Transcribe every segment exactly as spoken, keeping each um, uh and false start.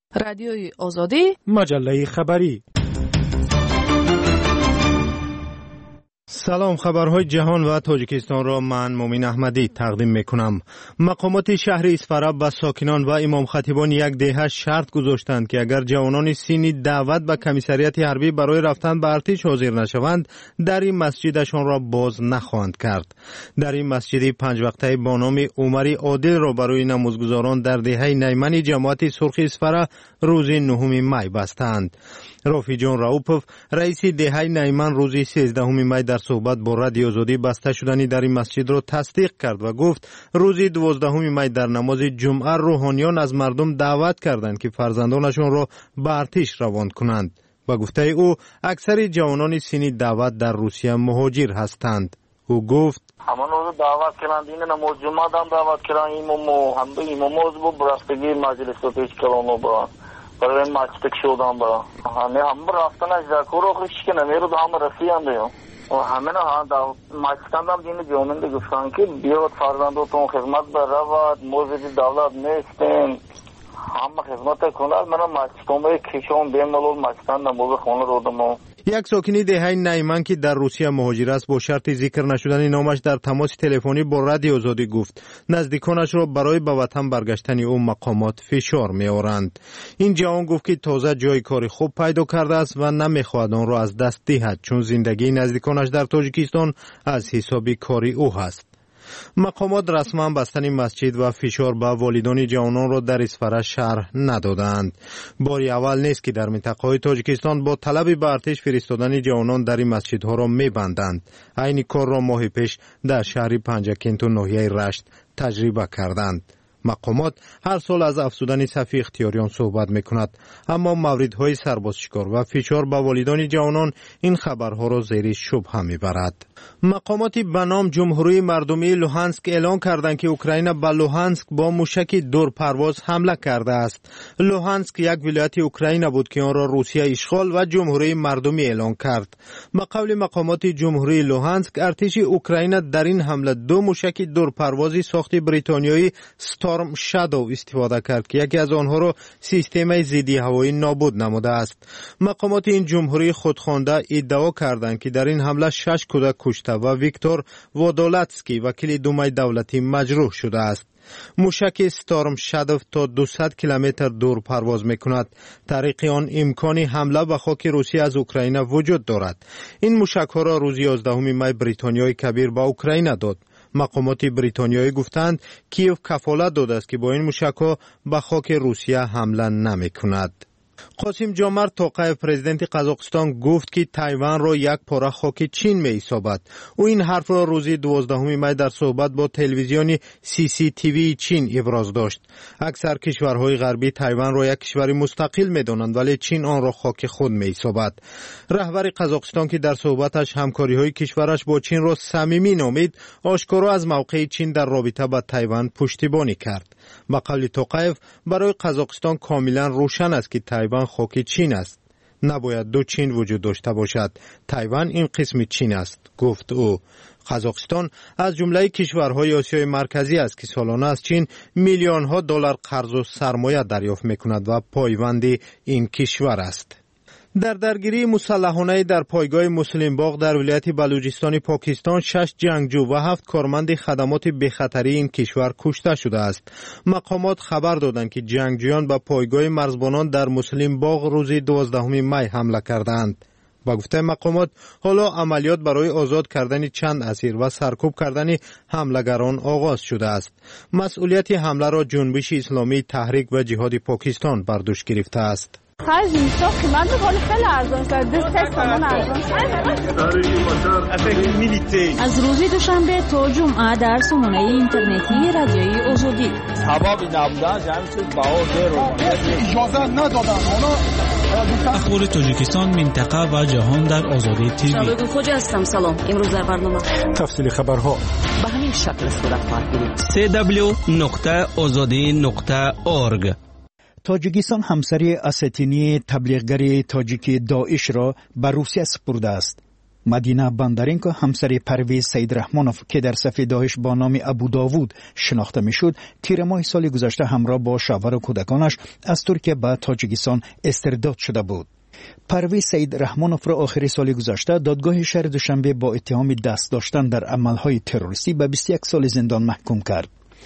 رادیوی آزادی، مجله خبری. سلام، خبرهای جهان و تاجیکستان را من مومن احمدی تقدیم میکنم. مقامات شهر اسفراب و ساکنان و امام خطیبان یک دهه شرط گذاشتند که اگر جوانان سینی دعوت به کمیسریت حربی برای رفتن به ارتش حاضر نشوند، در این مسجدشان را باز نخواهند کرد. در این مسجد پنج وقته با نام عمری عادل را برای نمازگزاران در دهه نیمن جماعت سرخ اسفرا روز نهم می بستند. رافی جان راوپوف، رئیس دهه نیمن، روز سیزدهم می در صحبت با رادیو آزادی بسته شدنی در این مسجد را تصدیق کرد و گفت روز دوازدهم می در نماز جمعه روحانیان از مردم دعوت کردند که فرزندانشان را به ارتش روان کنند. با گفته او اکثر جوانان سنی دعوت در روسیه مهاجر هستند. او گفت همان روز دعوت کردند، این نماز جمعه دام دعوت کردند، ایمامو هم به ایماموز بو برستگی مجلس رو پیش کلانو بران برای مجلس شدن بران همه هم برفتن از ذکر و خوش که نمیرو دام رسیان دیو و همه نه ها مجلسان دام دین جوانان دی گفتن که بیاد فرزنداتون خدمت برود، موزدی دولت نیستین، همه خدمت کنند. من مجلسان به کشون بیمالول مجلسان نماز خونه رو دمو. یک ساکنی دهه نیمن که در روسیه مهاجر است با شرط ذکر نشدن نامش در تماس تلفنی با رادیو آزادی گفت نزدیکانش را برای به وطن برگشتن او مقامات فشار می‌آورند. این جوان گفت که تازه جای کاری خوب پیدا کرده است و نمی‌خواهد آن را از دست دهد، چون زندگی نزدیکانش در تاجیکستان از حساب کاری او است. مقامات رسما بستن مسجد و فشار به والدان جوانان را در اسفرا شرح ندادند. باری اول نیست که در منطقه‌های تاجیکستان با طلب به ارتش فرستادن جوانان در این مسجدها را می‌بندند. عین کار را ماه پیش در شهر پنجکент و ناحیه رشت تجربه کردند. مقامات هر سال از افزودن صف اختیاریان صحبت می‌کند، اما موردهای سربازشکار و فشار به والدان جوانان این خبرها را زیر شبهه می‌برد. مقامات به نام جمهوری مردمی لوهانسک اعلام کردند که اوکراین به لوهانسک با موشک دورپرواز حمله کرده است. لوهانسک یک ولایت اوکراین بود که آن را روسیه اشغال و جمهوری مردمی اعلام کرد. به قول مقامات جمهوری لوهانسک، ارتش اوکراین در این حمله دو موشک دورپروازی ساخت بریتانیایی ستارم شادو استفاده کرد که یکی از آنها را سیستم ضد هوایی نابود نموده است. مقامات این جمهوری خودخوانده ادعا کردند که در این حمله شش کودک کشته و ویکتور وودولاتسکی وکیل دومای دولتی مجروح شده است. موشک ستارم شادو تا دویست کیلومتر دور پرواز میکند. طریق آن امکان حمله به خاک روسیه از اوکراین وجود دارد. این موشک ها را روز یازدهم می بریتانیای کبیر به اوکراین داد. مقامات بریتانیایی گفتند کیف کفالت داده است که با این موشک‌ها به خاک روسیه حمله نمی‌کند. قاسم جمعت توقیع پرزیدنت قزاقستان گفت که تایوان را یک پاره خاک چین می‌حسابد. او این حرف را روز دوازدهم می در صحبت با تلویزیون سی سی تی وی چین ابراز داشت. اکثر کشورهای غربی تایوان را یک کشور مستقل می‌دانند، ولی چین آن را خاک خود می‌حسابد. رهبر قزاقستان که در صحبتش همکاری‌های کشورش با چین را صمیمی نامید، آشکارا از موقع چین در رابطه با تایوان پشتیبانی کرد. با قول توقیف برای قزاقستان کاملا روشن است که تایوان خاک چین است. نباید دو چین وجود داشته باشد. تایوان این قسم چین است، گفت او. قزاقستان از جمله کشورهای آسیای مرکزی است که سالانه از چین میلیون ها دلار قرض و سرمایه دریافت میکند و پایبند این کشور است. در درگیری مسلحانه در پایگاه مسلم باغ در ولایت بلوچستان پاکستان شش جنگجو و هفت کارمند خدمات بخطری این کشور کشته شده است. مقامات خبر دادند که جنگجویان به پایگاه مرزبانان در مسلم باغ روز دوازدهم می حمله کردند. با گفته مقامات حالا عملیات برای آزاد کردن چند اسیر و سرکوب کردن حملگران آغاز شده است. مسئولیت حمله را جنبش اسلامی تحریک و جهاد پاکستان بر دوش گرفته است. خرج اینجا قیمت به حال خیلی ارزان شد. دست سامان ارزان شد. از روز دوشنبه تا جمعه در سامانه اینترنتی رادیوی آزادی. سبب نبودن جمع شد بهار رو. اجازه ندادن. اخبار تاجیکستان، منطقه و جهان در آزادی تیوی. شبکه خوجا هستم. سلام. امروز در برنامه تفصیل خبرها به همین شکل صورت خواهد گرفت. دبلیو دبلیو دبلیو نقطه آزادی نقطه اورگ. تاجیکستان همسری اساتینی تبلیغگر تاجیک داعش را به روسیه سپرده است. مدینه بندرینکو همسر پرویز سید رحمانوف که در صف داعش با نام ابو داوود شناخته میشد، تیر ماه سال گذشته همراه با شوهر و کودکانش از ترکیه به تاجیکستان استرداد شده بود. پرویز سید رحمانوف را آخر سال گذشته دادگاه شهر دوشنبه با اتهام دست داشتن در عملهای تروریستی به بیست و یک سال زندان محکوم کرد.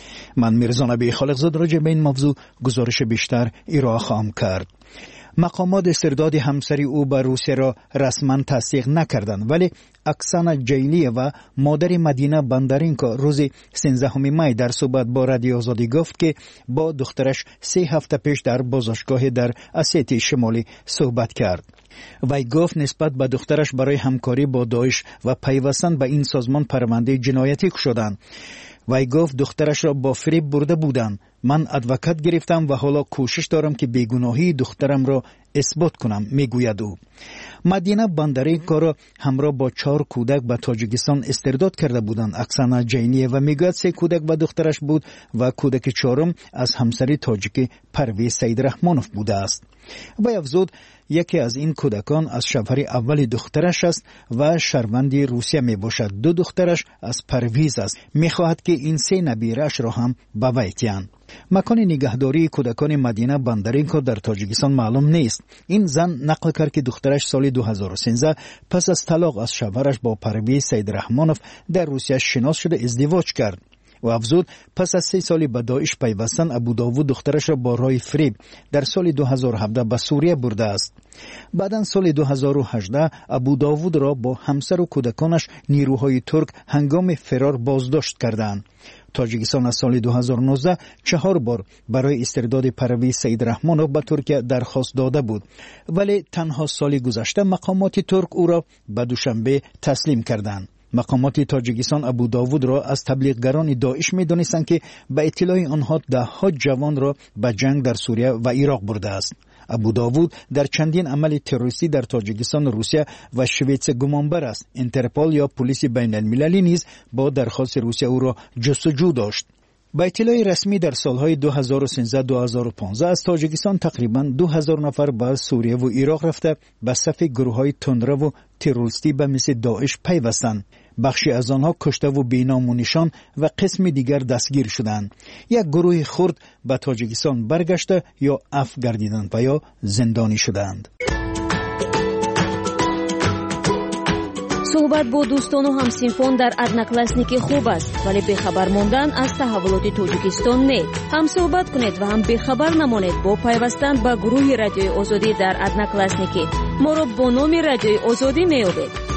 من میرزا نبی خالقزاد راجع به این موضوع گزارش بیشتر ارائه خواهم کرد. مقامات استرداد همسری او به روسیه را رسما تصدیق نکردند، ولی اکسانا جینی و مادر مدینه بندرینکو روز سیزدهم می در صحبت با رادیو آزادی گفت که با دخترش سه هفته پیش در بازداشتگاه در اسیتی شمالی صحبت کرد. وی گفت نسبت به دخترش برای همکاری با داعش و پیوستن به این سازمان پرونده جنایتی شدند. وی گفت دخترش را با فریب برده بودند. من ادوکات گرفتم و حالا کوشش دارم که بیگناهی دخترم را اثبات کنم، میگوید او. مدینه بندرینکو را همراه با چهار کودک به تاجیکستان استرداد کرده بودند. اکسانا جینی و میگوید سه کودک به دخترش بود و کودک چهارم از همسری تاجیک پرویز سید رحمانوف بوده است. وی افزود یکی از این کودکان از شوهر اول دخترش است و شهروند روسیه می باشد. دو دخترش از پرویز است. می خواهد که این سه نبیرش را هم به وی دهند. مکان نگهداری کودکان مدینه بندرینکو در تاجیکستان معلوم نیست. این زن نقل کرد که دخترش سال دو هزار و سیزده پس از طلاق از شوهرش با پرویز سید رحمانوف در روسیه شناس شده ازدواج کرد. و افزود پس از سه سالی به داعش پیوستن ابو داوود دخترش را با راه فریب در سال دو هزار و هفده به سوریه برده است. بعداً سال دو هزار و هجده ابو داوود را با همسر و کودکانش نیروهای ترک هنگام فرار بازداشت کردند. تاجیکستان از سال دو هزار و نوزده چهار بار برای استرداد پرویز سید رحمانوف به ترکیه درخواست داده بود، ولی تنها سال گذشته مقامات ترک او را به دوشنبه تسلیم کردند. مقامات تاجیکستان ابو داوود را از تبلیغگران داعش می دانستند که به اطلاع آنها ده ها جوان را به جنگ در سوریه و عراق برده است. ابو داوود در چندین عمل تروریستی در تاجیکستان، روسیه و شویتس گمانبر است. اینترپول یا پلیس بین المللی نیز با درخواست روسیه او را جستجو داشت. با اطلاع رسمی در سالهای دو هزار و سیزده تا دو هزار و پانزده از تاجیکستان تقریباً دو هزار نفر به سوریه و عراق رفته به صف گروه‌های تندرو و تروریستی به مثل داعش پیوستند. بخشی از آنها کشته و بی‌نام و نشان و قسم دیگر دستگیر شدند. یک گروه خرد به تاجیکستان برگشته یا عفو گردیدند و یا زندانی شدند. صحبت با دوستان و همسینفون در ادناکلاسنیکی خوب است، ولی بخبر موندن از تحولات تاجیکستان نه. هم صحبت کنید و هم بخبر نمانید با پیوستن به گروه رادیوی آزادی در ادناکلاسنیکی. ما را با نام رادیوی آزادی می‌یابید.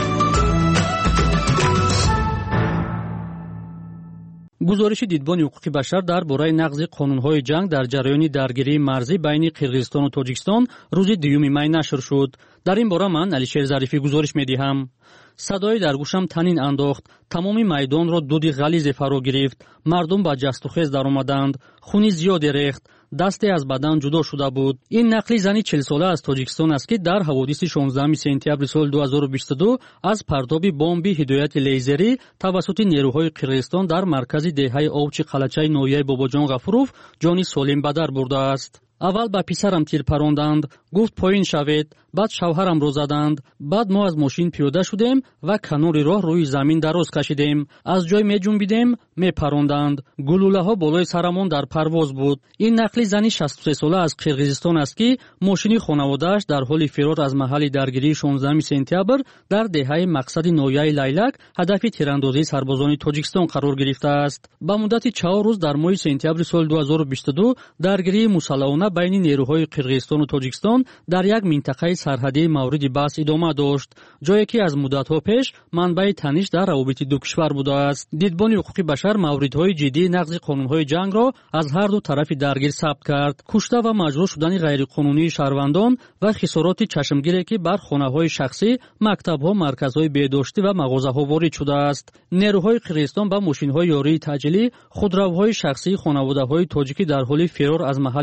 گزارش دیدبان حقوق بشر درباره نقض قانون‌های جنگ در جریان درگیری مرزی بین قرقیزستان و تاجیکستان روز دوم می نشر شد. در این باره من علیشیر ظریفی گزارش می‌دهم. صدای در گوشم تنین انداخت. تمام میدان را دودی غلیظ فرا گرفت. مردم با جست و خیز در آمدند. خونی زیادی ریخت. دستی از بدن جدا شده بود. این نقلی زنی چهل ساله از تاجیکستان است که در حوادث شانزدهم سپتامبر سال دو هزار و بیست و دو از پرتاب بمب هدایت لیزری توسط نیروهای قرقیزستان در مرکز دهه اوچی قلچه نویه باباجان غفوروف جانی سالم به در برده است. اول به پسرم تیر پراندند، گفت پایین شوید. بعد شوهرم رو زدند. بعد ما از ماشین پیاده شدیم و کنار راه روی زمین دراز کشیدیم. از جای می جنبیدیم، می پراندند. گلوله ها بالای سرمان در پرواز بود. این نقلی زنی شصت و سه ساله از قرقیزستان است که ماشین خانواده‌اش در حال فرار از محل درگیری شانزدهم سپتامبر در دهه مقصد نویه لیلک هدف تیراندازی سربازان تاجیکستان قرار گرفته است. با مدت چهار روز در ماه سپتامبر سال دو هزار و بیست و دو درگیری مسلحانه بین نیروهای قرقیزستان و تاجیکستان در یک منطقه سرحدی مورد بحث ادامه داشت، جایی که از مدت‌ها پیش منبع تنش در روابط دو کشور بوده است. دیدبان حقوق بشر موردهای جدی نقض قانون‌های جنگ را از هر دو طرف درگیر ثبت کرد. کشته و مجروح شدن غیرقانونی شهروندان و خسارات چشمگیری که بر خانه‌های شخصی، مکتب‌ها، مرکزهای بهداشتی و مغازه‌ها وارد شده است. نیروهای قرقیزستان با ماشین‌های یاری تعجیلی خودروهای شخصی خانواده‌های تاجیکی در حال فرار از محل درگیری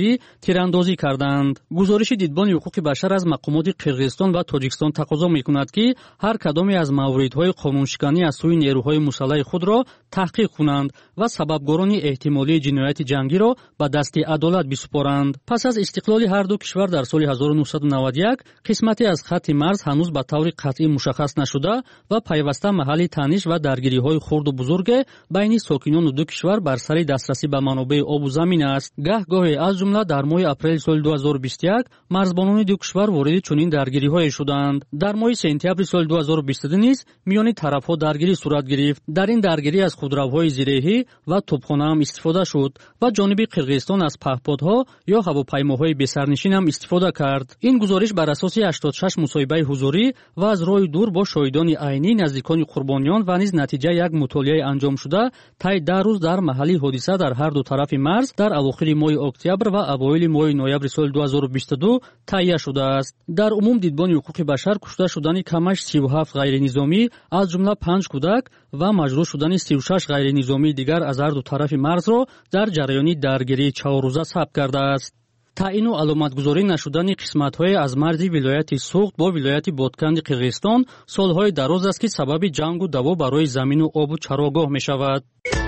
مرکزی تیراندازی کردند. گزارش دیدبان حقوق بشر از مقامات قرغیزستان و تاجیکستان تقاضا می‌کند که هر کدامی از موردهای قانونشکنی از سوی نیروهای مسلح خود را تحقیق کنند و سببگاران احتمالی جنایت جنگی را به دست عدالت بسپارند. پس از استقلال هر دو کشور در سال هزار و نهصد و نود و یک، قسمتی از خط مرز هنوز به طور قطعی مشخص نشده و پیوسته محل تنش و درگیری‌های خرد و بزرگ بین ساکنان دو کشور بر سر دسترسی به منابع آب و زمین است. گهگاهی از جمله در ماه اپریل سال دو هزار و بیست و یک مرزبانان دو کشور وارد چنین درگیری‌های شدند. در ماه سپتامبر سال دو هزار و بیست و دو نیز میان طرف‌ها درگیری صورت گرفت. در این درگیری از خودروهای زیرهی و توپخانه هم استفاده شد و جانب قرغیزستان از پهپادها یا هواپیماهای بی‌سرنشین هم استفاده کرد. این گزارش بر اساس هشتاد و شش مصاحبه حضوری و از راه دور با شاهدان عینی، نزدیکان قربانیان و نیز نتیجه یک مطالعه انجام شده طی ده روز در محل حادثه در هر دو طرف مرز در اواخر ماه اکتبر و اوایل ماه نوامبر سال دو هزار و بیست و دو تهیه شده است. در عموم دیدبان حقوق بشر کشته شدن کمش سی و هفت غیر نظامی از جمله پنج کودک و مجروح شدن سی و شش غیر نظامی دیگر از هر دو طرف مرز را در جریان درگیری چهار روزه ثبت کرده است. تعیین و علامتگذاری نشدن قسمت‌های از مرز ولایت سوخت با ولایت بادکند قرغیزستان سالهای دراز است که سبب جنگ و دعوا برای زمین و آب و چراگاه می‌شود.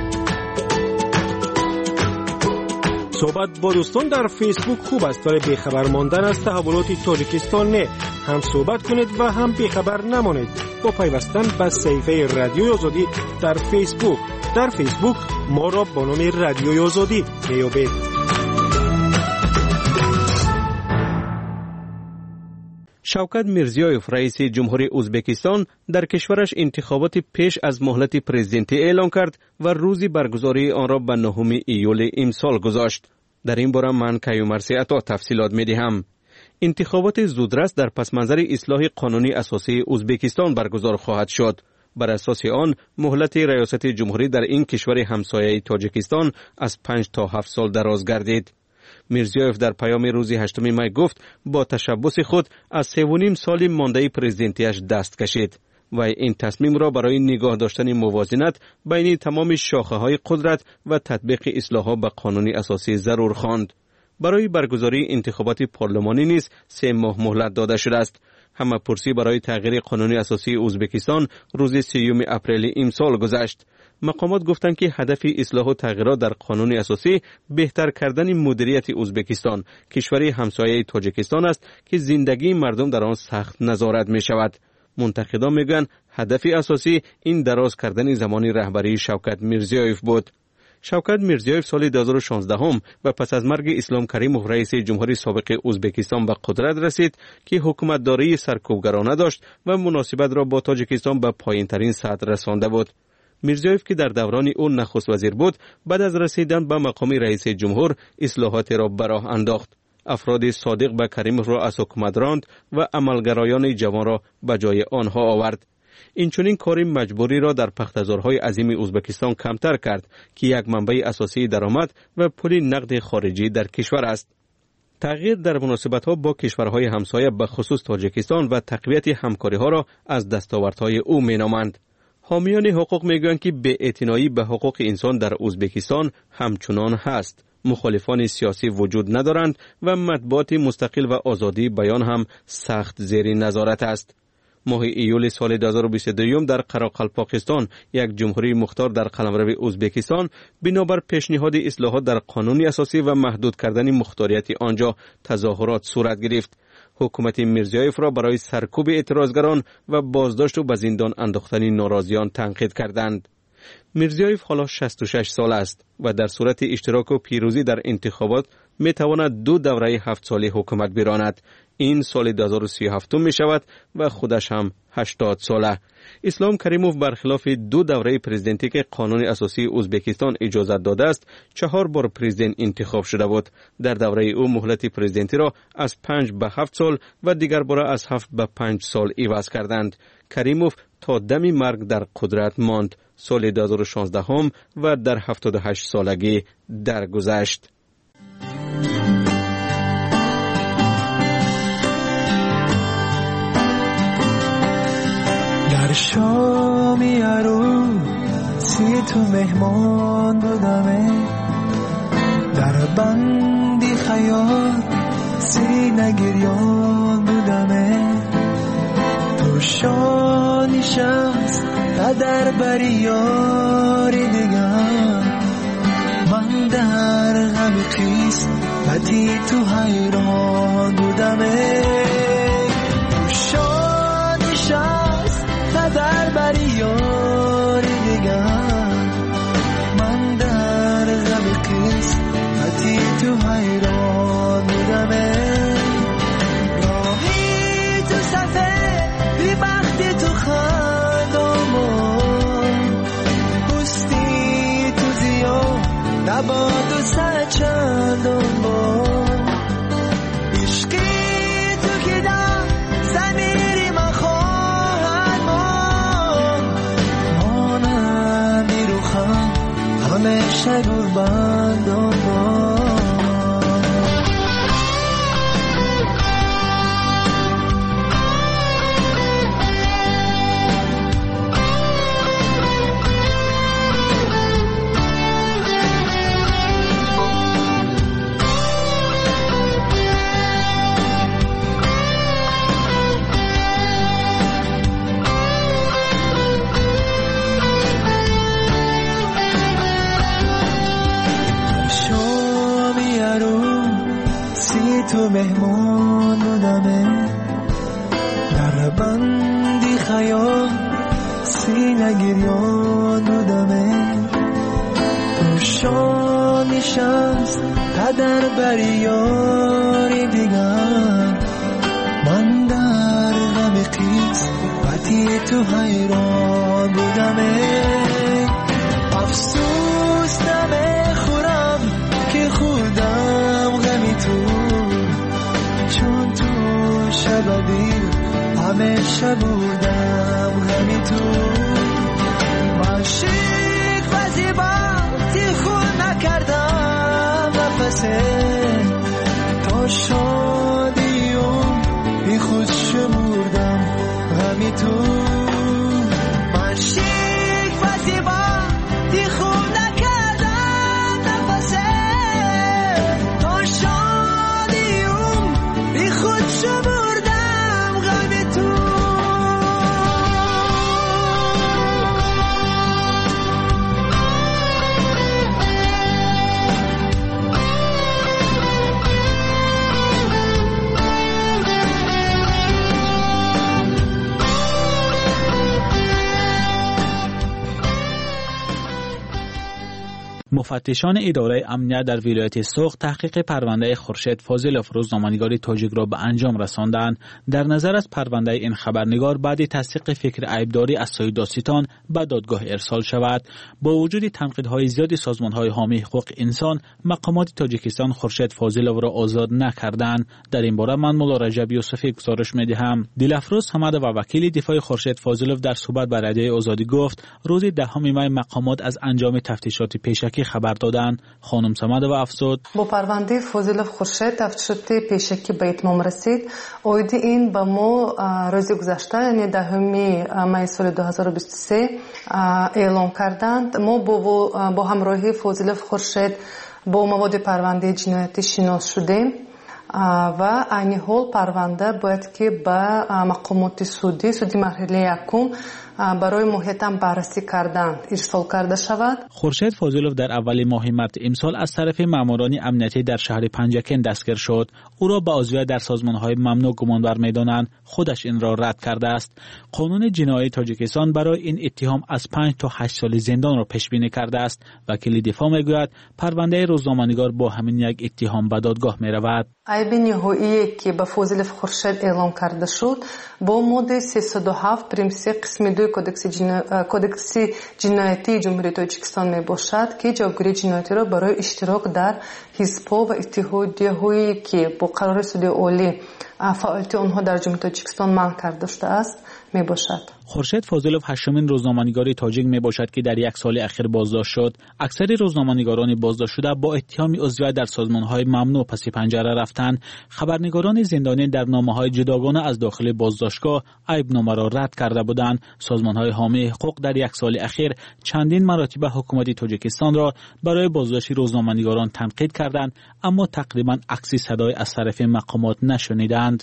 صحبت با دوستان در فیسبوک خوب است ولی بیخبر ماندن از تحولات تاجیکستان نه. هم صحبت کنید و هم بیخبر نمانید با پیوستن به صفحه رادیوی آزادی در فیسبوک. در فیسبوک ما را با نام رادیوی آزادی میابید. شوکت میرزیویف رئیس جمهوری ازبکستان در کشورش انتخابات پیش از مهلت پرزیدنتی اعلام کرد و روزی برگزاری آن را به نهم ایول امسال گذاشت. در این باره من کیومرثی عطا تفصیلات میدهم. انتخابات زودرس در پس منظر اصلاح قانونی اساسی ازبکستان برگزار خواهد شد. بر اساس آن مهلت ریاست جمهوری در این کشور همسایه تاجیکستان از پنج تا هفت سال دراز گردید. میرزیویف در پیام روز هشتم می گفت با تشبث خود از سه و نیم سال مانده پرزیدنتیش دست کشید و این تصمیم را برای نگاه داشتن موازنت بین تمام شاخه های قدرت و تطبیق اصلاحات به قانون اساسی ضرور خواند. برای برگزاری انتخابات پارلمانی نیز سه ماه مهلت داده شده است. همه پرسی برای تغییر قانون اساسی ازبکستان روز سیوم اپریل امسال گذشت. مقامات گفتند که هدف اصلاح و تغییرات در قانون اساسی بهتر کردن مدیریت ازبکستان، کشوری همسایه تاجیکستان است که زندگی مردم در آن سخت نظارت می شود. منتقدان میگویند هدف اساسی این دراز کردن زمانی رهبری شوکت میرزیویف بود. شوکت میرزیویف سال دو هزار و شانزده هم و پس از مرگ اسلام کریموف رئیس جمهوری سابق ازبکستان به قدرت رسید که حکومتداری سرکوبگرانه داشت و مناسبت را با تاجیکستان به پایین ترین سطح رسانده بود. میرزیویف که در دوران او نخست وزیر بود، بعد از رسیدن به مقام رئیس جمهور اصلاحات را به راه انداخت. افراد صادق به کریموف را از حکومت راند و عملگرایان جوان را به جای آنها آورد. این چنین کار مجبوری را در پخته‌زارهای عظیم ازبکستان کمتر کرد که یک منبع اساسی درآمد و پول نقد خارجی در کشور است. تغییر در مناسبت‌ها با کشورهای همسایه به خصوص تاجیکستان و تقویت همکاری‌ها را از دستاوردهای او می‌نامند. حامیان حقوق میگویند که بی‌اعتنایی به حقوق انسان در ازبکستان همچنان هست. مخالفان سیاسی وجود ندارند و مطبوعات مستقل و آزادی بیان هم سخت زیر نظارت است. ماه ایول سال دو هزار و بیست و دو در قراقلپاکستان یک جمهوری مختار در قلمرو ازبکستان بنابر پیشنهاد اصلاحات در قانون اساسی و محدود کردن مختاریت آنجا تظاهرات صورت گرفت. حکومت میرزیویف را برای سرکوب اعتراضگران و بازداشت و به زندان انداختن ناراضیان تنقید کردند. میرزیویف حالا شصت و شش سال است و در صورت اشتراک و پیروزی در انتخابات می تواند دو دوره هفت ساله حکومت براند. این سال دو هزار و سی و هفت می شود و خودش هم هشتاد ساله. اسلام کریموف برخلاف دو دوره پرزیدنتی که قانون اساسی ازبکستان اجازت داده است، چهار بار پرزیدنت انتخاب شده بود. در دوره او مهلت پرزیدنتی را از پنج به هفت سال و دیگر بار از هفت به پنج سال عوض کردند. کریموف تا دم مرگ در قدرت ماند. سال دو هزار و شانزده هم و در هفتاد و هشت سالگی درگذشت. در شامی عروسی تو مهمان بودمه، در بندی خیال سینه گریان بودمه تو شانش است قدر بری یاری دیگر من در غم خیس بدی تو حیران بودمه تو شانش است قدر بری یاری دیگر من در غم خیس بدی تو حیران بودمه راهی تو صفه بی بختی تو خندامون پستی تو زیاد نباد و سچندم با عشقی تو که در زمیری من خواهد مان مانمی رو خم همیشه دور بندم با تو مهمان بودمه در بندی خیال سینه گریان بودمه تو شانش است قدر بری یاری دیگر من در غم خیس بدی تو حیران بودمه افسوس نمیخورم که خودم غمی تو چون تو شبابی همیشه بودم غمی تو عاشق و زیبا تی خود نکردم نفسه تا شادی و بی خود شمردم غمی تو عاشق و زیبا تی خود نکردم نفسه تا شادی و بی خود شمردم غمی تو مفتشان اداره امنیت در ولایت سوق تحقیق پرونده خورشید فاضلوف روزنامه‌نگار تاجیک را به انجام رساندند. در نظر از پرونده این خبرنگار بعد تصدیق فکر عیبداری از سوی دادستان به دادگاه ارسال شود. با وجود تنقیدهای زیاد سازمان‌های حامی حقوق انسان، مقامات تاجیکستان خورشید فاضلوف را آزاد نکردند. در این باره من مولا رجب یوسفی گزارش می‌دهم. دلافروز حمد و وکیل دفاع خورشید فاضلوف در صحبت با رادیوی آزادی گفت روز دهم می مقامات از انجام تفتیشات پیشکی خبر دادند. خانم صمد و افزود با پرونده فاضلوف خورشید تفتیشات پیشکی به اتمام رسید. اید این به ما روز گذشته یعنی دهم می سال دو هزار و بیست و سه اعلام کردند. ما با با همراهی فاضلوف خورشید با مواد پرونده جنایتی شناس شدیم و عین حال پرونده باید که به مقامات سودی سودی مرحله یکم برای محیطم بررسی کردن ارسال کرده شود. خورشید فاضلوف در اول ماه مارس امسال از طرف ماموران امنیتی در شهر پنجکن دستگیر شد. او را به عضویت در سازمان‌های ممنوع گمانبر می‌دانند. خودش این را رد کرده است. قانون جنایی تاجیکستان برای این اتهام از پنج تا هشت سال زندان را پیش بینی کرده است. وکیل دفاع می‌گوید پرونده روزنامه‌نگار با همین یک اتهام به دادگاه می‌رود. عیب نهایی که به فاضلوف خورشید اعلام کرده شد با ماده سیصد و هفت پریم سه قسم دو کودکس جنایتی جمهوری تاجیکستان می باشد که جوابگیری جنایتی را برای اشتراک در حزب‌ها و اتحادیه‌هایی که با قرار سود عالی فعالیت آنها در جمهوری تاجیکستان منع کرده شده است می باشد. خورشید فاضلوف هشمین روزنامه‌نگار تاجیک می باشد که در یک سال اخیر بازداشت شد. اکثر روزنامه‌نگاران بازداشت شده با اتهام عضویت در سازمان‌های ممنوع پس پنجره رفتند. خبرنگاران زندانی در نامه‌های جداگانه از داخل بازداشتگاه عیبنامه را رد کرده بودند. سازمان‌های حامی حقوق در یک سال اخیر چندین مراتب حکومت تاجیکستان را برای بازداشت روزنامه‌نگاران تنقید کرد کردند، اما تقریبا عکسی صدای از طرف مقامات نشنیدند.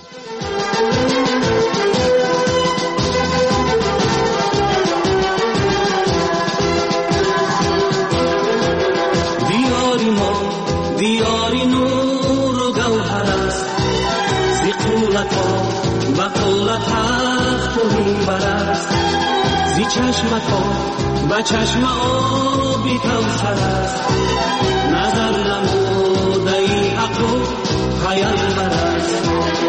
دیاری ما دیاری نور و گوهر است، زی قولت ها و قولت هفت و میبر است، زی چشمت ها و چشم آبی کوثر است، نظر نموده ای حق و پیغمبر است.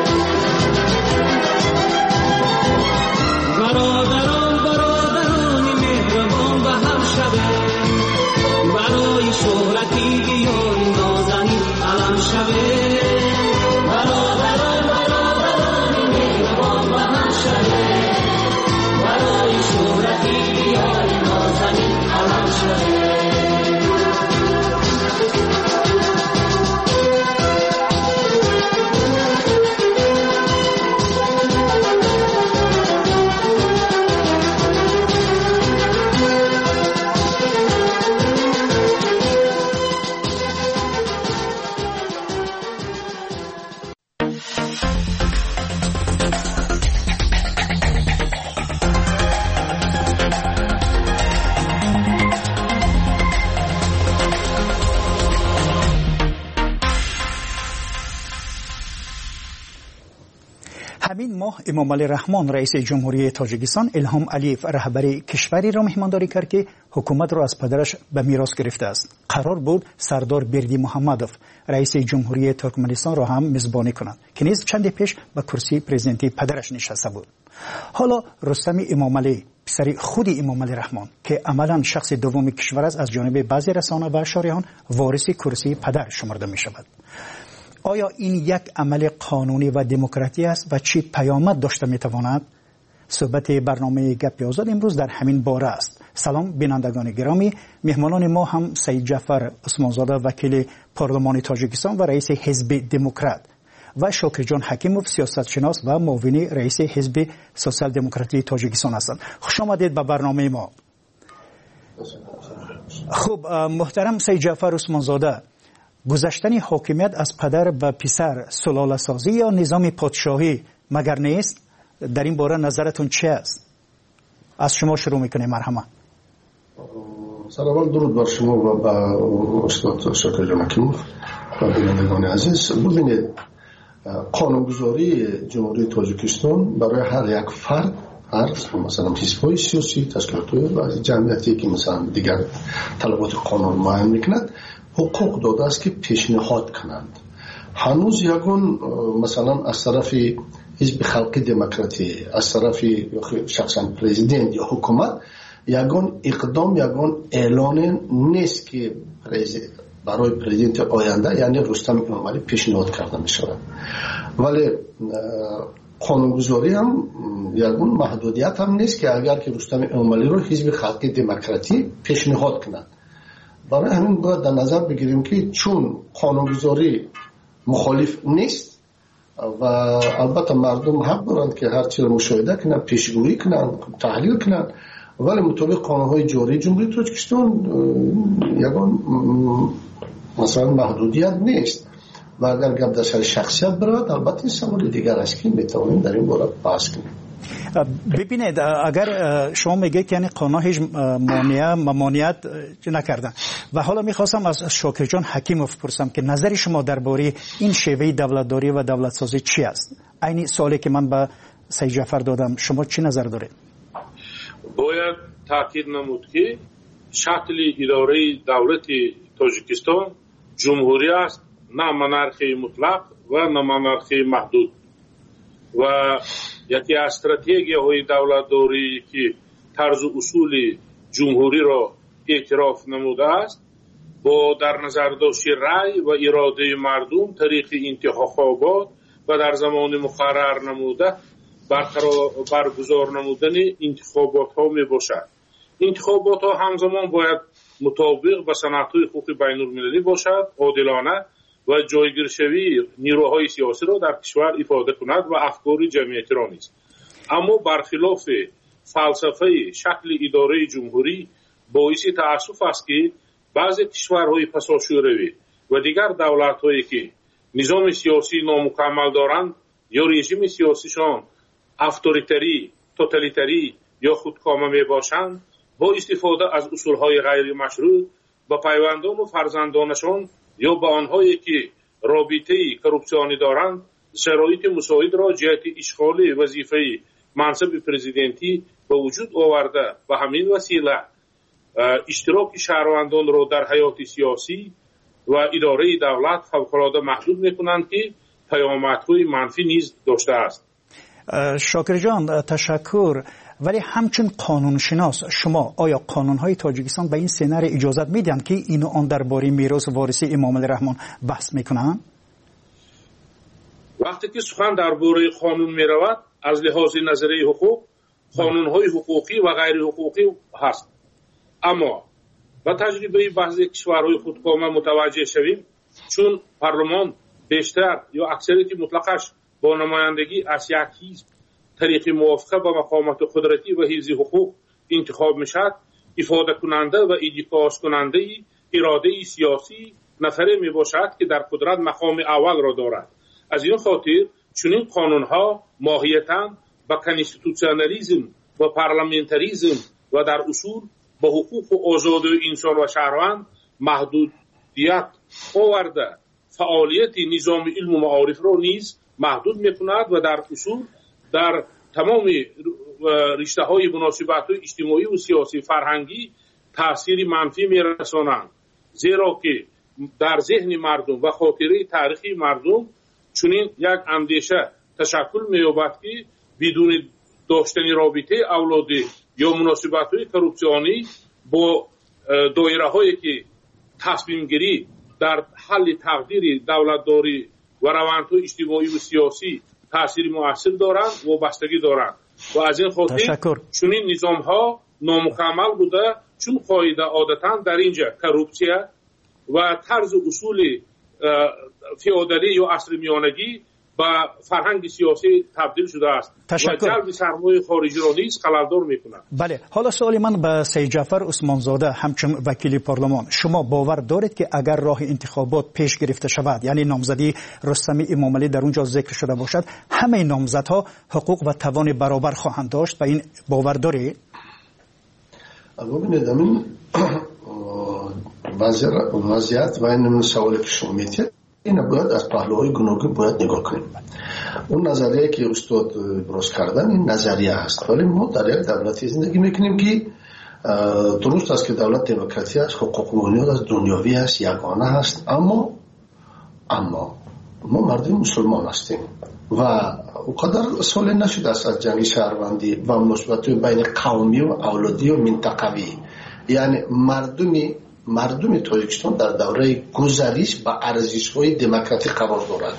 برادران برادران مهربان و هم شبه، برای شهرتی بیایی نازنین علم شبه. برادران برادران مهربان و هم شبه، برای شهرتی بیایی نازنین علم شبه. همین ماه امام علی رحمان رئیس جمهوری تاجیکستان الهام علیف رهبری کشوری را مهمانداری کرد که حکومت را از پدرش به میراث گرفته است. قرار بود سردار بردی محمدوف رئیس جمهوری ترکمنستان را هم میزبانی کنند که نیز چند پیش به کرسی پرزیدنتی پدرش نشسته بود. حالا رستم امام علی پسر خود امام علی رحمان که عملا شخص دوم کشور است، از جانب بعضی رسانه و شارحان وارث کرسی پدر شمرده می شود. آیا این یک عمل قانونی و دموکراتی است و چی پیامد داشته میتواند؟ صحبت برنامه گپ آزاد امروز در همین باره است. سلام بینندگان گرامی، مهمانان ما هم سید جعفر عثمانزاده وکیل پارلمان تاجیکستان و رئیس حزب دموکرات و شاکر جان حکیموف سیاستشناس و معاون رئیس حزب سوسیال دموکراتی تاجیکستان هستند. خوش آمدید به برنامه ما. خب محترم سید جعفر عثمانزاده، گذشتن حاکمیت از پدر به پسر سلاله سازی یا نظام پادشاهی مگر نیست؟ در این باره نظرتون چه است؟ از شما شروع میکنیم. مرحبا. سلام، درود بر شما و به استاد شاکر جان حکیموف و بینندگان عزیز. ببینید، قانونگذاری جمهوری تاجیکستان برای هر یک فرد، هر مثلا حزب‌های سیاسی، تشکیلات‌های و جمعیتی که مثلا دیگر طلبات قانون معین میکند حقوق داده است که پیشنهاد کنند. هنوز یگان مثلا از طرف حزب خلقی دموکراتی، از طرف شخصا پرزیدنت یا حکومت یگان اقدام، یگان اعلان نیست که برای پرزیدنت آینده یعنی رستم امام علی پیشنهاد کرده می شود. ولی قانونگذاری هم یگان محدودیت هم نیست که اگر که رستم امام علی رو حزب خلقی دموکراتی پیشنهاد کنند. برای همین باید در نظر بگیریم که چون قانونگذاری مخالف نیست و البته مردم حق دارند که هر چیز مشاهده کنند، پیشگویی کنند، تحلیل کنند، ولی مطابق قانونهای جاری جمهوری تاجیکستان یگان مثلا محدودیت نیست و اگر گپ در سر شخصیت برود البته این سوال دیگر است که میتوانیم در این باره بحث کنیم. ببینید، اگر شما میگید که یعنی قانون هیچ مانع ممانعت نکردن و حالا میخواستم از شاکر جان حکیموف پرسم که نظر شما درباره این شیوه دولتداری و دولت سازی چی است؟ عین سوالی که من به سید جعفر دادم، شما چی نظر دارید؟ باید تاکید نمود که شکل اداره دولت تاجیکستان جمهوری است، نه منارخی مطلق و نه منارخی محدود و یکی از استراتژی‌های دولتداری که طرز اصول جمهوری را اعتراف نموده است با در نظر داشت رأی و اراده مردم طریق انتخابات و در زمان مقرر نموده برگزار نمودن انتخابات ها می باشد. انتخابات ها همزمان باید مطابق با سنت‌های حقوق بین المللی باشد، عادلانه و جایگیر شوی نیروهای سیاسی را در کشور افاده کند و افکار جمعیتی را نیست. اما برخلاف فلسفه شکل اداره جمهوری باعث تأسف است که بعضی کشورهای پساشوروی و و دیگر دولت‌هایی که نظام سیاسی نامکمل دارند یا رژیم سیاسیشان اتوریتری، توتالیتری یا خودکامه می باشند، با استفاده از اصولهای غیر مشروع به پیوندان و فرزندانشان یا به آنهایی که رابطه کروپسیونی دارند شرایط مساعد را جهت اشغال وظیفه منصب پرزیدنتی به وجود آورده و همین وسیله اشتراک شهروندان را در حیات سیاسی و اداره دولت فوق‌العاده محدود می‌کنند که پیامدهای منفی نیز داشته است. شاکر جان تشکر. ولی همچون قانونشناس شما آیا قانون‌های تاجیکستان به این سناریو اجازه میدن که اینو آن درباره میراث وارثی امام علی رحمان بحث میکنن؟ وقتی که سخن درباره قانون میرود از لحاظ نظری حقوق قانون‌های حقوقی و غیر حقوقی هست، اما با تجربه بعضی کشورهای خودکامه متوجه شویم چون پارلمان بیشتر یا اکثریت مطلقش با نمایندگی از یک حزب طریق موافقه با مقامات قدرتی و حفظ حقوق انتخاب میشد، افاده کننده و ایدیکاس کننده اراده سیاسی نفره می باشد که در قدرت مقام اول را دارد. از این خاطر چنین قانونها ماهیتاً با کانستیتوسیونالیسم و پارلمانتاریسم و در اصول با حقوق و آزادی انسان و شهروند محدودیت آورده فعالیت نظام علم و معارف را نیز محدود میکند و در اصول در تمام رشته های مناسبات اجتماعی و سیاسی فرهنگی تأثیر منفی میرسانند، زیرا که در ذهن مردم و خاطره تاریخی مردم چنین یک اندیشه تشکل می‌یابد که بدون داشتن رابطه اولادی یا مناسبات های کروپسیونی با دایره هایی که تصمیم گیری در حل تقدیر دولتداری و روندهای اجتماعی و سیاسی تأثیر مؤثر دارند و بستگی دارند و از این خاطر چنین نظام ها نامکمل بوده چون قاعده عادتا در اینجا کروپسیا و طرز اصول فئودالی یا عصر میانگی با فرهنگ سیاسی تبدیل شده است تشکر. و جلب سرمایه خارجی را نیز خللدار می‌کند. بله، حالا سوال من به سید جعفر عثمانزاده همچون وکیل پارلمان، شما باور دارید که اگر راه انتخابات پیش گرفته شود، یعنی نامزدی رستم امام علی در اونجا ذکر شده باشد، همه نامزدها حقوق و توان برابر خواهند داشت؟ به این باور دارید؟ ببینید همین وضعیت و این سوالی که شما می‌پرسید این باید از پهلوهای گوناگون باید نگاه کنیم. اون نظریه که استاد براز کردن این نظریه هست، ولی ما در یک دولتی زندگی میکنیم که درست است که دولت دموکراسی است، حقوق و بنیاد از دنیاوی است، یگانه هست، اما اما ما مردم مسلمان هستیم و اونقدر سال نشده است از جنگ شهروندی و مناسبات بین قومی و اولادی و منطقوی، یعنی مردمی مردم تاجیکستان در دوره گذریش با ارزش‌های دموکراتیک قرار دارند.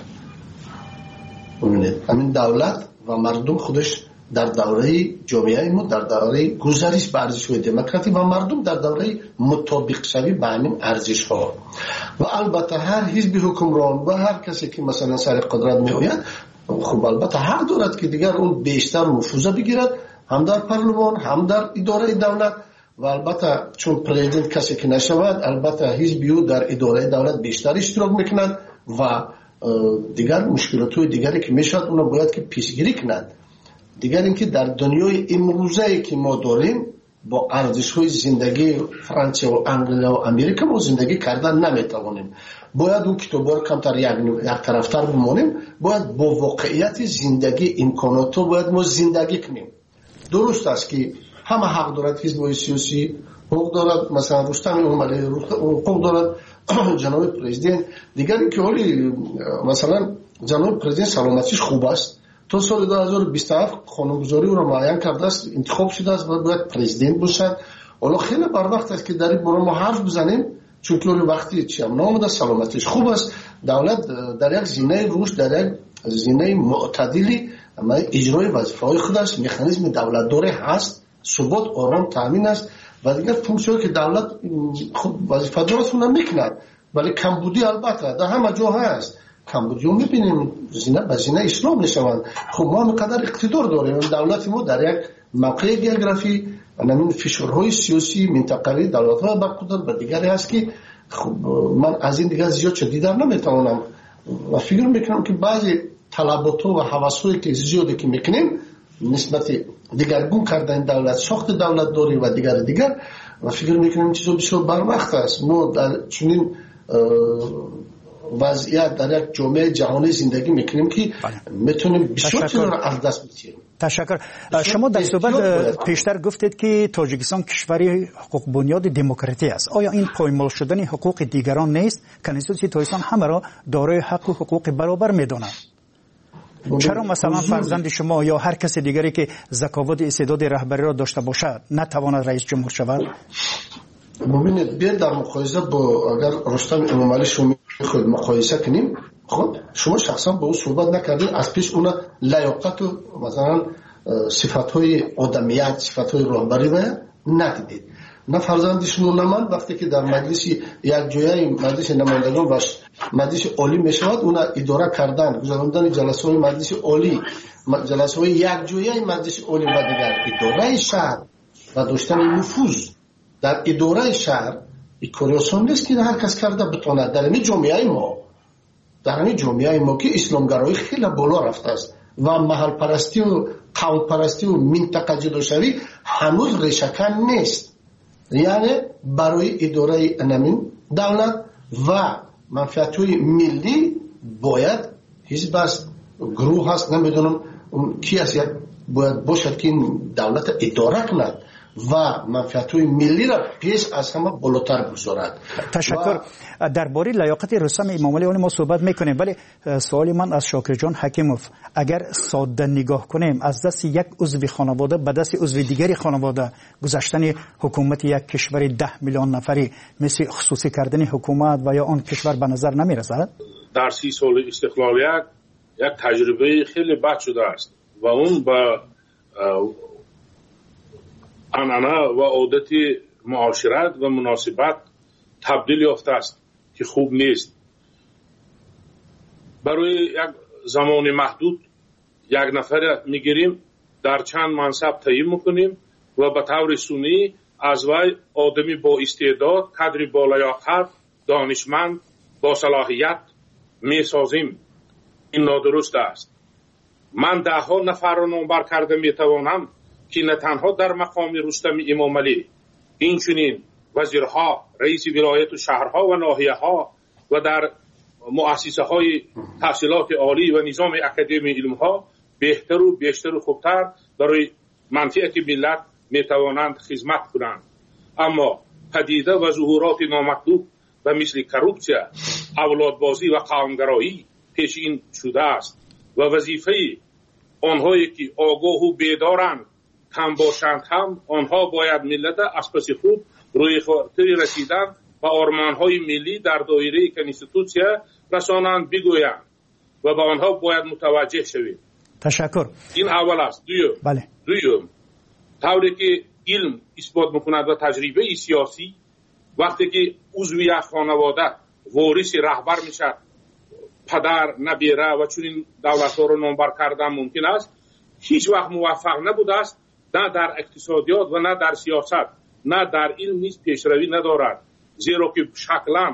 ببینید همین دولت و مردم خودش در دوره جامعه ما در دوره گذریش با ارزش‌های دموکراتیک و مردم در دوره مطابق شوی با همین ارزش‌ها و البته هر حزب حکمران و هر کسی که مثلا سر قدرت می‌آید خب البته حق دارد که دیگر اون بیشتر نفوذ بگیرد هم در پارلمان هم در اداره دولت و البته چون پرزیدنت کسی که نشود البته حزبیو در اداره دولت بیشتر اشتراک میکنند و دیگر مشکلات‌های دیگری که میشد اونا باید که پیشگیری کنند. دیگر اینکه در دنیای امروزه که ما داریم با ارزش‌های زندگی فرانسه و انگلیس و امریکا ما زندگی کردن نمیتوانیم، باید اون کتاب‌ها کمتر یک یک طرفتر بمانیم، باید با واقعیت زندگی امکانات باید ما زندگی کنیم. درست است که همه حق دارد حزب سیاسی حقوق دارد، مثلا رستم امام علی حقوق دارد جناب پرزیدنت، دیگر اینکه حالی مثلا جناب پرزیدنت سلامتیش خوب است تا سال دو هزار و بیست و هفت قانونگذاری او را معین کرده است، انتخاب شده است و باید پرزیدنت باشد. حالا خیلی بر وقت است که در این باره ما حرف بزنیم چون که وقتی چی هم نامده سلامتیش خوب است، دولت در یک زینه روش در یک زینه معتدلی اجرای وظیفه‌های خودش مکانیزم دولت داره هست، ثبات آرام تامین است و دیگر فونکسیونی که دولت خود وظیفه دارتون میکند، ولی کمبودی البته در همه جا هست، کمبودی رو میبینیم زینه به زینه اسلام نشوند. خب ما همینقدر اقتدار داریم، دولت ما در یک موقع گیوگرافی و نمین فشارهای سیاسی منطقه‌ای دولت‌ها برقدر و دیگری هست که خب من از این دیگه زیاد چه دیدن نمیتونم و فکر میکنم که بعضی طلبات و هوس‌هایی که زیادی که میکنیم نسبت دیگرگون کردن دولت، ساخت دولت داری و دیگر دیگر و فکر میکنم چیزا بسیار بروقت است. ما در چنین وضعیت در یک جامعه جهانی زندگی میکنیم که میتونیم بسیار چیزا را از دست بدیم. تشکر. شما در صحبت پیشتر گفتید که تاجیکستان کشوری حقوق بنیاد دموکراتی است. آیا این پایمال شدن حقوق دیگران نیست؟ کنستیتوسیون تاجیکستان همه را دارای حق و حقوق برابر میداند. چرا مثلا فرزند شما یا هر کس دیگری که ذکاوت استعداد رهبری را داشته باشد نتواند رئیس جمهور شود؟ ببینید بیا در مقایسه با اگر رستم امامعلی شما خود مقایسه کنیم، خب شما شخصا با او صحبت نکردید، از پیش اون لیاقت و مثلا صفات‌های آدمیت، صفات‌های رهبری را ندیدید. نه فرزند شما نه من وقتی که در مجلس یک جایی مجلس نمایندگان و مجلس عالی میشود اون اداره کردن گذراندن جلسه های مجلس عالی جلسه های یک جایی مجلس عالی و دیگر اداره شهر و داشتن نفوذ در اداره شهر این کاری آسان نیست که هر کس کرده بتونه. در این جامعه ما در این جامعه ما که اسلامگرایی خیلی بالا رفته است و محل پرستی و قوم پرستی و منطقه جداشوی هنوز ریشه‌کن نیست. یعنی برای اداره نمین دولت و منفعت‌های ملی باید حزب است، گروه هست، نمیدونم کی است، باید باشد که این دولت اداره کند و منفعت‌های ملی را پیش از همه بالاتر بگذارد. تشکر. درباره لیاقت رستم امامعلی ما صحبت میکنیم، ولی سوال من از شاکر جان حکیموف، اگر ساده نگاه کنیم از دست یک عضو خانواده به دست عضو دیگری خانواده گذاشتن حکومت یک کشور ده میلیون نفری مثل خصوصی کردن حکومت و یا آن کشور به نظر نمیرسد؟ در سی سال استقلالیت یک تجربه خیلی بد شده است و اون با عنعنه و عادت معاشرت و مناسبت تبدیل یافته است که خوب نیست. برای یک زمان محدود یک نفر میگیریم، در چند منصب تعیین میکنیم و به طور سنی از وی آدمی با استعداد، کادری با لیاقت، دانشمند، با صلاحیت میسازیم. این نادرست است. من ده ها نفر را نامبر کرده میتوانم که نه تنها در مقام رستم امامعلی اینچنین وزیرها، رئیس ولایت و شهرها و ناحیه ها و در مؤسسه های تحصیلات عالی و نظام اکادمی علم ها بهتر و بیشتر و خوبتر برای منفعت ملت میتوانند خدمت کنند. اما پدیده و ظهورات نامطلوب و مثل کروپسیا، اولادبازی و قومگرایی پیشین شده است و وظیفه آنهایی که آگاه و بیدارند کم باشند هم آنها باید ملت از پس خوب روی خاطر رسیدن و آرمانهای ملی در دایره کنستیتوسیا رسانند بگویند و به آنها باید متوجه شوید. تشکر. این اول است. دویم بله. دویم طوری که علم اثبات میکند و تجربه سیاسی وقتی که عضو یک خانواده وارث رهبر میشد، پدر نبیره و چنین دولت‌ها رو نامبر کردن ممکن است، هیچ وقت موفق نبوده است، نه در اقتصادیات و نه در سیاست نه در علم نیز پیشروی ندارد، زیرا که شکلاً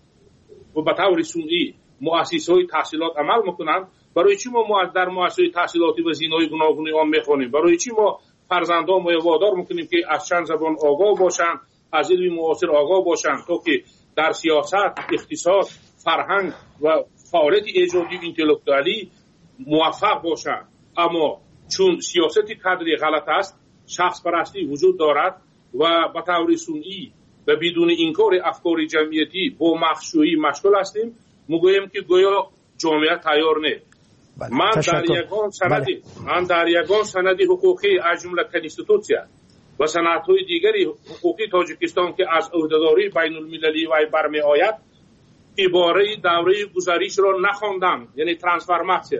و به طور سنی مؤسسه‌های تحصیلات عمل میکنند. برای چی ما در مؤسسه تحصیلاتی و زینای گوناگونی آن میخوانیم؟ برای چی ما فرزندان ما وادار میکنیم که از چند زبان آگاه باشند، از علم معاصر آگاه باشند تا که در سیاست، اقتصاد، فرهنگ و فعالیت ایجادی اینتלקتوالی موفق باشند؟ اما چون سیاست کادری غلط است، شخص پرستی وجود دارد و به طور سنی و بدون انکار افکار جمعیتی با مخشویی مشغول هستیم، میگوییم که گویا جامعه تیار نه. من در یگان سندی من در یگان سندی حقوقی از جمله کنستیتوسیا و سندهای دیگری حقوقی تاجیکستان که از عهدهداری بین المللی و برمی آید عباره دوره گذریش را نخواندم، یعنی ترانسفورماسیون.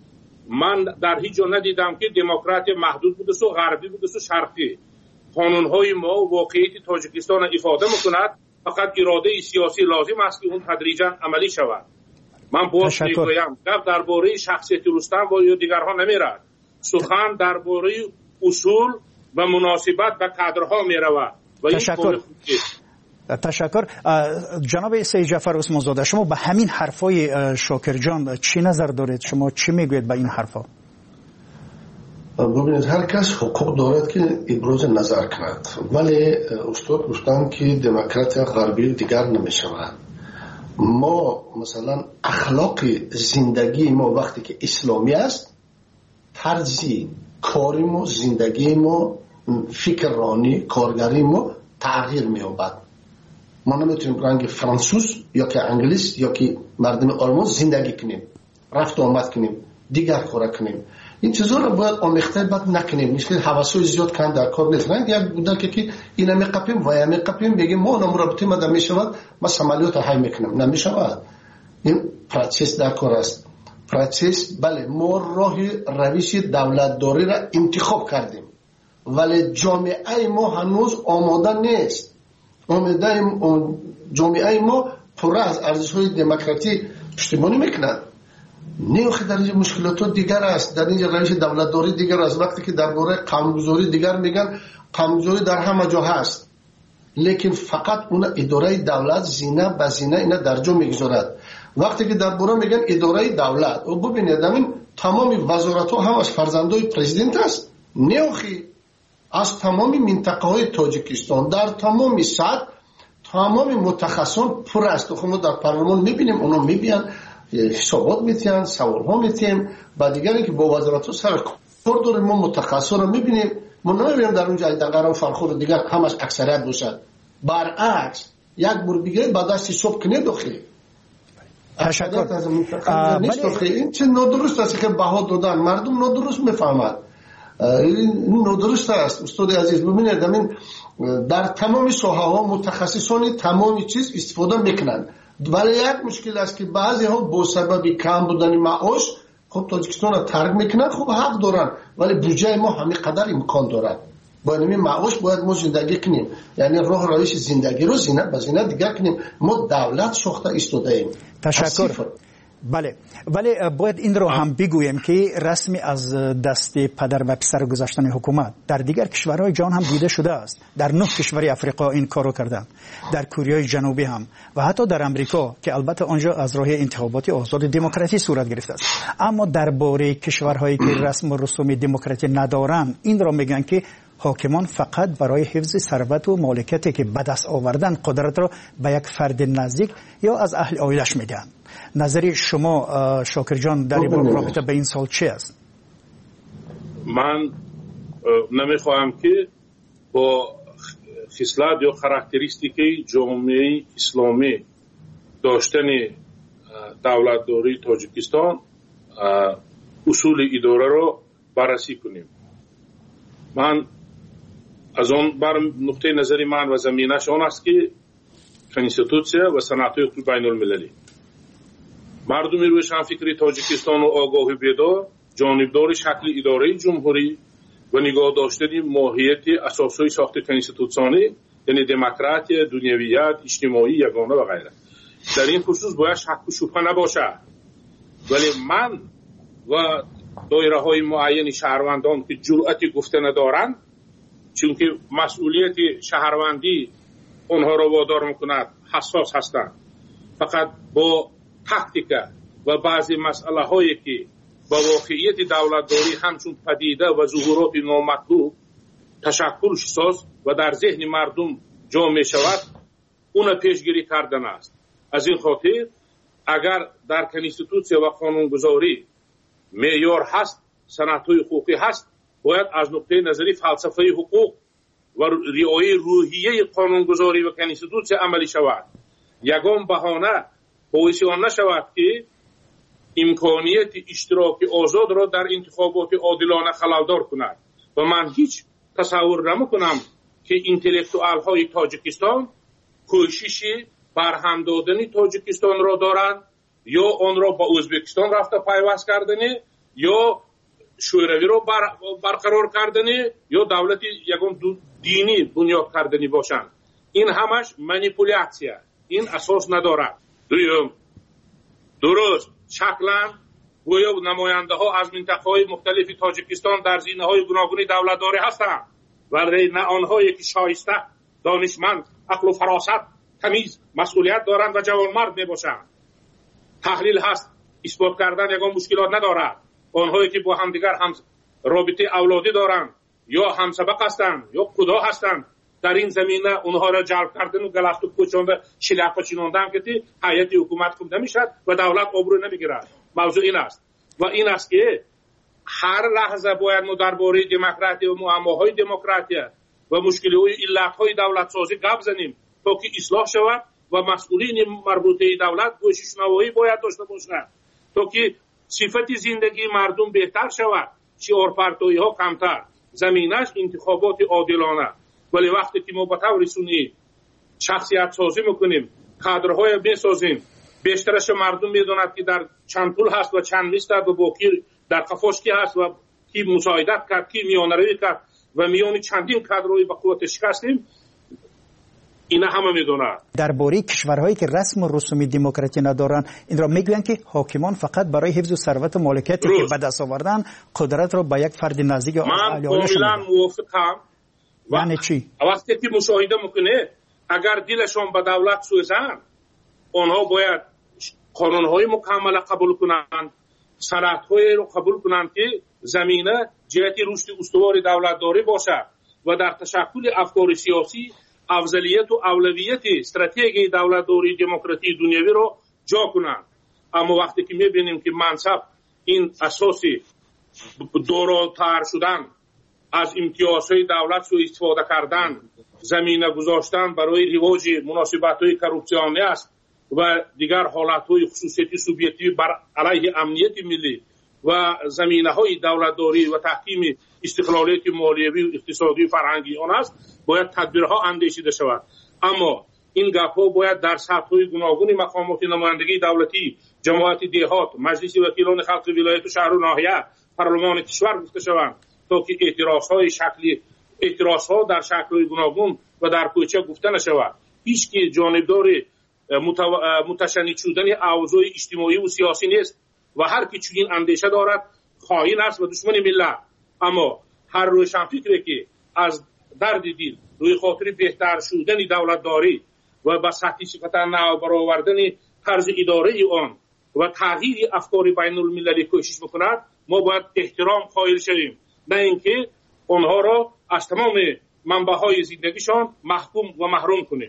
من در هیچ جا ندیدم که دموکراتی محدود بوده و غربی بوده و شرقی. قانونهای ما و واقعیت تاجیکستان افاده میکند، فقط اراده سیاسی لازم است که اون تدریجا عملی شود. من باز میگویم گپ درباره شخصیت رستم و یا دیگرها نمیرد، سخن درباره اصول و مناسبت و کادرها میرود و این تشکر. تشکر. جناب سید جعفر عثمان زاده، شما به همین حرفای شاکر جان چی نظر دارید؟ شما چی میگوید به این حرفا؟ ببینید، هر کس حقوق دارد که ابراز نظر کند، ولی استاد گفتن که دموکراسی غربی دیگر نمیشود. ما مثلا اخلاق زندگی ما وقتی که اسلامی است، طرز کاری ما، زندگی ما، فکرانی کارگری ما تغییر می‌یابد. ما نمیتونیم رنگ فرانسوز یا که انگلیس یا که مردم آلمان زندگی کنیم، رفت و آمد کنیم، دیگر کار کنیم. این چیزا رو باید آمیخته بعد نکنیم. مثل حواسای زیاد کن در کار نیست. نه یک بودن که که اینا میقپیم و یا میقپیم بگیم ما اونم رابطه ما میشود، ما سمالیات های میکنم، نمیشود. این پروسس در کار است. پروسس، بله، ما راه روش دولت داری را انتخاب کردیم، ولی جامعه ما هنوز آماده نیست. آماده جامعه ما پر از ارزش‌های دموکراسی پشتیبانی میکند. نیوخی در اینجا مشکلات دیگر است، در اینجا روش دولتداری دیگر است. وقتی که درباره قانونگذاری دیگر میگن، قانونگذاری در همه جا هست، لیکن فقط اون اداره دولت زینه به زینه اینا در جا میگذارد. وقتی که درباره میگن اداره دولت، و ببینید همین تمام وزارت ها هم از فرزندای پرزیدنت است. نیوخی از تمام منطقه های تاجیکستان در تمام سطح تمام متخصصان پر است. خب ما در پارلمان میبینیم، اونا میبینن حسابات میتین، سوال ها میتیم، و دیگری که با وزارت ها سر کار داریم. ما متخصص رو میبینیم، ما نمیبینیم در اونجا دقیقا و فرخور دیگر همش اکثریت باشد. برعکس یک بار دیگه بعد از حساب کنه داخلی تشکر. این چه نادرست است که بها دادن، مردم نادرست میفهمد. این نادرست است استاد عزیز. ببینید همین در تمام ساحه ها متخصصان تمامی چیز استفاده میکنن، ولی یک مشکل است که بعضی ها با سبب کم بودن معاش خب تاجیکستان را ترک میکنن. خب حق دارن، ولی بودجه ما همین قدر امکان دارد. با این معاش باید ما زندگی کنیم، یعنی راه روش زندگی رو زینه به زینه دیگر کنیم. ما دولت ساخته ایستاده ایم. تشکر. بله، ولی باید این رو هم بگویم که رسمی از دست پدر و پسر گذاشتن حکومت در دیگر کشورهای جهان هم دیده شده است. در نه کشور افریقا این کارو کردن، در کره جنوبی هم، و حتی در امریکا که البته آنجا از راه انتخابات آزاد دموکراسی صورت گرفته است. اما درباره کشورهایی که رسم و رسوم دموکراسی ندارند، این را میگن که حاکمان فقط برای حفظ ثروت و مالکیتی که به دست آوردن قدرت را به یک فرد نزدیک یا از اهل عائلش میدن. نظری شما شاکر جان در این رابطه به این سال چی است؟ من نمیخواهم که با خصلت یا خاراکتریستیکی جامعه اسلامی داشتن دولتداری تاجیکستان اصول اداره را بررسی کنیم. من از آن بر نقطه نظری من و زمینش آن است که کنستیتوسیا و صنعت‌های بین المللی مردمی روشنفکری تاجیکستان و آگاه و بیدار جانبدار شکل اداره جمهوری و نگاه داشتن ماهیت اساسی ساخت کنستیتوسیونی، یعنی دموکراسی، دنیویت، اجتماعی، یگانه و غیره. در این خصوص باید شک و شبهه نباشد، ولی من و دایره های معین شهروندان که جرأت گفته ندارند، چون که مسئولیت شهروندی اونها را وادار میکند حساس هستند، فقط با تاکتیکا و بعضی مسئله هایی که با واقعیت دولتداری همچون پدیده و ظهورات نامطلوب تشکل ساز و در ذهن مردم جا می شود، اون پیشگیری کردن است. از این خاطر اگر در کنستیتوسیا و قانونگذاری معیار هست، صنعت‌های حقوقی هست، باید از نقطه نظری فلسفه حقوق و رعایت روحیه قانونگذاری و کنستیتوسیا عملی شود. یگان بهانه باعث آن نشود که امکانیت اشتراک آزاد را در انتخابات عادلانه خللدار کند. و من هیچ تصور نمی‌کنم که انتلکتوال های تاجیکستان کوشش برهم دادن تاجیکستان را دارند یا آن را با ازبکستان رفته پیوست کردن یا شوروی را بر برقرار کردن یا دولت یگان دینی بنیاد کردنی باشند. این همش مانیپولیاسیه، این اساس ندارد. دویم، درست شکلا گویا نماینده ها از منطقه های مختلف تاجیکستان در زینه های گوناگون دولتداری هستند، ولی نه آنهایی که شایسته، دانشمند، عقل و فراست تمیز مسئولیت دارند و جوانمرد میباشند. تحلیل هست، اثبات کردن یگان مشکلات ندارد. آنهایی که با همدیگر هم رابطه اولادی دارند یا همسبق هستند یا خدا هستند، در این زمینه اونها را جلب کردن و گلخت و کوچانده شلق چیناندن که هیئت حکومت خوب نمیشد و دولت آبرو نمیگیرد. موضوع این است و این است که هر لحظه باید ما درباره دموکراسی و معماهای دموکراسی و مشکل‌های علت‌های دولت سازی گپ زنیم تا که اصلاح شود و مسئولین مربوطه دولت گوششنوایی باید داشته باشند تا که صفت زندگی مردم بهتر شود، شعارپرتویی ها کمتر، زمینش انتخابات عادلانه. ولی وقتی که ما با طور سنی شخصیت سازی میکنیم، کادرهای میسازیم، بیشترش مردم میدوند که در چند پول هست و چند نیست و باقی در قفاش کی هست و کی مساعدت کرد، کی میانروی کرد و میانی چندین کادرهای به قوت شکستیم، اینا همه میدونن. درباره کشورهایی که رسم و رسوم دموکراسی ندارن، این را میگویند که حاکمان فقط برای حفظ ثروت و مالکیتی که به دست آوردن قدرت را به یک فرد نزدیک من کاملا موافقم. یعنی چی؟ وقتی که مشاهده میکنه اگر دلشون به دولت سوزن، آنها باید قانونهای مکمل قبول کنند، سندهای رو قبول کنند که زمینه جهت رشد استوار دولت داری باشد و در تشکل افکار سیاسی افضلیت و اولویت استراتژی دولتداری دموکراسی دنیوی رو جا کنند. اما وقتی که میبینیم که منصب این اساسی دوراتر شدن، از امتیازهای دولت سوء استفاده کردن، زمینه گذاشتن برای رواج مناسبت‌های کروپسیونی است و دیگر حالت‌های خصوصیتی سوبیتی بر علیه امنیت ملی و زمینه‌های دولتداری و تحکیم استقلالیت مالیوی و اقتصادی و فرهنگی آن است، باید تدبیرها اندیشیده شود. اما این گپ‌ها باید در سطح‌های گوناگون مقامات نمایندگی دولتی، جماعت دهات، مجلس وکیلان خلق ولایت و شهر و ناحیه، پارلمان کشور گفته شوند تا که اعتراض‌های شکلی اعتراض‌ها در شکل‌های گوناگون و در کوچه گفته نشود. هیچ کی جانبدار متشنج شدن اوضاع اجتماعی و سیاسی نیست و هر کی چنین اندیشه دارد خائن است و دشمن ملت. اما هر روشنفکری که از درد دل روی خاطر بهتر شدن دولتداری و به سطح صفت نو برآوردن طرز اداره آن و تغییر افکار بین المللی کوشش میکند، ما باید احترام قائل شویم، نه اینکه آنها را از تمام منبعهای زندگیشان محکوم و محروم کنیم.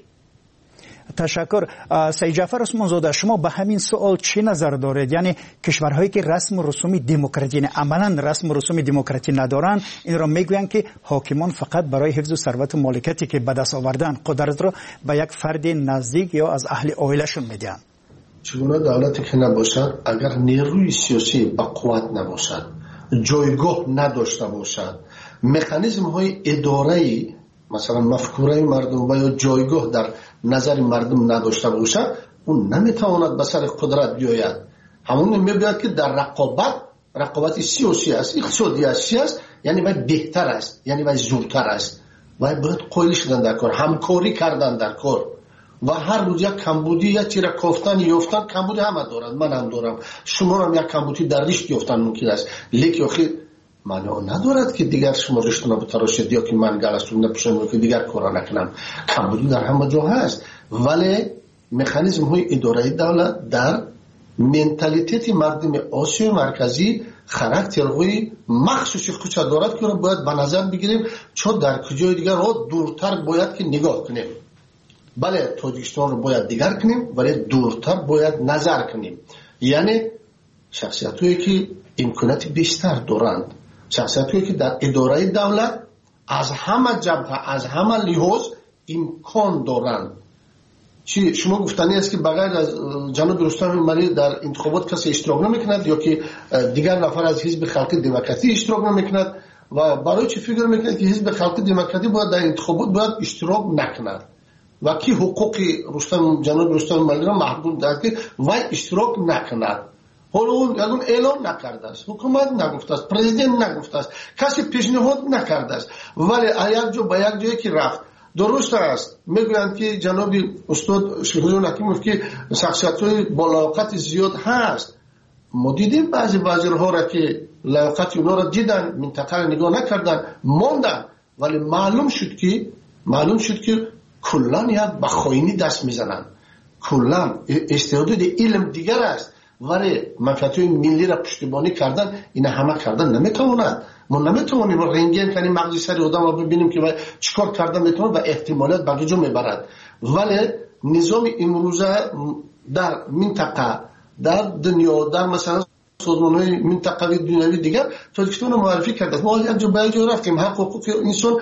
تشکر. سید جعفر عثمان زاده، شما به همین سوال چی نظر دارید؟ یعنی کشورهایی که رسم و رسوم دموکراسی، یعنی عملا رسم و رسوم دموکراسی ندارن، این را میگویند که حاکمان فقط برای حفظ ثروت و مالکیتی که به دست آوردن قدرت را به یک فرد نزدیک یا از اهل عائله‌شون میدن. چگونه دولتی که نباشد، اگر نیروی سیاسی با قوت نباشد، جایگاه نداشته باشد، مکانیزم های اداره‌ای مثلا مفکوره مردم و یا جایگاه در نظر مردم نداشته باشد، اون نمیتواند به سر قدرت بیاید. همون میباید که در رقابت رقابت سیاسی است، اقتصادی است، یعنی باید بهتر است، یعنی باید زورتر است و باید قائل شدن در کار، همکاری کردن در کار و هر روز یک کمبودی یا چیره کافتن یافتن، کمبودی همه دارند، من هم دارم، شما هم یک کمبودی در رشت یافتن ممکن است، لیکن آخه معنا ندارد که دیگر شما رشته نبتراشید یا که من گلستون نپوشم که دیگر کارا نکنم. کمبودی در همه جا هست، ولی مکانیزم های اداره دولت در منتالیتی مردم آسیای مرکزی خاراکترهای مخصوصی خودش دارد که رو باید به نظر بگیریم، چون در کجای دیگر رو دورتر باید که نگاه کنیم. بله تاجیکستان رو باید دیگر کنیم ولی دورتر باید نظر کنیم. یعنی شخصیت هایی که امکانات بیشتر دارند، شخصیت هایی که در اداره دولت از همه جبهه از همه لحاظ امکان دارند. چی شما گفتنی است که بغیر از جناب رستم ملی در انتخابات کسی اشتراک نمیکند یا که دیگر نفر از حزب خلق دموکراسی اشتراک نمیکند و برای چی فکر میکند که حزب خلق دموکراسی باید در انتخابات باید اشتراک نکند و کی حقوق رستم جناب رستم ملی را محدود دارد که وای اشتراک نکند. حالا اون یگون اعلام نکرده است، حکومت نگفته است، پرزیدنت نگفته است، کسی پیشنهاد نکرده است، ولی یک جا به یک جایی که رفت درست است. میگویند که جناب استاد شهید حکیموف که شخصیت‌های با لیاقت زیاد هست. ما دیدیم بعضی وزیرها را که لیاقت اونا را دیدن، منطقه را نگاه نکردن، ماندن، ولی معلوم شد که معلوم شد که کلا یک به خائنی دست میزنند. کلا استعداد علم دیگر است ولی منفعت‌های ملی را پشتیبانی کردن این همه کردن نمیتواند. ما نمیتوانیم رنگین کنیم مغز سر آدم را ببینیم که چیکار کردن میتونه و احتمالات به جا میبرد. ولی نظام امروزه در منطقه در دنیا در مثلا سازمان‌های منطقوی دنیوی دیگر تاجیکستان رو معرفی کرده. ما یک جا به جا رفتیم حق حقوق انسان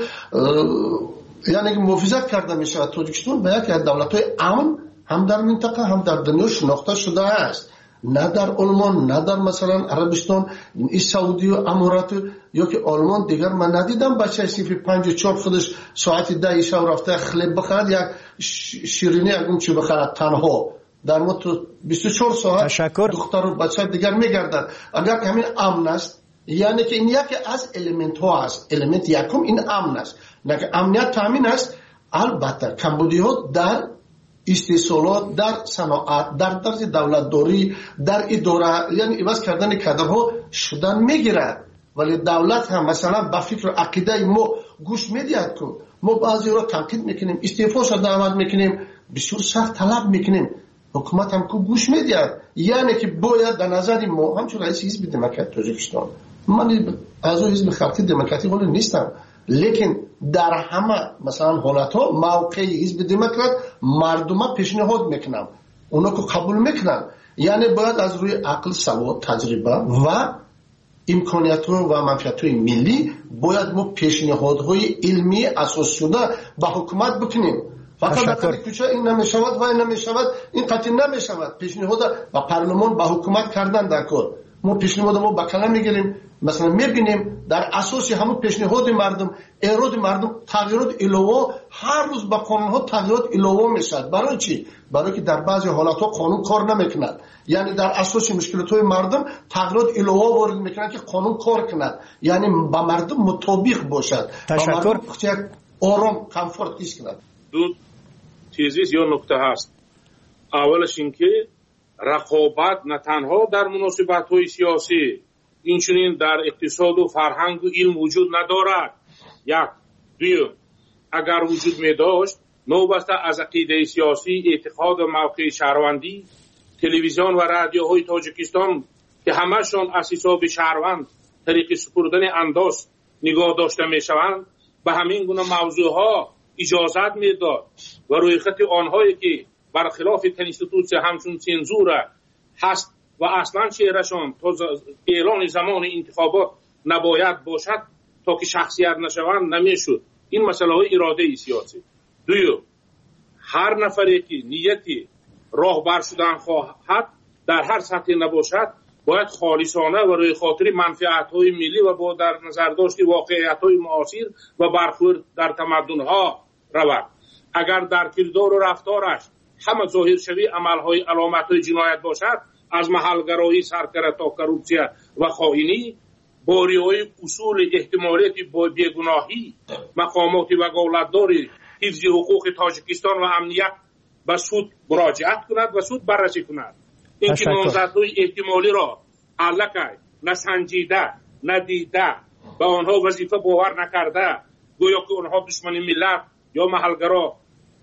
یعنی محافظت کرده میشه. تاجیکستان به یک از دولت‌های امن هم در منطقه هم در دنیا شناخته شده است. نه در آلمان نه در مثلا عربستان این سعودی و امارات یا که آلمان دیگر من ندیدم بچه صفر پنج و چهار خودش ساعت ده شب رفته خلب بخرد یک شیرینی اگم چی بخرد تنها در ما تو بیست و چهار ساعت تشکر. دختر و بچه دیگر میگردن. اگر که همین امن است یعنی که این یکی از الیمنت ها است. الیمنت یکم این امن است. نه که امنیت تامین است. البته کمبودی ها در استثمارات در صنعت در درز دولتداری در اداره یعنی عوض کردن کادرها شدن میگیرد ولی دولت هم مثلا با فکر و عقیده ما گوش میدهد که ما بعضی را تنقید میکنیم استعفاش دعوت میکنیم بسیار سخت طلب میکنیم حکومت هم که گوش میدهد. یعنی که باید در نظر ما همچون رئیس حزب دموکرات تاجیکستان من از حزب خلقی دموکراتی ولی نیستم لیکن در همه مثلا حالت ها موقع حزب دموکرات مردم پیشنهاد میکنم اونا که قبول میکنن. یعنی باید از روی عقل سواد تجربه و امکانیت و منفعت های ملی باید ما پیشنهادهای علمی اساس شده به حکومت بکنیم. فقط در کوچه این نمیشود و این نمیشود این قطعی نمیشود. پیشنهاد به پارلمان به حکومت کردن در کار ما پیشنهاد ما به کلام میگیریم مثلا میبینیم در اساس همون پیشنهاد مردم اراد مردم تغییرات علاوه هر روز با قانون ها تغییرات علاوه میشد. برای چی؟ برای که در بعضی حالات ها قانون کار نمیکند. یعنی در اساس مشکلات های مردم تغییرات علاوه وارد میکنند که قانون کار کند یعنی با مردم مطابق باشد. تشکر. آرام کامفورت ایست کند. دو چیزی یا نکته هست. اولش اینکه رقابت نه تنها در مناسبت‌های سیاسی اینچنین در اقتصاد و فرهنگ و علم وجود ندارد. یک دوم اگر وجود می داشت نوبسته از عقیده سیاسی اعتقاد و موقع شهروندی تلویزیون و رادیوهای تاجیکستان که همشان از حساب شهروند طریق سپردن انداز نگاه داشته می شوند به همین گونه موضوعها اجازت می داد و روی خط آنهایی که برخلاف کنستیتوسیون همچون سنزور هست و اصلا چهرهشان تا اعلان زمان انتخابات نباید باشد تا که شخصیت نشوند نمیشد. این مسئله های اراده سیاسی. دوم هر نفری که نیتی راهبر شدن خواهد در هر سطح نباشد باید خالصانه و روی خاطر منفعت های ملی و با در نظر داشت واقعیت های معاصر و برخورد در تمدن ها رود. اگر در کردار و رفتارش همه ظاهر شوی عملهای علامتهای جنایت باشد از محلگرایی سرکره تا کروپسیا و خائنی باریهای اصول احتمالیت بیگناهی مقامات وکالتداری حفظ حقوق تاجیکستان و امنیت به سود مراجعت کند و سود بررسی کند. این که نامزدهای احتمالی را علکه نسنجیده ندیده به آنها وظیفه باور نکرده گویا که آنها دشمن ملت یا محلگرا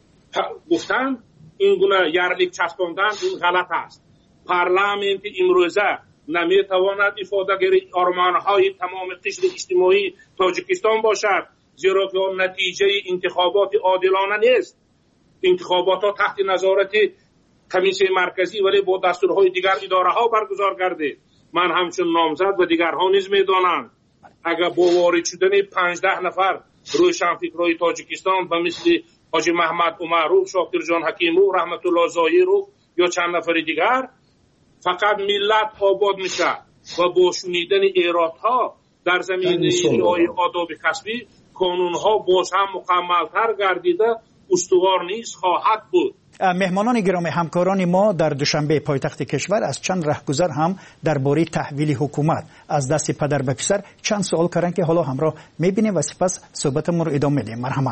گفتند این گونه یرلیک چسباندن این غلط است. پارلمانت امروزه نمیتواند افادهگری آرمانهای تمام قشر اجتماعی تاجیکستان باشد زیرا که آن نتیجه انتخابات عادلانه نیست. انتخابات ها تحت نظارت کمیسیون مرکزی ولی با دستورهای دیگر اداره ها برگزار گردید. من همچون نامزد و دیگرها نیز میدانند اگر با وارد شدن پانزده نفر روشنفکرای تاجیکستان و مثل حاجی محمد عمرو، شاکر جان حکیمو، رحمت الله زاهرو یا چند نفر دیگر فقط ملت آباد میشه و با شنیدن ایرادها در زمین اجرای آداب کسبی قانونها باز هم مکملتر گردیده استوار نیست خواهد بود. مهمانان گرامی همکاران ما در دوشنبه پایتخت کشور از چند رهگذر هم درباره تحویل حکومت از دست پدر به پسر چند سوال کردند که حالا همراه میبینیم و سپس صحبتمون رو ادامه میدیم. مرحمت.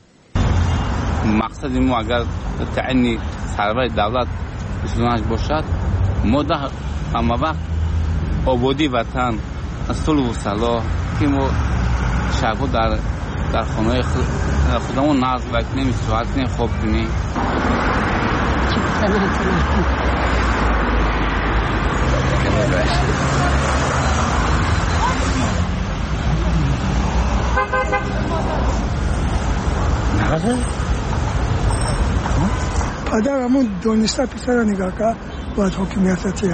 مقصد ما اگر تعینی سرور دولت اسلامش باشد ما ده همه وقت آبادی وطن صلح و صلاح که ما شبها در در خانه خودمون ناز بکنیم، ساعت کنیم، خوب کنیم. پدرمون دونسته پسر نگاه که باید حکمیت چیه.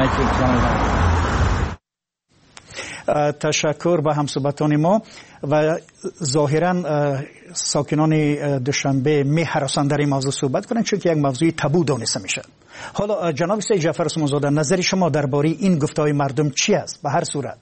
تشکر به همصحبتان ما و ظاهرا ساکنان دوشنبه می هراسان در این موضوع صحبت کنند چون که یک موضوع تابو دانسته میشه. حالا جناب سید جعفر عثمان زاده، نظر شما درباره این گفتهای مردم چی است؟ به هر صورت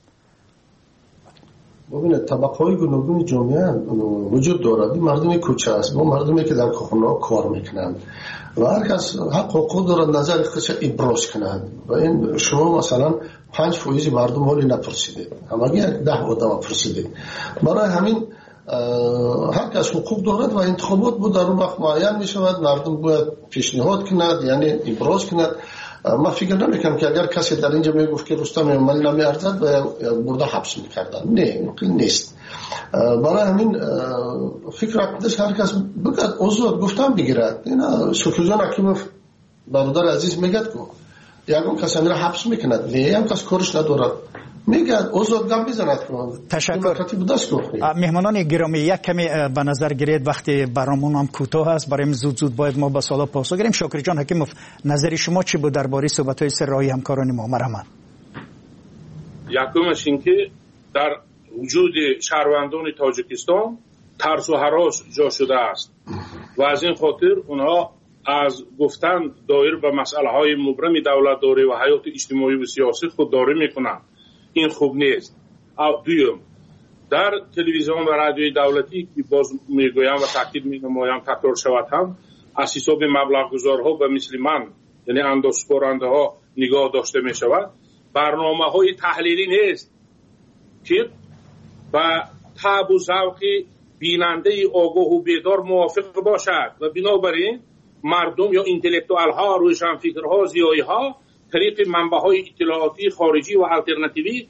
ببینید طبقه‌های گوناگون جامعه وجود دارد. مردم کوچه است، با مردمی که در خانه‌ها کار میکنند و هر کس حق حقوق دارد نظر خودش ابراز کنند و این شما مثلا پنج فیصد مردم حالی نپرسیدید، همگی یک ده آدم پرسیدید. برای همین هر کس حقوق دارد و انتخابات بود در اون وقت معین می شود، مردم باید پیشنهاد کند، یعنی ابراز کند. ما فکر نمیکنم که اگر کسی در اینجا میگفت که رستم امالی نمیارزد و برده حبس میکردن، نه ممکن نیست. برای همین فکر اقدش هر کس بگد آزاد گفتم بگیرد. اینا شکرجان حکیموف برادر عزیز میگد که یکم کسی میره حبس میکند، نه هم کس کارش ندارد، میگد آزاد گم بزند. تشکر. مهمانان گرامی، یک کمی به نظر گیرید وقتی برامون هم کوتاه است، برای زود زود باید ما به سوالا پاسخ گیریم. شکرجان حکیموف، نظر شما چی بود درباره صحبت‌های سه راهی همکاران ما؟ مرحمت. یکمش این که در وجود شهروندان تاجیکستان ترس و هراس جا شده است و از این خاطر اونها از گفتن دایر به مسئله های مبرم دولت داره و حیات اجتماعی و سیاسی خودداری میکنند. این خوب نیست. دویم، در تلویزیون و رادیوی دولتی که باز میگویم و تاکید می‌نمایم تکرار شود هم از حساب مبلغ گذارها به مثل من، یعنی اندازه‌سپارنده ها نگاه داشته می شود. برنامه های تحلیلی نیست که با طبع و ذوق بیننده آگاه و بیدار موافق باشد و بنابراین مردم یا انتلکتوال ها، روشنفکرها، زیایی ها طریق منبع های اطلاعاتی خارجی و الटरनेटिव्ی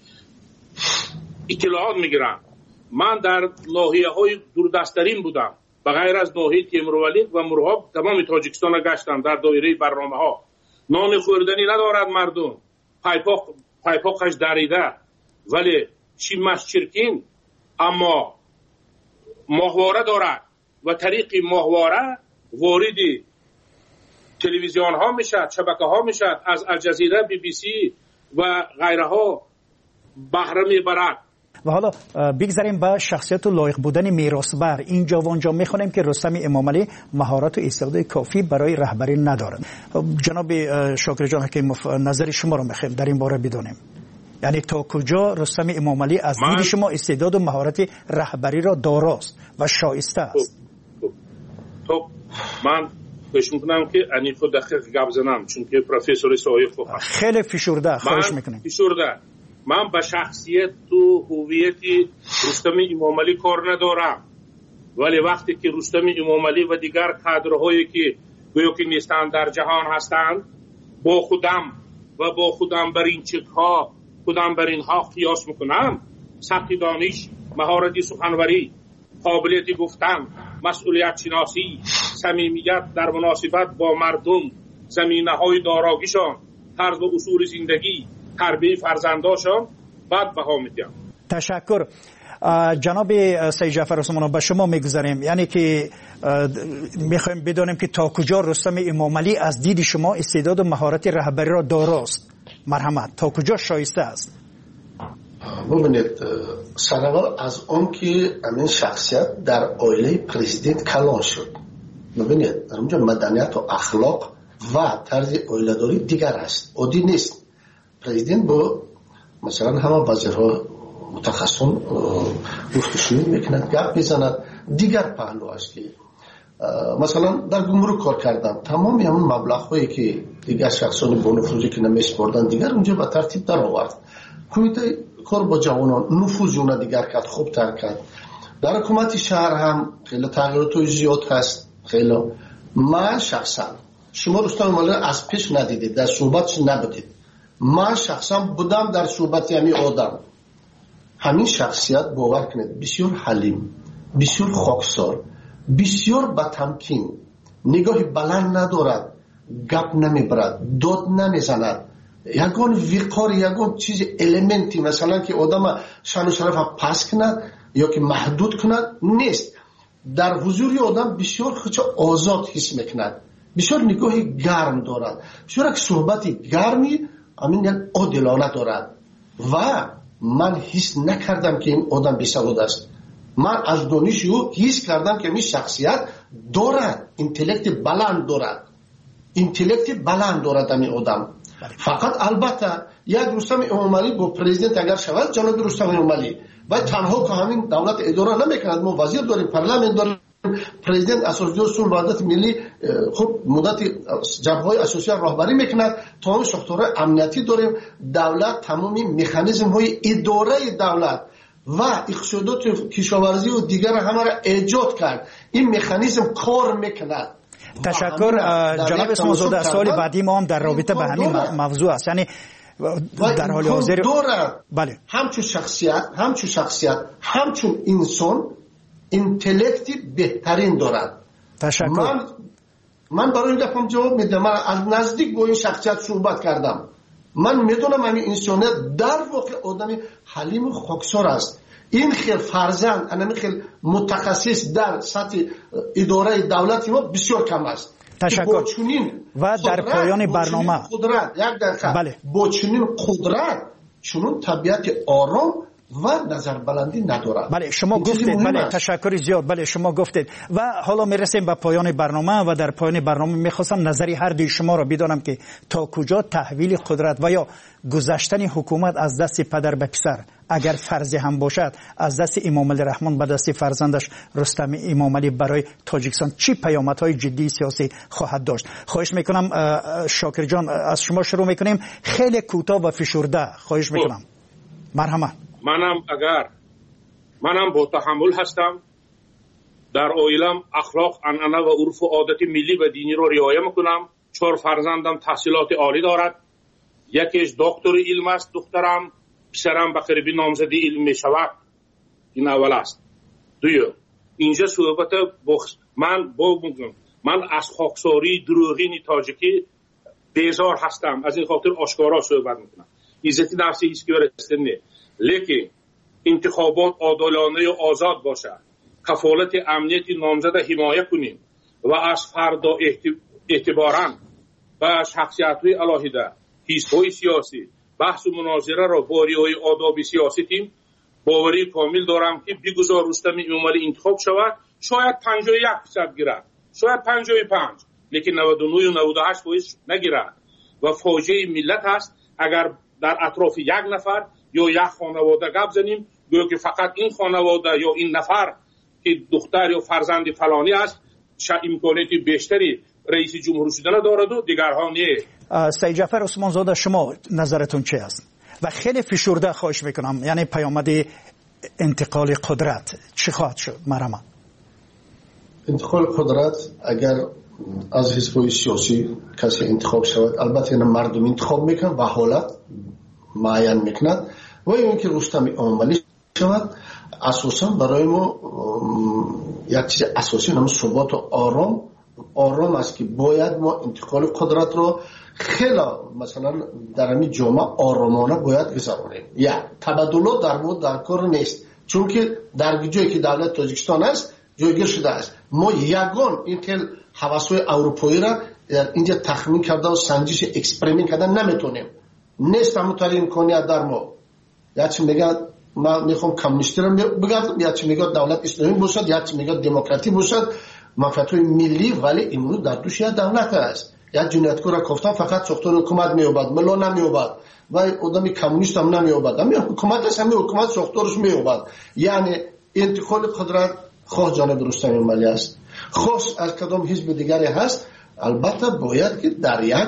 اطلاعات میگیرن. من در ناحیه های دوردستترین بودم، بغیر از ناحیه تیمورولید و مرغاب تمام تاجیکستان را گشتم. در دایره برنامه ها نان خوردنی ندارد مردم، پایپاق پایپاقش دریده، ولی چیمش چرکین اما ماهواره دارد و طریق ماهواره وارد تلویزیون ها میشد، شبکه ها میشد، از الجزیره، بی بی سی و غیره ها بهره میبرد. و حالا بگذاریم به شخصیت و لایق بودن میراثبر. اینجا و اونجا میخونیم که رستم امامعلی مهارت و استعداد کافی برای رهبری ندارد. جناب شاکر جان حکیموف، نظر شما رو میخوایم در این باره بدونیم. یعنی تا کجا رستم امامعلی از دید شما استعداد و مهارت رهبری را داراست و شایسته است؟ تو من فکر میکنم که انی خود دقیق گپ زنم، چون که پروفسور سایه خوب هست. خیلی فشرده، خواهش میکنم. فشرده. من به شخصیت و هویت رستم امامعلی کار ندارم، ولی وقتی که رستم امامعلی و دیگر کادرهایی که گویا که نیستند در جهان هستند، با خودم و با خودم بر این چکها خودم بر اینها قیاس میکنم، سبک دانش، مهارت سخنوری، قابلیت گفتن، مسئولیت شناسی، صمیمیت در مناسبت با مردم، زمینه‌های داراگیشان، طرز و اصول زندگی، تربیت فرزنداشان بعد بها میدم. تشکر. جناب سید جعفر عثمان، به شما میگذاریم، یعنی که میخوایم بدونیم که تا کجا رستم امامعلی از دید شما استعداد و مهارت رهبری را داراست. مرحمت، تا کجا شایسته است؟ ببینید، سرنوشت از اون که این شخصیت در عائله پرزیدنت کلان شد. ببینید در اونجا مدنیت و اخلاق و طرز عائله‌داری دیگر است، عادی نیست. پرزیدنت با مثلا همه وزیرها متخصصون گفتگو میکنند، گپ میزنند. دیگر پهلو است که مثلا در گمرک کار کردن، تمامی همون مبلغ‌هایی که دیگر شخصان با نفوذی که نمیسپردن دیگر اونجا به ترتیب در آورد. کمیته کار با جوانان نفوذ اون دیگر کرد، خوب تر کرد. در حکومت شهر هم خیلی تغییرات زیاد هست. خیلی من شخصا، شما رستم امامعلی از پیش ندیدید، در صحبتش نبودید. من شخصا بودم در صحبت همین آدم. همین شخصیت باور کنید بسیار حلیم بسیار خاکسار، بسیار بتمکین، نگاه بلند ندارد، گپ نمیبرد، داد نمیزند، یگان وقار، یگان چیز المنتی مثلا که آدم شان و شرف پس کند یا که محدود کند نیست. در حضور آدم بسیار خودش آزاد حس میکند، بسیار نگاه گرم دارد، بسیار یک صحبت گرمی همین یک عادلانه دارد و من حس نکردم که این آدم بی‌سواد است. من از دانش او حس کردم که این شخصیت دارد، اینتלקت بلند دارد، اینتלקت بلند دارد این آدم. فقط البته یک رستم امامی با پرزیدنت اگر شود، جناب رستم امامی و تنها که همین دولت اداره نمیکند، ما وزیر داریم، پارلمان داریم، پرزیدنت اساسیون سول وحدت ملی خب مدت جبهه‌های اساسی راهبری میکند، تمام ساختارهای امنیتی داریم، دولت تمامی مکانیزم های اداره دولت و اقتصادات کشاورزی و دیگر همه را ایجاد کرد. این مکانیزم کار میکند. تشکر جناب اسمانزاده. سوال بعدی ما هم در رابطه به همین موضوع است، یعنی در حال حاضر بله همچون شخصیت همچون شخصیت همچون انسان اینتלקتی بهترین دارد. تشکر. من من برای این گفتم جواب میدم. من از نزدیک با این شخصیت صحبت کردم. من میدونم همین انسانیت در واقع آدم حلیم و خاکسار است. این خیلی فرزند، این خیلی متخصص در سطح اداره دولتی ما بسیار کم است. تشکر. و در پایان برنامه قدرت یک دقیقه بله. با چنین قدرت چنون طبیعت آرام و نظر بلندی ندارد. بله شما گفتید، بله تشکر زیاد، بله شما گفتید و حالا میرسیم به پایان برنامه و در پایان برنامه میخواستم نظری هر دوی شما را بدانم که تا کجا تحویل قدرت و یا گذشتن حکومت از دست پدر به پسر اگر فرض هم باشد از دست امام علی رحمان به دست فرزندش رستم امام علی برای تاجیکستان چی پیامدهای جدی سیاسی خواهد داشت؟ خواهش میکنم شاکر جان از شما شروع میکنیم، خیلی کوتاه و فشرده خواهش میکنم. مرحمت. منم اگر منم با تحمل هستم، در عائلم اخلاق، عنعنه و عرف و عادت ملی و دینی رو رعایت میکنم. چهار فرزندم تحصیلات عالی دارد، یکیش دکتر علم است دخترم، پسرم به قربی نامزدی علم میشود. این اول است. دوم اینجا صحبت بخش من با من از خاکساری دروغین تاجیکی بیزار هستم، از این خاطر آشکارا صحبت میکنم. عزت نفسی هیچ کی برسته نه، لیکن انتخابات عادلانه و آزاد باشد، کفالت امنیت نامزد حمایت کنیم و از فردا اعتباراً به شخصیت‌های علاهده، حزب‌های سیاسی بحث و مناظره را با رعایت آداب سیاسی تیم باوری کامل دارم که بگذار رستم امام علی انتخاب شود، شاید پنجاه و یک درصد گیرد، شاید پنجاه و پنج، لیکن نود و نه و نود و هشت درصد نگیرد و فاجعه ملت است اگر در اطراف یک نفر یا یک خانواده گپ زنیم گویا که فقط این خانواده یا این نفر که دختر یا فرزند فلانی است امکانات بیشتری رئیس جمهور شدن دارد و دیگرها نه. سید جعفر عثمانزاده شما نظرتون چه است؟ و خیلی فشرده خواهش میکنم، یعنی پیامد انتقال قدرت چی خواهد شد؟ مرحبا. انتقال قدرت اگر از حزب‌های سیاسی کسی انتخاب شود، البته مردم انتخاب میکنن و حالت معین میکند و اینکه رستم امام علی شود اساسا برای ما یک چیز اساسی نام ثبات و آرام آرام است که باید ما انتقال قدرت رو خیلی مثلا در همین جامعه آرامانه باید گذرانیم. یا تبادلات در بود در کار نیست، چون که در جایی که دولت تاجیکستان است جایگیر شده است. ما یگان این تل حواسای اروپایی را اینجا تخمین کرده و سنجش اکسپریمنت کردن نمیتونیم. نیست همونطوری امکانیت در ما. یا چی میگه من میخوام کمونیستی رو بگردم، یا چی میگه دولت اسلامی باشد، یا چی میگه دموکراتی باشد، منفعت‌های ملی، ولی امروز در دوش یا دولت است. یا جنایتکار را گفتم فقط ساختار حکومت میوبد، ملا نمیوبد و آدمی کمونیست هم نمیوبد، همین حکومت است، همین حکومت ساختارش میوبد. یعنی انتقال قدرت خواه جانب رستم امام علی است، خاص از کدام حزب دیگری هست، البته باید که در یک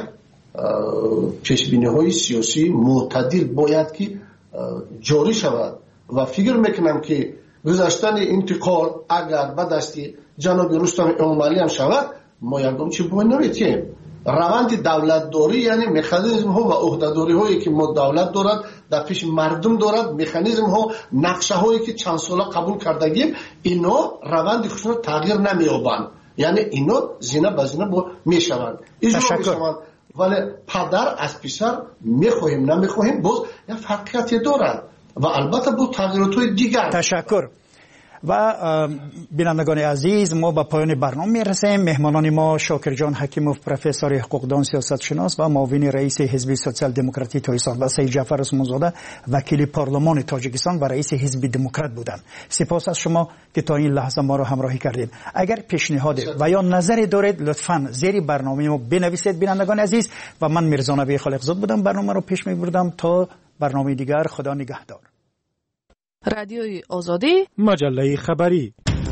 پیشبینی‌های سیاسی معتدل باید که جاری شود و فکر میکنم که گذاشتن انتقال اگر به دست جناب رستم امام علی هم شود ما یکم چی باید نمیتیم. روند دولتداری یعنی مکانیزم ها و عهدهداری هایی که ما دولت دارد در پیش مردم دارد، مکانیزم ها نقشه هایی که چند ساله قبول کردگیم، اینا روند خودشون تغییر نمی‌یابند. یعنی اینا زینه به زینه با میشوند اجرا میشوند، ولی پدر از پسر میخواهیم نمیخواهیم باز یک فرقیتی دارد و البته با تغییرات دیگر. تشکر. و بینندگان عزیز، ما به پایان برنامه میرسیم. مهمانان ما شاکر جان حکیموف، پروفسور حقوقدان سیاست شناس و معاون رئیس حزب سوسیال دموکراتی تایسار و سید جعفر عثمانزاده وکیل پارلمان تاجیکستان و رئیس حزب دموکرات بودند. سپاس از شما که تا این لحظه ما را همراهی کردید. اگر پیشنهاد و یا نظری دارید لطفاً زیر برنامه ما بنویسید بینندگان عزیز. و من میرزا نبی خالقزاد بودم، برنامه رو پیش میبردم. تا برنامه دیگر، خدا نگهدار. رادیوی آزادی، مجله خبری.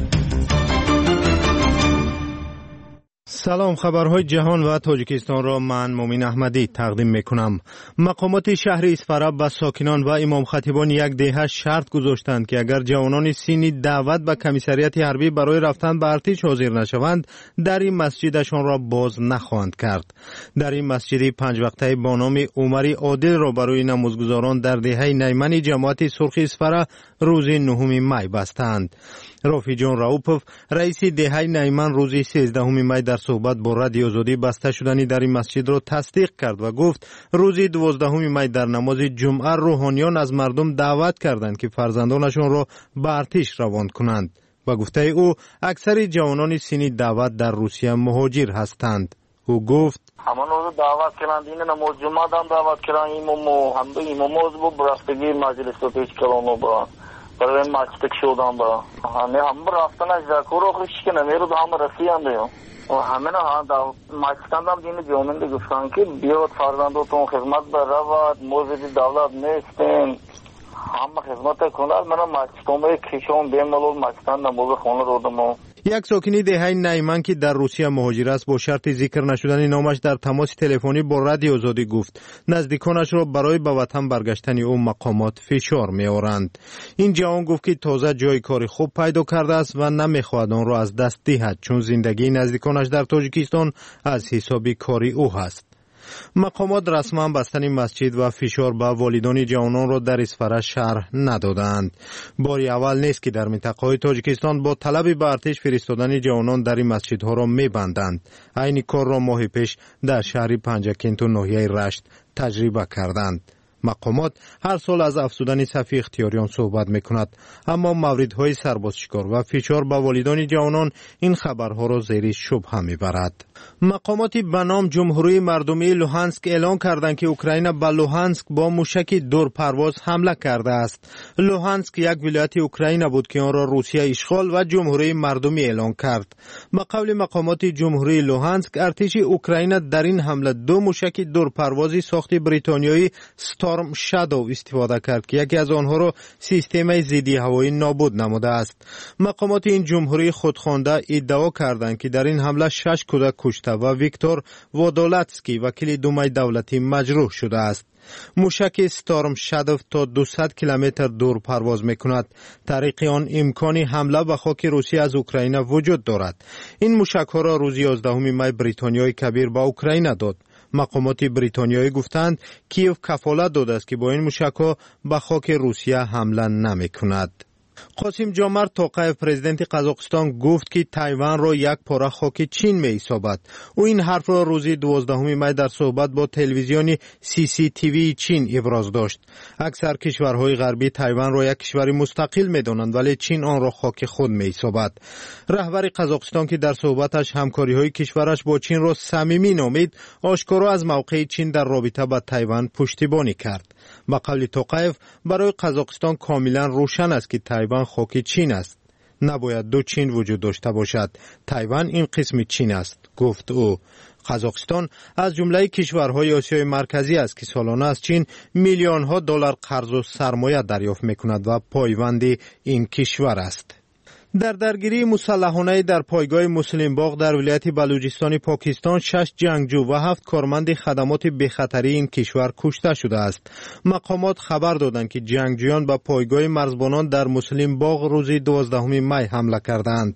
سلام، خبرهای جهان و تاجیکستان را من مومین احمدی تقدیم میکنم. مقامات شهر اسفرا به ساکنان و امام خطیبان یک دهه شرط گذاشتند که اگر جوانان سینی دعوت به کمیسریت حربی برای رفتن به ارتش حاضر نشوند، در این مسجدشان را باز نخواهند کرد. در این مسجد پنج وقته با نام عمر عادل را برای نمازگزاران در دهه نیمن جماعت سرخ اسفرا روز نهم می بستند. رافی جان راوپوف، رئیس دهه نیمن، روز سیزدهم می در صحبت با رادیو آزادی بسته شدنی در این مسجد را تصدیق کرد و گفت روز دوازدهم می در نماز جمعه روحانیان از مردم دعوت کردند که فرزندانشان را به ارتش روان کنند. و گفته او اکثر جوانان سینی دعوت در روسیه مهاجر هستند. او گفت همان روز دعوت کردند، این نماز جمعه دام دعوت کردند، ایمامو هم به ایماموز بو برفتگی مجلس و پیش کلانو با برای مجتک شدن با همه هم برفتن از ذکر رو خوش که نمیرو به هم رسیانده و همه نه دا مجتکان دام دین جوانند گفتن که بیاد فرزنداتون خدمت برود، موزدی دولت نیستین، همه خدمت کنند. من مجتکان به کشون بیمالول مجتکان نماز خونه رو دمو. یک ساکنی دهه نیمن که در روسیه مهاجر است با شرط ذکر نشدن نامش در تماس تلفنی با رادیو آزادی گفت نزدیکانش را برای به وطن برگشتن او مقامات فشار می‌آورند. این جوان گفت که تازه جای کار خوب پیدا کرده است و نمی‌خواهد آن را از دست دهد، چون زندگی نزدیکانش در تاجیکستان از حساب کاری او است. مقامات رسما بستن مسجد و فشار به والدان جوانان را در اسفرا شرح ندادند. باری اول نیست که در منطقه‌های تاجیکستان با طلب به ارتش فرستادن جوانان در این مسجدها را می‌بندند. این کار را ماه پیش در شهر پنجاکنت و ناحیه رشت تجربه کردند. مقامات هر سال از افزودن صف اختیاریان صحبت می‌کند، اما موردهای سربازشکار و فشار به والدان جوانان این خبرها را زیر شبهه می‌برد. مقامات به نام جمهوری مردمی لوهانسک اعلام کردند که اوکراین به لوهانسک با موشک دورپرواز حمله کرده است. لوهانسک یک ولایت اوکراین بود که آن را روسیه اشغال و جمهوری مردمی اعلام کرد. به قول مقامات جمهوری لوهانسک، ارتش اوکراین در این حمله دو موشک دورپروازی ساخت بریتانیایی ستارم شادو استفاده کرد که یکی از آنها را سیستم ضد هوایی نابود نموده است. مقامات این جمهوری خودخوانده ادعا کردند که در این حمله شش کودک کشته و ویکتور وادولاتسکی وکیل دومای دولتی مجروح شده است. موشک ستارم شادو تا دویست کیلومتر دور پرواز میکند. طریق آن امکان حمله به خاک روسیه از اوکراین وجود دارد. این موشک ها را روز یازدهم می بریتانیای کبیر به اوکراین داد. مقامات بریتانیایی گفتند کیف کفالت داده است که با این موشک‌ها به خاک روسیه حمله نمی‌کند. قاسم جامرد توقیف پرزیدنت قزاقستان گفت که تایوان را یک پاره خاک چین می‌حسابد. او این حرف را روز دوازدهم می در صحبت با تلویزیون سی سی تی وی چین ابراز داشت. اکثر کشورهای غربی تایوان را یک کشور مستقل می‌دانند، ولی چین آن را خاک خود می‌حسابد. رهبر قزاقستان که در صحبتش همکاری‌های کشورش با چین را صمیمی نامید، آشکارا از موقع چین در رابطه با تایوان پشتیبانی کرد. با قول توقیف برای قزاقستان کاملا روشن است که تایوان خاک چین است. نباید دو چین وجود داشته باشد. تایوان این قسم چین است، گفت او. قزاقستان از جمله کشورهای آسیای مرکزی است که سالانه از چین میلیون ها دلار قرض و سرمایه دریافت میکند و پایبند این کشور است. در درگیری مسلحانه در پایگاه مسلم باغ در ولایت بلوچستان پاکستان شش جنگجو و هفت کارمند خدمات بخطری این کشور کشته شده است. مقامات خبر دادند که جنگجویان به پایگاه مرزبانان در مسلم باغ روز دوازدهم می حمله کردند.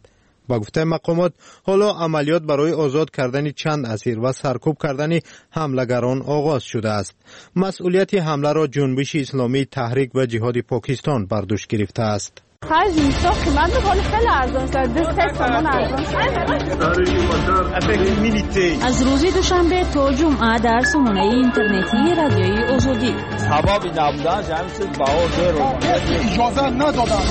با گفته مقامات حالا عملیات برای آزاد کردن چند اسیر و سرکوب کردن حملهگران آغاز شده است. مسئولیت حمله را جنبش اسلامی تحریک و جهاد پاکستان بر دوش گرفته است. خرج اینجا قیمت می‌کنه خیلی ارزان است. دو سه تومان ارزان است. از روز دوشنبه تا جمعه در سامانه اینترنتی رادیوی آزادی. ثوابی نبودن همین چیز باور رو اجازه ندادن.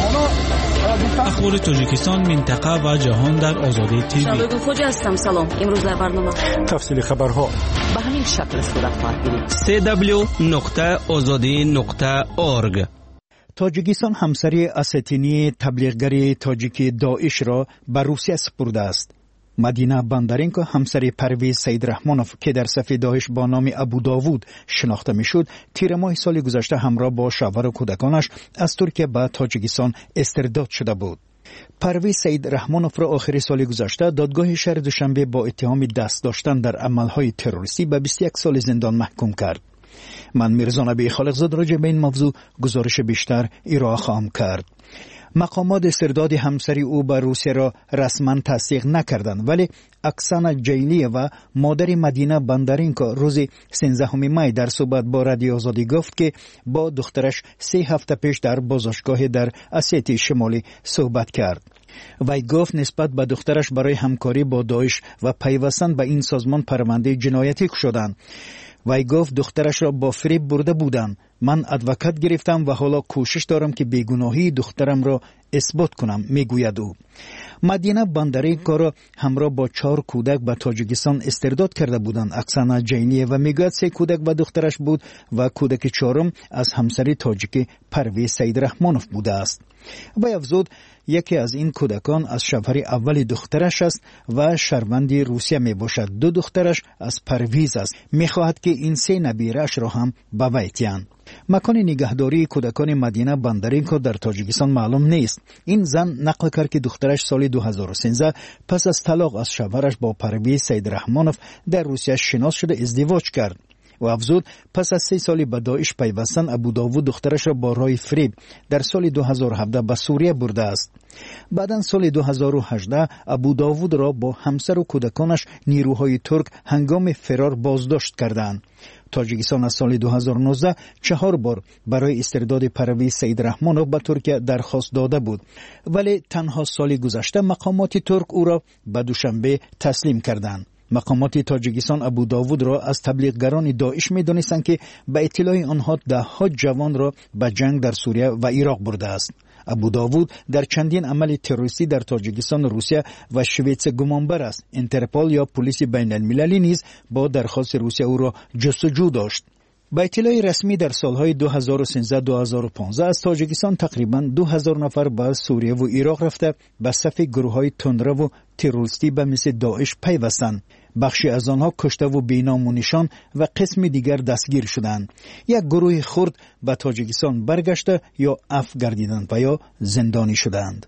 اخبار تاجیکستان، منطقه و جهان در آزادی تیوی. شبکه خوج هستم. سلام. امروز در برنامه تفصیل خبرها به همین شکل صورت خواهد گرفت. سی دبلیو نقطه آزادی نقطه اورگ. تاجیکستان همسری اساتینی تبلیغگری تاجیکی داعش را به روسیه سپرده است. مدینه بندرینکو همسری پرویز سید رحمانوف که در صف داعش با نام ابو داوود شناخته میشد، تیر ماه سال گذشته همراه با شوهر و کودکانش از ترکیه به تاجیکستان استرداد شده بود. پرویز سید رحمانوف را آخر سال گذشته دادگاه شهر دوشنبه با اتهام دست داشتن در عملهای تروریستی به بیست و یک سال زندان محکوم کرد. من میرزا نبی خالقزاد راجع به این موضوع گزارش بیشتر ارائه خواهم کرد. مقامات استرداد همسری او به روسیه را رسما تصدیق نکردند، ولی اکسانا جیلیه و مادر مدینه بندرینکو روز سیزدهم می در صحبت با رادیو آزادی گفت که با دخترش سه هفته پیش در بازداشتگاه در اسیتی شمالی صحبت کرد. وی گفت نسبت به دخترش برای همکاری با داعش و پیوستن به این سازمان پرونده جنایتی شدند. وی گفت دخترش را با فریب برده بودند. من ادوکات گرفتم و حالا کوشش دارم که بیگناهی دخترم را اثبات کنم، میگوید او. مدینه بندرینکو را همراه با چهار کودک به تاجیکستان استرداد کرده بودند. اکسانا جینیه و میگوید سه کودک به دخترش بود و کودک چهارم از همسری تاجیکی پرویز سید رحمانوف بوده است. وی افزود یکی از این کودکان از شوهر اول دخترش است و شهروند روسیه می باشد. دو دخترش از پرویز است. می خواهد که این سه نبیرش را هم به وی تیند. مکان نگهداری کودکان مدینه بندرینکو در تاجیکستان معلوم نیست. این زن نقل کرد که دخترش سال دو هزار و سیزده پس از طلاق از شوهرش با پرویز سید رحمانوف در روسیه شناس شده ازدواج کرد. و افزود پس از سه سالی به داعش پیوستن ابو داوود دخترش را با راه فریب در سال دو هزار و هفده به سوریه برده است. بعداً سال دو هزار و هجده ابو داوود را با همسر و کودکانش نیروهای ترک هنگام فرار بازداشت کردند. تاجیکستان از سال دو هزار و نوزده چهار بار برای استرداد پرویز سید رحمانوف به ترکیه درخواست داده بود، ولی تنها سال گذشته مقامات ترک او را به دوشنبه تسلیم کردند. مقامات تاجیکستان ابو داوود را از تبلیغگران داعش می دانستند که به اطلاع آنها ده ها جوان را به جنگ در سوریه و عراق برده است. ابو داوود در چندین عمل تروریستی در تاجیکستان، روسیه و سوئیس گمانبر است. اینترپول یا پلیس بین المللی نیز با درخواست روسیه او را جستجو داشت. با اطلاع رسمی در سالهای دو هزار و سیزده تا دو هزار و پانزده از تاجیکستان تقریباً دو هزار نفر به سوریه و عراق رفته به صف گروه‌های تندرو و تروریستی به مثل داعش پیوستند. بخشی از آنها کشته و بی‌نام و نشان و قسم دیگر دستگیر شدند. یک گروه خرد به تاجیکستان برگشته یا عفو گردیدند و یا زندانی شدند.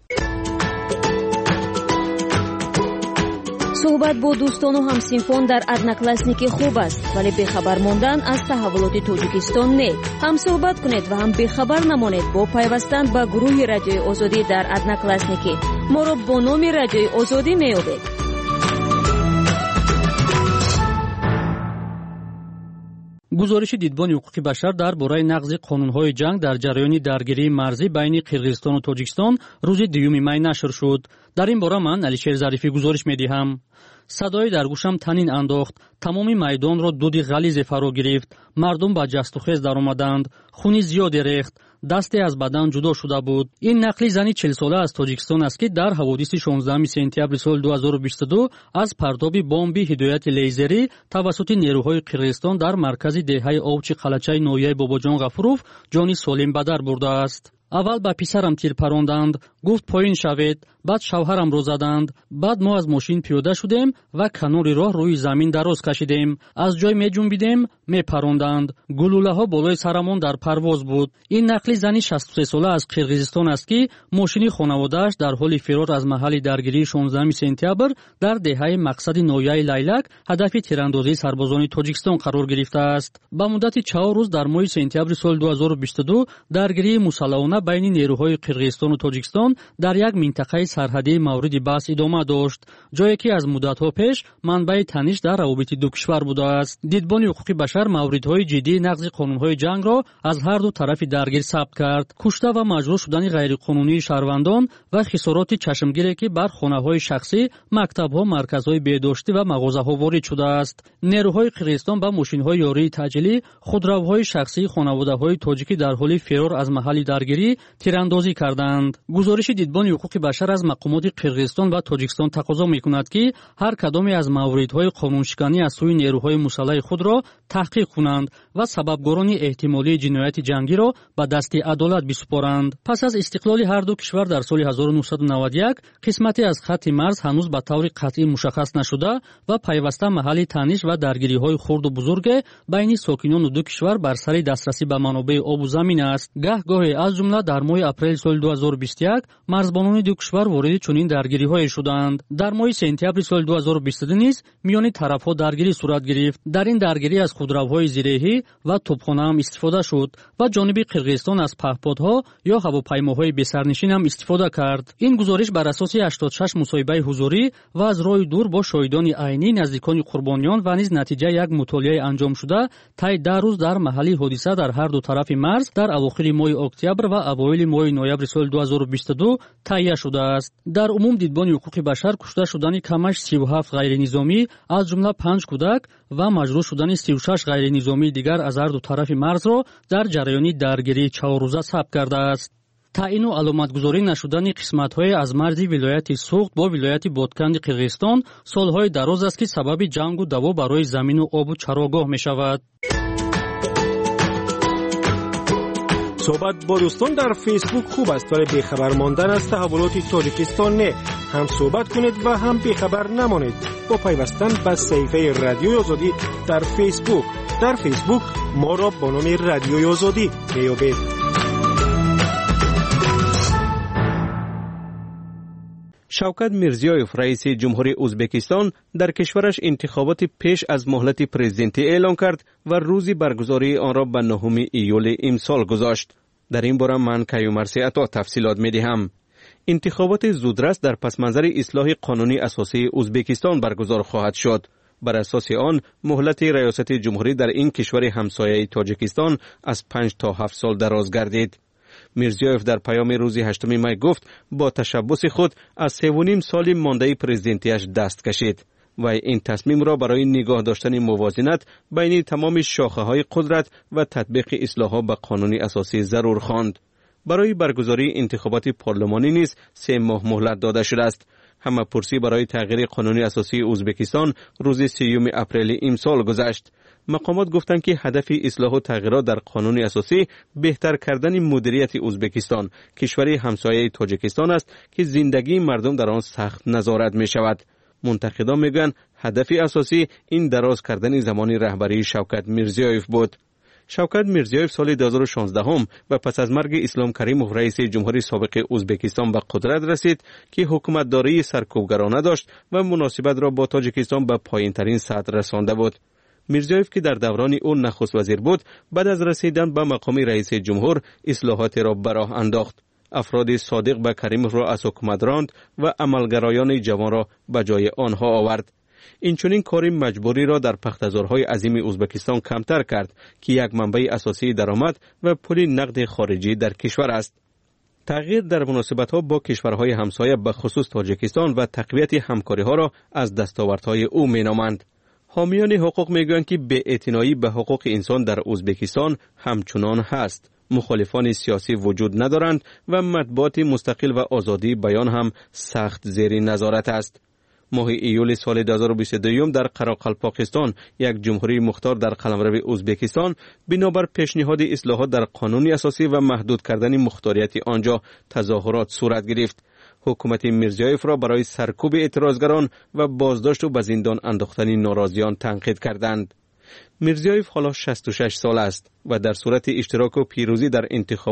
صحبت با دوستان و همسینفان در ادناکلاسنیکی خوب است، ولی بخبر ماندن از تحولات تاجیکستان نه. هم صحبت کنید و هم بخبر نمانید با پیوستن به گروه رادیوی آزادی در ادناکلاسنیکی. ما را با نام رادیوی آزادی میابید. گزارش دیدبان حقوق بشر در باره نقض قانون‌های جنگ در جریان درگیری مرزی بین قرقیزستان و تاجیکستان روز دوم می نشر شد. در این باره من علیشیر ظریفی گزارش می‌دهم. صدای در گوشم تنین انداخت. تمام میدان را دودی غلیظ فرا گرفت. مردم با جست و خیز در آمدند. خون زیادی ریخت. دستی از بدن جدا شده بود. این نقلی زنی چهل ساله از تاجیکستان است که در حوادث شانزدهم سپتامبر سال دو هزار و بیست و دو از پرتاب بمب هدایت لیزری توسط نیروهای قرقیزستان در مرکز دهه آبچی قلچه نویه باباجان غفوروف جان سالم به در برده است. اول به پسرم تیر پراندند، گفت پایین شوید، بعد شوهرم رو زدند، بعد ما از ماشین پیاده شدیم و کنار راه روی زمین دراز کشیدیم، از جای می جنبیدیم، می پراندند، گلوله ها بالای سرمان در پرواز بود. این نقلی زنی شصت و سه ساله از قرقیزستان است که ماشین خانواده‌اش در حال فرار از محل درگیری شانزدهم سپتامبر در دهه مقصد نویه لیلک هدف تیراندازی سربازان تاجیکستان قرار گرفته است. با مدت چهار روز در ماه سپتامبر سال دو هزار و بیست و دو درگیری مسلحانه گذشته بین نیروهای قرغیزستان و تاجیکستان در یک منطقه سرحدی مورد بحث ادامه داشت، جایی که از مدت‌ها پیش منبع تنش در روابط دو کشور بوده است. دیدبان حقوق بشر موردهای جدی نقض قانون‌های جنگ را از هر دو طرف درگیر ثبت کرد. کشته و مجروح شدن غیرقانونی شهروندان و خسارات چشمگیری که بر خانه‌های شخصی، مکتب‌ها، مرکزهای بهداشتی و مغازه‌ها وارد شده است. نیروهای قرغیزستان با ماشین‌های یاری تجلی، خودروهای شخصی خانواده‌های تاجیکی در حال فرار از محل درگیری تیراندازی کردند. گزارش دیدبان حقوق بشر از مقامات قرغیزستان و تاجیکستان تقاضا می‌کند که هر کدام از موردهای قانونشکنی از سوی نیروهای مسلح خود را تحقیق کنند و سببگاران احتمالی جنایت جنگی را به دست عدالت بسپارند. پس از استقلال هر دو کشور در سال هزار و نهصد و نود و یک، قسمتی از خط مرز هنوز به طور قطعی مشخص نشده و پیوسته محل تنش و درگیری‌های خرد و بزرگ بین ساکنان دو کشور بر سر دسترسی به منابع آب و زمین است. گاه-گاهی از جمله در ماه اپریل سال دو هزار و بیست و یک مرزبانان دو کشور وارد چنین درگیری‌های شدند. در ماه سپتامبر سال دو هزار و بیست و دو نیز میان طرف‌ها درگیری صورت گرفت. در این درگیری از خودروهای زیرهی و توپخانه هم استفاده شد و جانب قرغیزستان از پهپادها یا هواپیماهای بی‌سرنشین هم استفاده کرد. این گزارش بر اساس هشتاد و شش مصاحبه حضوری و از راه دور با شاهدان عینی، نزدیکان قربانیان و نیز نتیجه یک مطالعه انجام شده طی ده روز در محل حادثه در هر دو طرف مرز در اواخر ماه اکتبر و اوایل ماه نوامبر سال دو هزار و بیست و دو تهیه شده است. در عموم دیدبان حقوق بشر کشته شدن کمش سی و هفت غیر نظامی از جمله پنج کودک و مجروح شدن سی و شش غیر نظامی دیگر از هر دو طرف مرز را در جریان درگیری چهار روزه ثبت کرده است. تعیین و علامتگذاری نشدن قسمت‌های از مرز ولایت سوخت با ولایت بادکند قرغیزستان سالهای دراز است که سبب جنگ و دعوا برای زمین و آب و چراگاه می‌شود. صحبت با دوستان در فیسبوک خوب است ولی بیخبر ماندن از تحولات تاجیکستان نه. هم صحبت کنید و هم بیخبر نمانید با پیوستن به صفحه رادیوی آزادی در فیسبوک. در فیسبوک ما را با نام رادیوی آزادی میابید. شوکت میرزیویف رئیس جمهوری ازبکستان در کشورش انتخابات پیش از مهلت پرزیدنتی اعلان کرد و روزی برگزاری آن را به نهم ایول امسال گذاشت. در این باره من کیومرثی عطا تفصیلات میدهم. انتخابات زودرس در پس منظر اصلاح قانونی اساسی ازبکستان برگزار خواهد شد. بر اساس آن مهلت ریاست جمهوری در این کشور همسایه تاجیکستان از پنج تا هفت سال دراز گردید. میرزیویف در پیام روز هشتم می گفت با تشبث خود از سه و نیم سال مانده پرزیدنتیش دست کشید و این تصمیم را برای نگاه داشتن موازنت بین تمام شاخه های قدرت و تطبیق اصلاحات به قانون اساسی ضرور خواند. برای برگزاری انتخابات پارلمانی نیز سه ماه مهلت داده شده است. همه پرسی برای تغییر قانون اساسی ازبکستان روز سیوم اپریل امسال گذشت. مقامات گفتند که هدف اصلاح و تغییرات در قانون اساسی بهتر کردن مدیریت ازبکستان، کشوری همسایه تاجیکستان است که زندگی مردم در آن سخت نظارت می شود. منتقدان میگویند هدف اساسی این دراز کردن زمان رهبری شوکت میرزیویف بود. شوکت میرزیویف سال دو هزار و شانزده هم و پس از مرگ اسلام کریموف رئیس جمهوری سابق ازبکستان به قدرت رسید که حکومتداری سرکوبگرانه داشت و مناسبت را با تاجیکستان به پایین ترین سطح رسانده بود. میرزیویف که در دوران او نخست وزیر بود، بعد از رسیدن به مقام رئیس جمهور اصلاحات را به راه انداخت. افراد صادق به کریموف را از حکومت راند و عملگرایان جوان را به جای آنها آورد. این چنین کاری مجبوری را در پخته‌زارهای عظیم ازبکستان کمتر کرد که یک منبع اساسی درآمد و پول نقد خارجی در کشور است. تغییر در مناسبت‌ها با کشورهای همسایه به خصوص تاجیکستان و تقویت همکاری‌ها را از دستاوردهای او می‌نامند. حامیان حقوق میگویند که بی‌اعتنایی به حقوق انسان در ازبکستان همچنان هست. مخالفان سیاسی وجود ندارند و مطبوعات مستقل و آزادی بیان هم سخت زیر نظارت است. ماه ایول سال دو هزار و بیست و دو در قراقلپاکستان یک جمهوری مختار در قلمرو ازبکستان بنابر پیشنهاد اصلاحات در قانون اساسی و محدود کردن مختاریت آنجا تظاهرات صورت گرفت. حکومت میرزیویف را برای سرکوب اعتراضگران و بازداشت و به زندان انداختن ناراضیان تنقید کردند. میرزیویف حالا شصت و شش سال است و در صورت اشتراک و پیروزی در انتخابات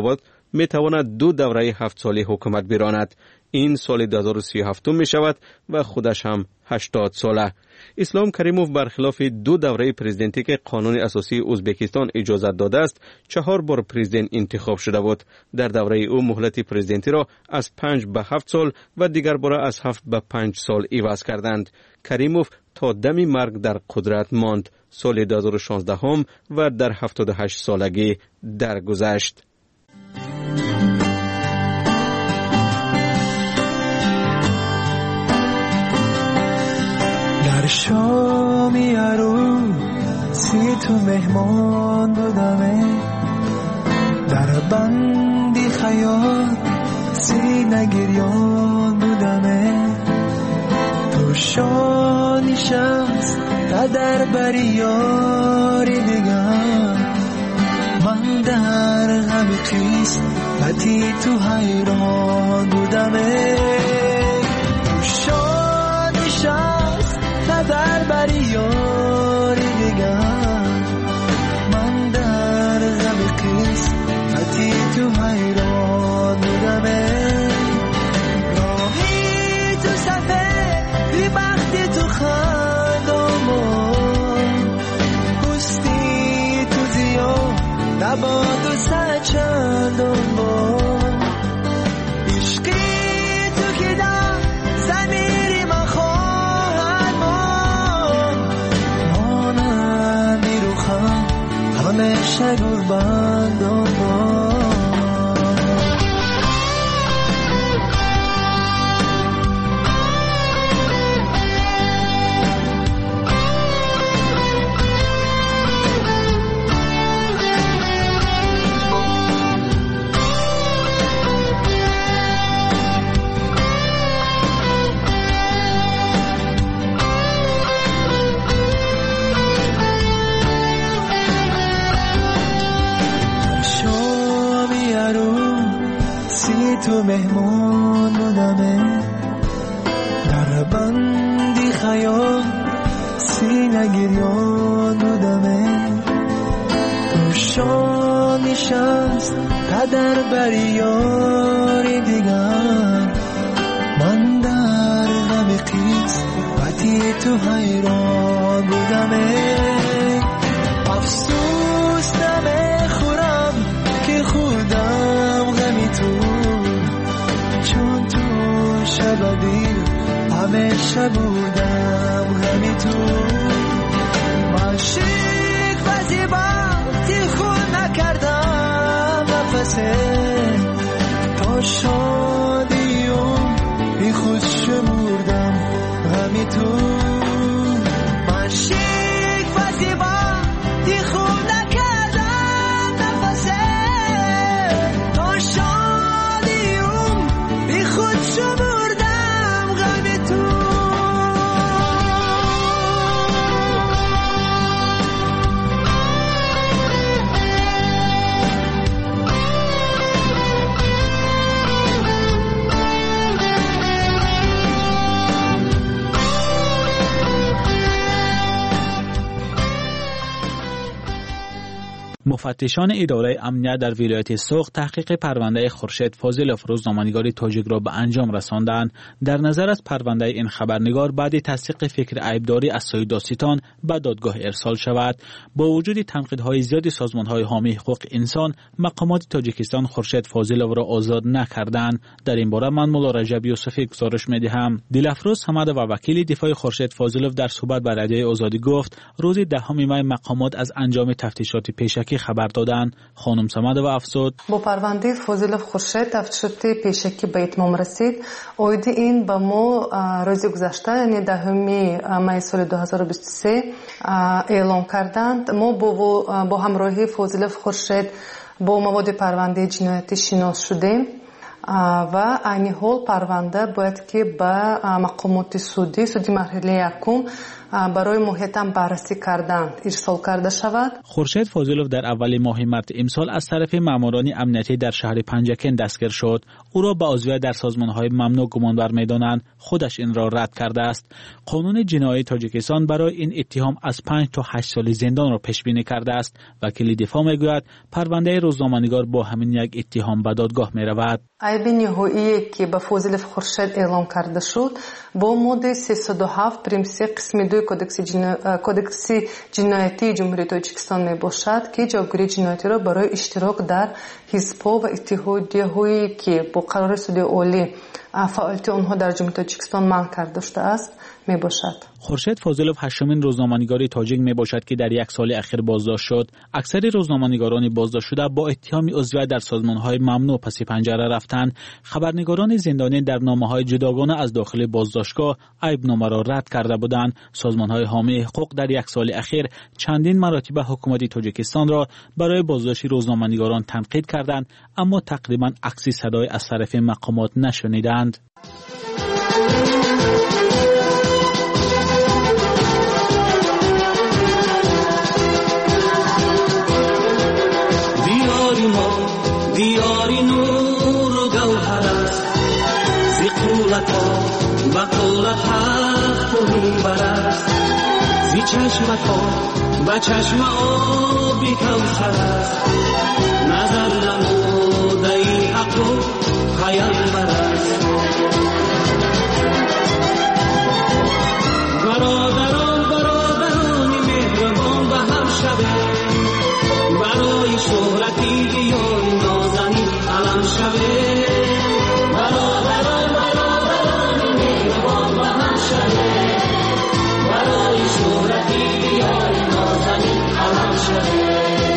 می تواند دو دوره هفت ساله حکومت براند. این سال دو هزار و سی و هفت می شود و خودش هم هشتاد ساله. اسلام کریموف برخلاف دو دوره پرزیدنتی که قانون اساسی ازبکستان اجازت داده است، چهار بار پرزیدنت انتخاب شده بود. در دوره او مهلت پرزیدنتی را از پنج به هفت سال و دیگر بار از هفت به پنج سال عوض کردند. کریموف تا دم مرگ در قدرت ماند. سال دو هزار و شانزده هم و در هفتاد و هشت سالگی درگذشت. در شامی عروسی تو مهمان بودمه، در بندی خیال سینه گریان بودمه، تو شانی شخص قدر بری یاری دیگر، من در غم قسمتی تو حیران بودمه، تو شانی شخص قدر بری یاری دیگر، من در غم قسمتی تو حیران بودمه، راهی تو صفه بی بختی تو خندامون، پوستی تو زیاد نباد و سچندان بون، عشقی تو که در زمیری من خواهد ماند، مانندی رو خم همیشه گربندان بون. تو مهمان بودمه، در بندی خیال سینه گریان بودمه، تو شانی شست قدر بری یاری دیگر، من در غم قسمتی تو حیران بودمه، افسوس نمیخورم که خودم غمی تو، چون تو شب دیر همیشه بودم غمی تو، من شیک و زیباتی خود نکردم نفسه، تا شادیم بی خود شمردم غمی تو، من شیک و زیباتی خود نکردم نفسه، تا شادیم بی خود شمردم غمی تو. مفتشان اداره امنیت در ولایت سوخت تحقیق پرونده خورشید فاضلوف روزنامه‌نگاری تاجیک را به انجام رساندند. در نظر از پرونده این خبرنگار بعد تصدیق فکر عیبداری از سوی دادستان به دادگاه ارسال شود. با وجود تنقیدهای زیادی سازمان‌های حامی حقوق انسان، مقامات تاجیکستان خورشید فاضلوف را آزاد نکردند. در این باره من مولا رجب یوسفی گزارش می‌دهم. دلافروز حمد و وکیل دفاع خورشید فاضلوف در صحبت با رادیوی آزادی گفت روز دهم می مقامات از انجام تفتیشات پیشکی خبر دادند. خانم صمد و افزود با پرونده فاضلوف خورشید تفتیشات پیشکی به اتمام رسید. اید این به ما روز گذشته یعنی دهم می سال دو هزار و بیست و سه اعلام کردند. ما با, با همراهی فاضلوف خورشید با مواد پرونده جنایتی شناس شدیم و عین حال پرونده باید که به مقامات سودی سودی مرحله یکم برای محیطم بررسی کردن ارسال کرده شود. خورشید فاضلوف در اول ماه مارس امسال از طرف ماموران امنیتی در شهر پنجکن دستگیر شد. او را به عضویت در سازمان‌های ممنوع گمانبر می‌دانند. خودش این را رد کرده است. قانون جنایی تاجیکستان برای این اتهام از پنج تا هشت سال زندان را پیش بینی کرده است. وکیل دفاع می‌گوید پرونده روزنامه‌نگار با همین یک اتهام به دادگاه می‌رود. عیب نهایی که به فاضلوف خورشید اعلام کرده شد با ماده سیصد و هفت پریم سه قسم دو کودکس جنا... کودکس جنایتی جمهوری تاجیکستان می باشد که جاگیری جنایتی را برای اشتراک در حزب‌ها و اتحادیه‌هایی که با قرار سود عالی فعالیت آنها در جمهوری تاجیکستان منع کرده شده است می باشد. خورشید فاضلوف هشتمین روزنامه‌نگار تاجیک می باشد که در یک سال اخیر بازداشت شد. اکثر روزنامه‌نگاران بازداشت شده با اتهام عضویت در سازمان‌های ممنوع پس پنجره رفتند. خبرنگاران زندانی در نامه‌های جداگانه از داخل بازداشتگاه عیبنامه را رد کرده بودند. سازمان‌های حامی حقوق در یک سال اخیر چندین مرتبه حکومت تاجیکستان را برای بازداشت روزنامه‌نگاران تنقید کردند، اما تقریباً عکسی صدای از طرف مقامات نشنیدند. دیاری نور و گوهر است زی قولت ها و قولت حق تو میبر است زی چشمت ها و چشم آبی کوثر است نظر نموده ای حق و خیال بر است برادران برادران مهربان به هم شبه برای شهرتی دیاری نازنی علم شبه برادران برادران مهربان به هم شبه برای شهرتی دیاری نازنی علم شبه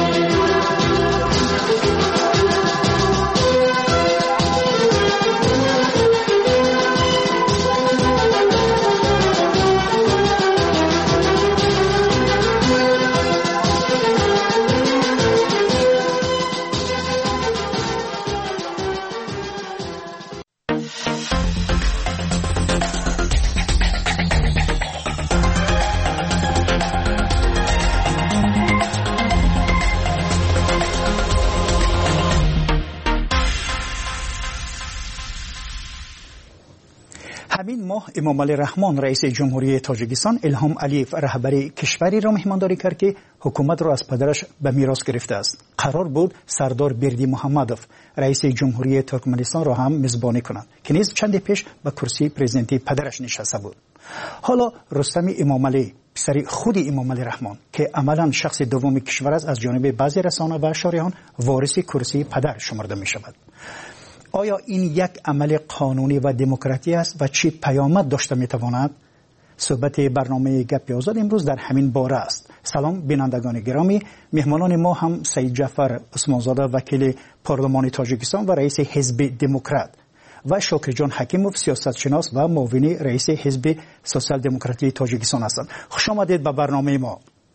همین ماه امامعلی رحمان رئیس جمهوری تاجیکستان الهام علیف رهبری کشوری را مهمانداری کرد که حکومت را از پدرش به میراث گرفته است. قرار بود سردار بردی محمدوف رئیس جمهوری ترکمنستان را هم میزبانی کنند که نیز چند پیش به کرسی پرزیدنتی پدرش نشسته بود. حالا رستم امامعلی پسر خود امامعلی رحمان که عملا شخص دوم کشور است از جانب بعضی رسانه و شارعان وارث کرسی پدر شمرده می شود. آیا این یک عمل قانونی و دموکراتی است و چه پیامد داشته میتواند؟ صحبت برنامه گپ آزاد امروز در همین باره است. سلام بینندگان گرامی، مهمانان ما هم سید جعفر عثمانزاده وکیل پارلمان تاجیکستان و رئیس حزب دموکرات و شاکر جان حکیموف سیاستشناس و معاون رئیس حزب سوسیال دموکراتی تاجیکستان هستند. خوش آمدید به برنامه ما.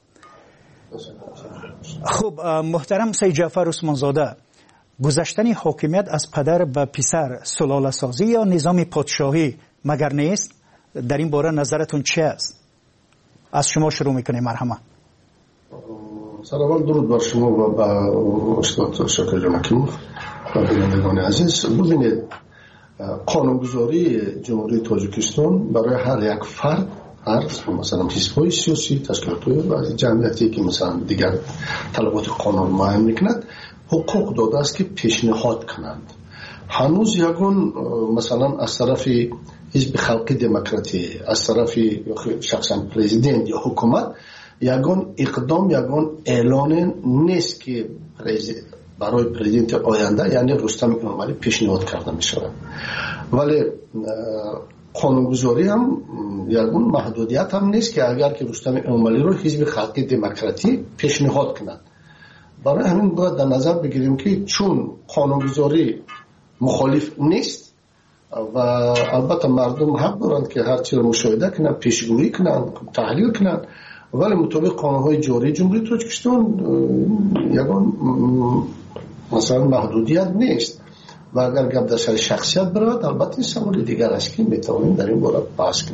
خب محترم سید جعفر عثمانزاده، گذشتن حاکمیت از پدر به پسر سلاله سازی یا نظام پادشاهی مگر نیست؟ در این باره نظرتون چه است؟ از شما شروع میکنیم. مرحبا. سلام، درود بر شما و به استاد شاکر جان حکیموف و بینندگان عزیز. ببینید، قانونگذاری جمهوری تاجیکستان برای هر یک فرد، هر مثلا حزب‌های سیاسی، تشکیلات‌های و جمعیتی که مثلا دیگر طلبات قانون معین میکند حقوق داده است که پیشنهاد کنند. هنوز یگان مثلا از طرف حزب خلقی دموکراتی، از طرف شخصا پرزیدنت یا حکومت یگان اقدام، یگان اعلان نیست که برای پرزیدنت آینده یعنی رستم امامعلی پیشنهاد کرده می شود. ولی قانونگذاری هم یگان محدودیت هم نیست که اگر که رستم امامعلی رو حزب خلقی دموکراتی پیشنهاد کنند. برای همین باید در نظر بگیریم که چون قانونگذاری مخالف نیست و البته مردم حق دارند که هر چیز را مشاهده کنند، پیشگویی کنند، تحلیل کنند، ولی مطابق قانونهای جاری جمهوری تاجیکستان یگان مثلا محدودیت نیست و اگر گپ در سر شخصیت برود البته سوال دیگر است که میتوانیم در این باره بحث کنیم.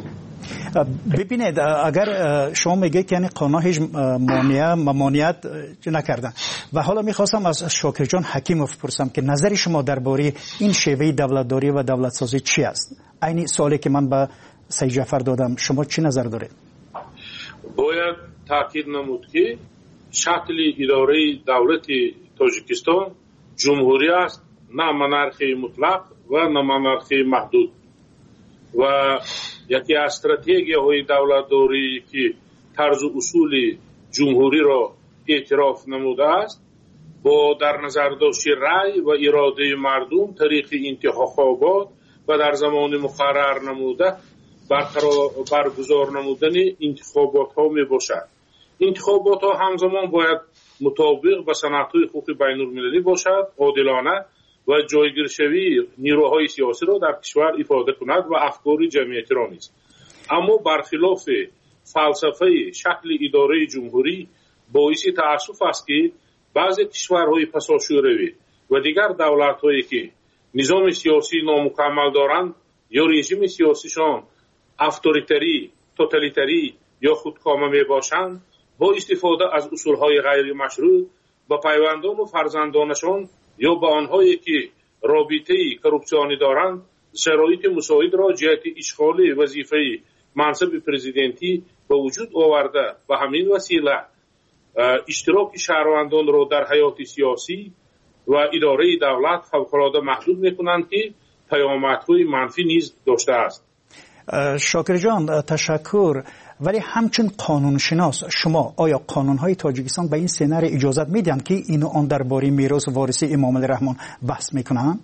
ببینید اگر شما میگه که یعنی قانون هیچ مانع ممانعت نکردن و حالا میخواستم از شاکر جان حکیموف بپرسم که نظر شما درباره این شیوه دولتداری و دولت سازی چی است؟ عین سوالی که من به سید جعفر دادم، شما چی نظر دارید؟ باید تاکید نمود که شکل اداره دولت تاجیکستان جمهوری است، نه منارخی مطلق و نه منارخی محدود. و یکی از استراتژی های دولتداری که طرز اصول جمهوری را اعتراف نموده است، با در نظر داشت رأی و اراده مردم طریق انتخابات و در زمان مقرر نموده برگزار نمودن انتخابات ها می باشد. انتخابات ها همزمان باید مطابق با سنت‌های حقوق بین المللی باشد، عادلانه و جایگیر شوی نیروهای سیاسی را در کشور ifade کند و افکار جمعیتی را نیز. اما برخلاف فلسفه شکل اداره جمهوری باعث تأسف است که بعضی کشورهای پساشوروی و دیگر دولت‌هایی که نظام سیاسی نامکمل دارند یا رژیم سیاسیشان اتوریتری، توتالیتری یا خودکامه می باشند، با استفاده از اصولهای غیر مشروع با پیوندان و فرزندانشان یا با آنهایی که رابطه کروپسیونی دارند شرایط مساعد را جهت اشغال وظیفه منصب پرزیدنتی به وجود آورده و همین وسیله اشتراک شهروندان را در حیات سیاسی و اداره دولت فوق‌العاده محدود می‌کنند که پیامدهای منفی نیز داشته است. شاکر جان تشکر. ولی همچون قانونشناس شما آیا قانونهای تاجیکستان به این سناریو اجازت میدن که اینو آن درباره میراث وارثی امام علی رحمان بحث میکنن؟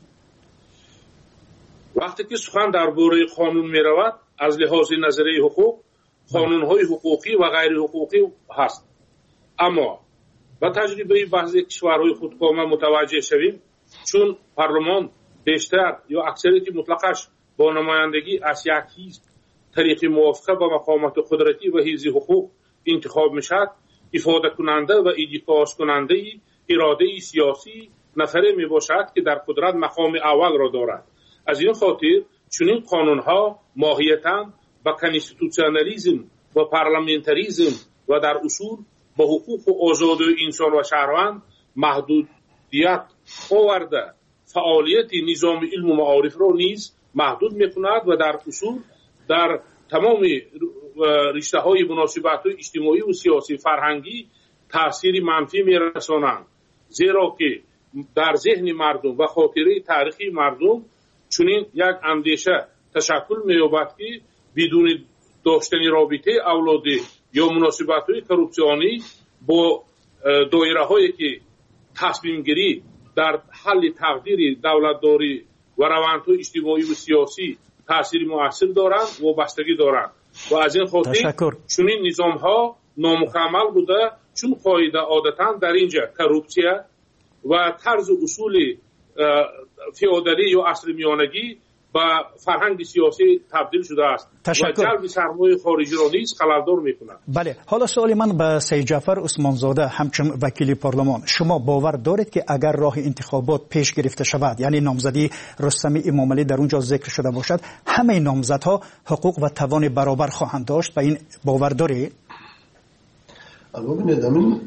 وقتی که سخن درباره قانون میرود از لحاظ نظریه حقوق قانونهای حقوقی و غیر حقوقی هست، اما با تجربه بعضی کشورهای خودکامه متوجه شویم چون پارلمان بیشتر یا اکثریت مطلقش با نمایندگی از یک حزب طریق موافقه با مقامات قدرتی و حیز حقوق انتخاب میشد، ifade کننده و ایدیکاش کننده اراده سیاسی نفره می باشد که در قدرت مقام اول را دارد. از این خاطر چنین قانون ها ماهیتاً با کانستیتوسیونالیسم و پارلمانتریسم و در اصول با حقوق و آزادی انسان و شهروند محدودیت آورده فعالیت نظام علم و معارف را نیز محدود میکند و در اصول در تمام رشته های مناسبات اجتماعی و سیاسی فرهنگی تاثیر منفی میرسانند، زیرا که در ذهن مردم و خاطره تاریخی مردم چنین یک اندیشه تشکل می‌یابد که بدون داشتن رابطه اولادی یا مناسبات های کروپسیونی با دایره هایی که تصمیم گیری در حل تقدیر دولتداری و روندهای اجتماعی و سیاسی تأثیر مؤثر دارند و وابستگی دارند و از این خاطر چنین نظام ها نامکمل بوده، چون قاعده عادتا در اینجا کروپسیا و طرز اصول فئودالی یا عصر میانگی با فرهنگ سیاسی تبدیل شده است تشکر. و جلب سرمایه خارجی را نیز خللدار می‌کند. بله، حالا سوالی من به سید جعفر عثمانزاده همچون وکیل پارلمان، شما باور دارید که اگر راه انتخابات پیش گرفته شود، یعنی نامزدی رستم امامعلی در اونجا ذکر شده باشد، همه نامزدها حقوق و توان برابر خواهند داشت؟ به این باور دارید؟ ببینید همین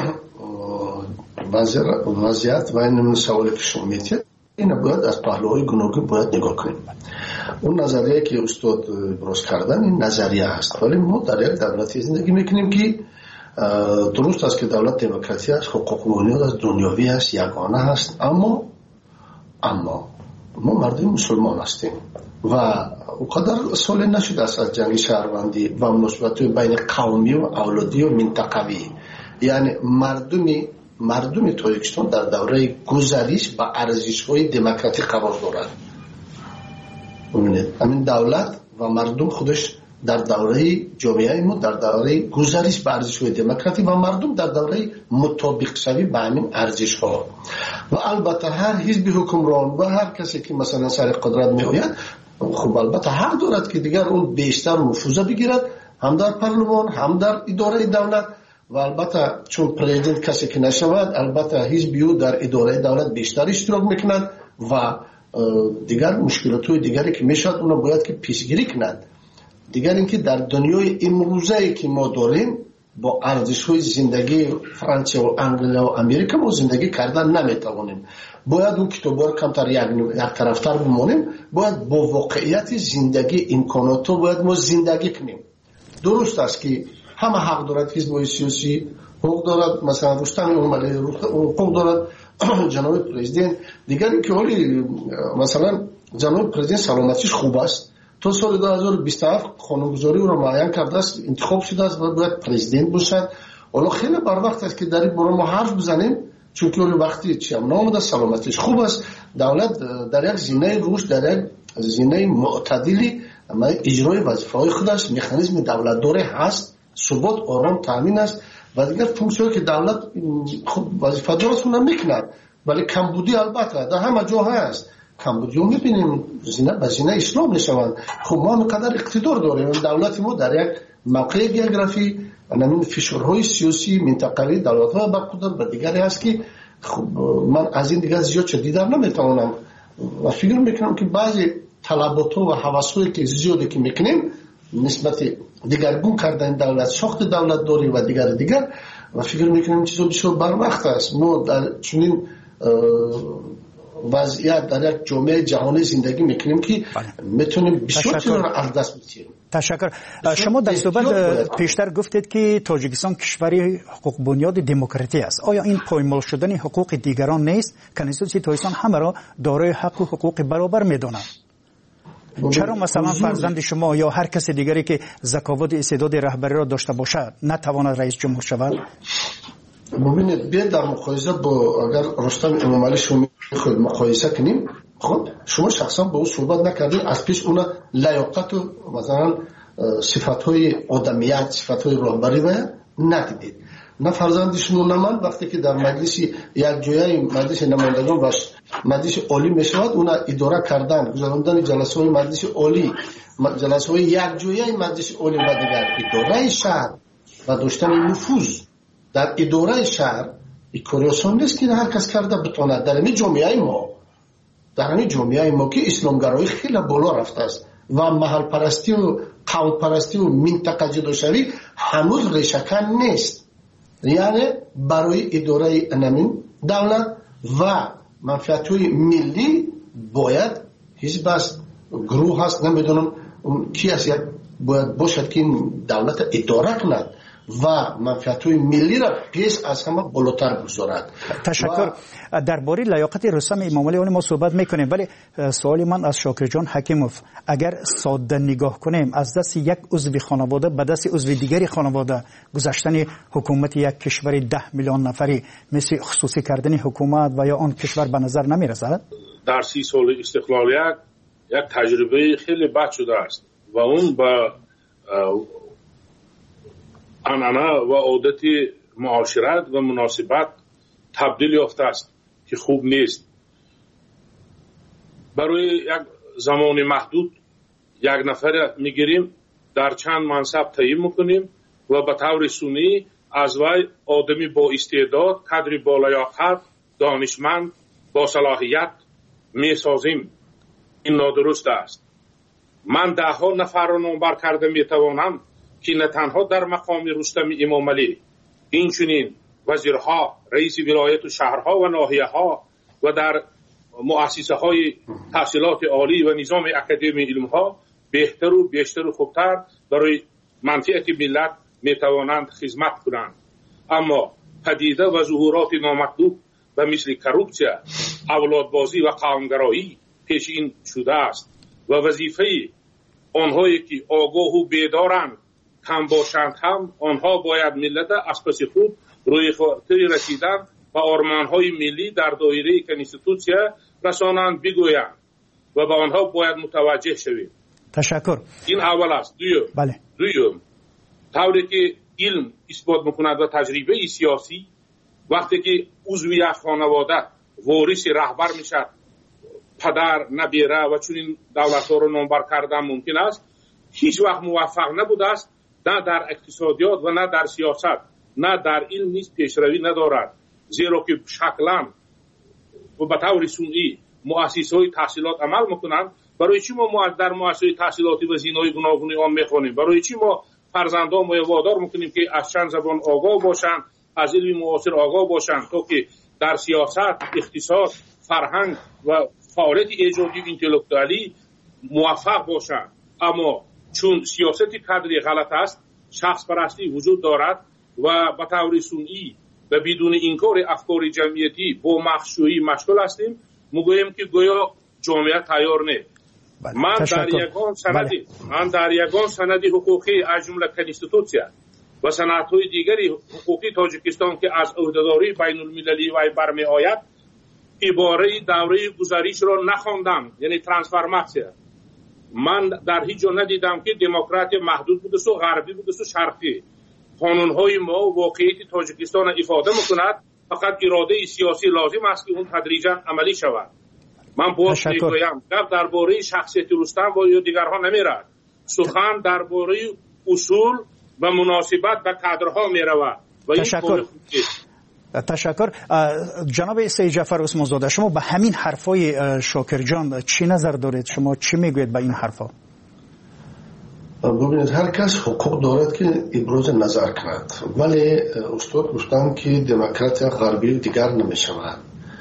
وضعیت و این سوالی که شما می‌کنید این باید از پهلوهای گوناگون باید نگاه کنیم. اون نظریه که استاد براز کردن این نظریه هست، ولی ما در یک دولتی زندگی میکنیم که درست است که دولت دموکراسی است، حقوق بنیاد است، دنیوی است، یگانه است، اما اما ما مردم مسلمان هستیم و اونقدر سال نشده است از جنگ شهروندی و مناسبات بین قومی و اولادی و منطقوی، یعنی مردمی مردم تاجیکستان در دوره گذریش با ارزش‌های دموکراتیک قرار دارد. ببینید همین دولت و مردم خودش در دوره جامعه ما در دوره گذریش با ارزش‌های دموکراتیک و مردم در دوره مطابق شوی با همین ارزش‌ها و البته هر حزب حکمران و هر کسی که مثلا سر قدرت می‌آید خب البته حق دارد که دیگر اون بیشتر نفوذ بگیرد هم در پارلمان هم در اداره دولت و البته چون پرزیدنت کسی که نشود البته حزبیو در اداره دولت بیشتر اشتراک میکند و دیگر مشکلات های دیگری که میشد اونا باید که پیشگیری کند. دیگر اینکه در دنیای امروزی که ما داریم با ارزش‌های زندگی فرانسه و انگلیس و امریکا ما زندگی کردن نمیتوانیم. باید اون کتابا رو کمتر یک یک طرفتر بمونیم، باید با واقعیت زندگی امکانات رو باید ما زندگی کنیم. درست است که همه حق دارد حزب سیاسی، حق دارد مثلا رستم عمری، حق دارد جناب پرزیدنت. دیگر اینکه ولی مثلا جناب پرزیدنت سلامتیش خوب است، تا سال دو هزار و بیست و هفت قانونگذاری او را معین کرده است، انتخاب شده است و باید پرزیدنت باشد. حالا خیلی بر وقت است که در این باره ما حرف بزنیم، چون که وقتی چی هم نامده سلامتیش خوب است. دولت در یک زمینه رشد، در یک زمینه معتدلی اجرای وظیفه‌های خودش مکانیزم دولت داره هست، ثبات آرام تامین است و دیگر فونکسیونی که دولت خود وظیفه دارش اون میکند. ولی کمبودی البته در همه جا هست. کمبودی رو میبینیم زینه به زینه اسلام میشوند. خب ما اینقدر اقتدار داریم، دولت ما در یک موقع گئوگرافی همین فشارهای سیاسی منطقه‌ای دولت‌ها برخوردار و دیگری هست که خب من از این دیگه زیاد چه دیدن نمیتونم و فکر میکنم که بعضی طلبات و هوس‌هایی که زیادی که میکنیم نسبت دیگرگون کردن دولت، ساخت دولت داری و دیگر دیگر و فکر میکنم چیزا بسیار بر وقت است. ما در چنین وضعیت در یک جامعه جهانی زندگی میکنیم که میتونیم بسیار چیزا را از دست بدیم. تشکر. شما در صحبت پیشتر گفتید که تاجیکستان کشوری حقوق بنیاد دموکراتی است. آیا این پایمال شدن حقوق دیگران نیست؟ کنستیتوسیون تاجیکستان همه را دارای حق و حقوق برابر میداند. چرا مثلا فرزند شما یا هر کس دیگری که ذکاوت استعداد رهبری را داشته باشد نتواند رئیس جمهور شود؟ ببینید بیا در مقایسه با اگر رستم امامعلی شما خود مقایسه کنیم، خب شما شخصا با او صحبت نکردید، از پیش اون لیاقت و مثلا صفات‌های آدمیت، صفات‌های رهبری و ندیدید. نه فرزند شما نه من وقتی که در مجلس یک جایی مجلس نمایندگان و مجلس عالی میشود اون اداره کردن گذراندن جلسه های مجلس عالی، جلسه های یک جایی مجلس عالی و دیگر اداره شهر و داشتن نفوذ در اداره شهر این کاری آسان نیست که هر کس کرده بتواند. در این جامعه ما در این جامعه ما که اسلامگرایی خیلی بالا رفته است و محل پرستی و قوم پرستی و منطقه جداشوی هنوز ریشه‌کن نیست، یعنی برای اداره انمین دولت و منفعت‌های ملی باید حزب است، گروه هست، نمیدونم کی است، باید باشد که این دولت اداره کند و منفعت‌های ملی را پیش از همه بالاتر بگذارد. تشکر. درباره لیاقت رستم امامعلی ما صحبت میکنیم، ولی سوال من از شاکر جان حکیموف، اگر ساده نگاه کنیم از دست یک عضو خانواده به دست عضو دیگری خانواده گذاشتن حکومت یک کشور ده میلیون نفری مثل خصوصی کردن حکومت و یا آن کشور به نظر نمیرسد؟ در سی سال استقلالیت یک تجربه خیلی بد شده است و اون با عنعنه و عادت معاشرت و مناسبت تبدیل یافته است که خوب نیست. برای یک زمان محدود یک نفر میگیریم، در چند منصب تعیین میکنیم و به طور سنی از وی آدمی با استعداد، قدری با لیاقت، دانشمند، با صلاحیت میسازیم. این نادرست است. من ده ها نفر را نامبر کرده میتوانم که نه تنها در مقام رستم امامعلی، این چنین وزیرها، رئیس ولایت و شهرها و ناحیه ها و در مؤسسه های تحصیلات عالی و نظام اکادمی علم ها بهتر و بیشتر و خوبتر برای منفعت ملت میتوانند خدمت کنند. اما پدیده و ظهورات نامطلوب و مثل کروپسیا، اولادبازی و قومگرایی پیشین شده است و وظیفه آنهایی که آگاه و بیدارند کم باشند هم آنها باید ملت از پس خود روی خاطری رسیدن و آرمانهای ملی در دایره کنستیتوسیا رسانند بگویند و به آنها باید متوجه شویم. تشکر. این اول است. دویم بله. دویم طوری که علم اثبات میکند و تجربه سیاسی وقتی که عضو یک خانواده وارث رهبر میشد، پدر نبیره و چنین دولت‌ها رو نامبر کردن ممکن است، هیچ وقت موفق نبوده است، نه در اقتصادیات و نه در سیاست، نه در علم نیز پیشروی ندارد، زیرا که شکلاً و به طور سنئی مؤسسه‌های تحصیلات عمل میکنند، برای چی ما در مؤسسه تحصیلاتی و زینای گوناگون آن میخوانیم؟ برای چی ما فرزندان ما وادار میکنیم که از چند زبان آگاه باشند، از علم معاصر آگاه باشند تا که در سیاست، اقتصاد، فرهنگ و فعالیت ایجادی و انتلکتوالی موفق باشند؟ اما چون سیاست کادری غلط است، شخص پرستی وجود دارد و به طور سنئی و بدون انکار افکار جمعیتی با مخشویی مشغول هستیم، میگوییم که گویا جامعه تیار نه. بله. من در یگان سندی بله. من در یگان سندی حقوقی از جمله کنستیتوسیا و سندهای دیگری حقوقی تاجیکستان که از عهدهداری بین المللی و برمی آید عباره دوره گذشته را نخواندم، یعنی ترانسفورماسیا. من در هیچ جا ندیدم که دموکراسی محدود بوده و غربی بوده و شرقی. قانون‌های ما واقعیت تاجیکستان ifade می‌کند، فقط اراده سیاسی لازم است که اون تدریجاً عملی شود. من باز میگویم گپ درباره شخصیت رستم و یا دیگرها نمیرد، سخن درباره اصول و مناسبت به کادرها میرود و این تشکر. تشکر. جناب سید جعفر عثمان زاده، شما به همین حرفای شاکر جان چی نظر دارید؟ شما چی میگوید به این حرفا؟ ببینید، هر کس حقوق دارد که ابراز نظر کند، ولی استاد گفتن که دموکراسی غربی دیگر نمیشود.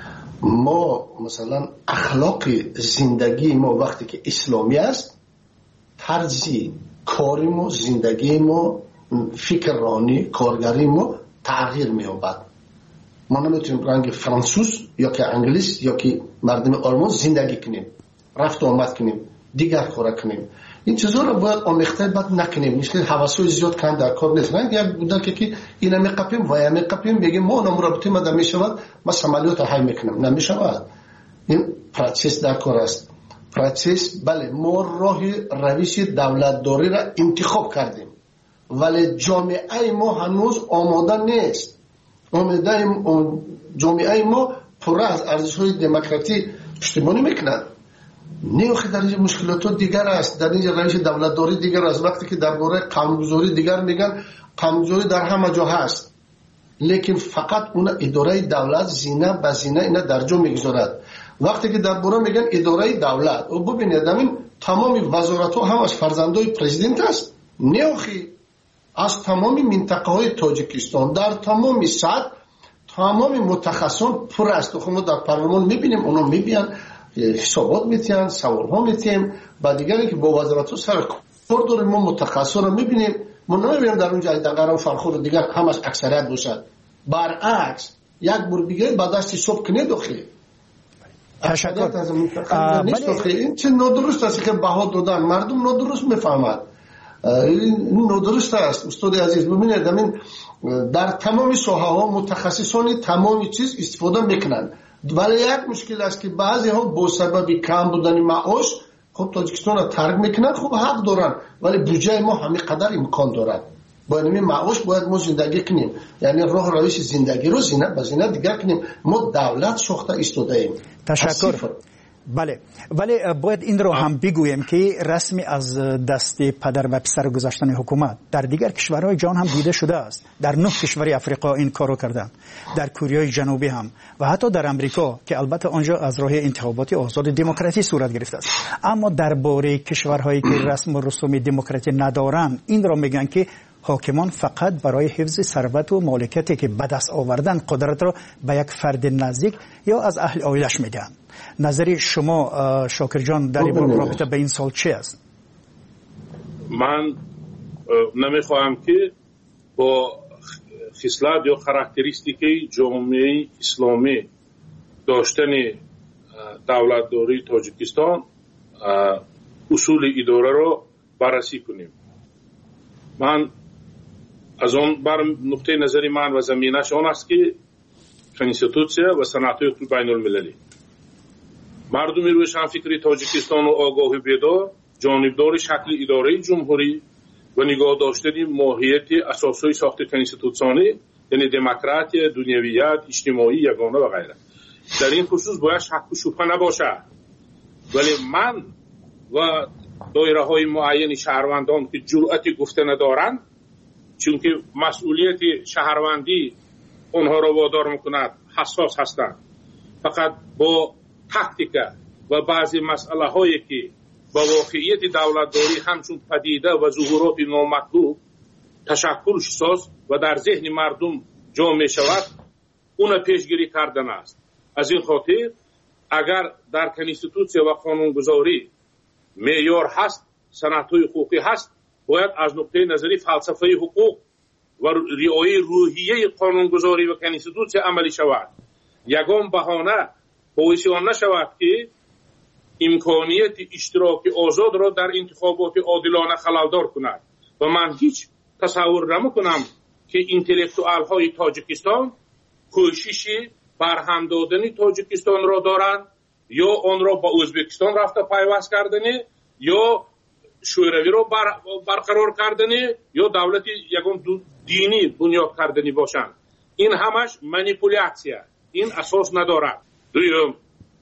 ما مثلا اخلاق زندگی ما وقتی که اسلامی است، طرز کاری ما، زندگی ما، فکرانی کارگری ما تغییر می‌یابد. ما نمیتونیم رنگ فرانسوس یا که انگلیس یا که مردم آلمان زندگی کنیم، رفت و آمد کنیم، دیگر کار کنیم. این چیزا رو باید آمیخته بد نکنیم. مثل حواسای زیاد کن در کار نیست. نه یک بوده که که اینا میقپیم و یا میقپیم بگیم ما نمرابطه ما در میشود ما سمالیات های میکنم، نمیشود. این پروسس در کار است. پروسس بله، ما راه روش دولت داری را انتخاب کردیم، ولی جامعه ما هنوز آماده نیست. آماده جامعه ما پر از ارزش‌های دموکراسی پشتیبانی میکنند. نیوخی در اینجا مشکلات دیگر است، در اینجا روش دولتداری دیگر است. وقتی که درباره قانونگذاری دیگر میگن، قانونگذاری در همه جا هست، لیکن فقط اون اداره دولت زینه به زینه اینا در جا میگذارد. وقتی که درباره میگن اداره دولت، او ببینید همین تمام وزارت ها هم از فرزندای پرزیدنت است. نیوخی از تمام منطقه های تاجیکستان در تمام سطح تمام متخصصان پر است. خب ما در پارلمان میبینیم، اونا میبینن حسابات میتین، سوال ها میتیم، بعد دیگری که با وزارت ها سر کار داریم، ما متخصص رو میبینیم. ما نمیبینیم در اونجا دقیقا فرخور دیگر همش اکثریت باشد. برعکس یک بار دیگه با دستی صبح کنه داخلی تشکر. این چه نادرست است که بها دادن، مردم نادرست میفهمد. این نادرست است. استاد عزیز ببینید، همین در تمام ساحه ها متخصصان تمام چیز استفاده میکنن، ولی یک مشکل است که بعضی ها با سبب کم بودن معاش خب تاجیکستان را ترک میکنن. خب حق دارن، ولی بودجه ما همین قدر امکان دارد. با این معاش باید ما زندگی کنیم، یعنی راه روش زندگی رو زینه به زینه دیگر کنیم. ما دولت ساخته ایستاده ایم. تشکر. بله، ولی باید این رو هم بگویم که رسمی از دست پدر و پسر گذاشتن حکومت در دیگر کشورهای جهان هم دیده شده است. در نه کشور افریقا این کارو کردن، در کره جنوبی هم و حتی در امریکا که البته آنجا از راه انتخابات آزاد دموکراسی صورت گرفته است. اما درباره کشورهایی که رسم و رسوم دموکراسی ندارن، این را میگن که حاکمان فقط برای حفظ ثروت و مالکیتی که به دست آوردن قدرت را به یک فرد نزدیک یا از اهل عائلش میدن. نظری شما شاکر جان در این رابطه به این سال چی است؟ من نمیخواهم که با خصلت یا خاراکتریستیکی جامعه اسلامی داشتن دولتداری تاجیکستان اصول اداره را بررسی کنیم. من از آن بر نقطه نظری من و زمینش آن است که کنستیتوسیا و سنت‌های بین المللی مردمی روشن فکری تاجیکستان و آگاه و بیدار جانبدار شکل اداره جمهوری و نگاه داشتن ماهیت اساسهای ساخت کنستیتوسیونی، یعنی دموکراسی، دنیویت، اجتماعی، یگانه و غیره. در این خصوص باید شک و شبهه نباشد. ولی من و دایره های معین شهروندان که جرأت گفته ندارند، چون که مسئولیت شهروندی اونها را وادار میکند حساس هستند، فقط با تاکتیکا و بعضی مسئله هایی که با واقعیت دولتداری همچون پدیده و ظهورات نامطلوب تشکل ساز و در ذهن مردم جا می شود اون پیشگیری کردن است. از این خاطر اگر در کنستیتوسیه و قانونگذاری معیار هست، سنت‌های حقوقی هست، باید از نقطه نظری فلسفه حقوق و رعایت روحیه قانونگذاری و کنستیتوسیه عملی شود. یگان بهانه باعث آن نشود که امکانیت اشتراک آزاد را در انتخابات عادلانه خللدار کند و من هیچ تصور نمی‌کنم که انتلکتوال های تاجیکستان کوشش برهم دادن تاجیکستان را دارند یا آن را با ازبکستان رفته پیوست کردنی یا شوروی را بر برقرار کردنی یا دولت یگان دینی بنیاد کردنی باشند. این همش مانیپولیاسیه، این اساس ندارد. دویم،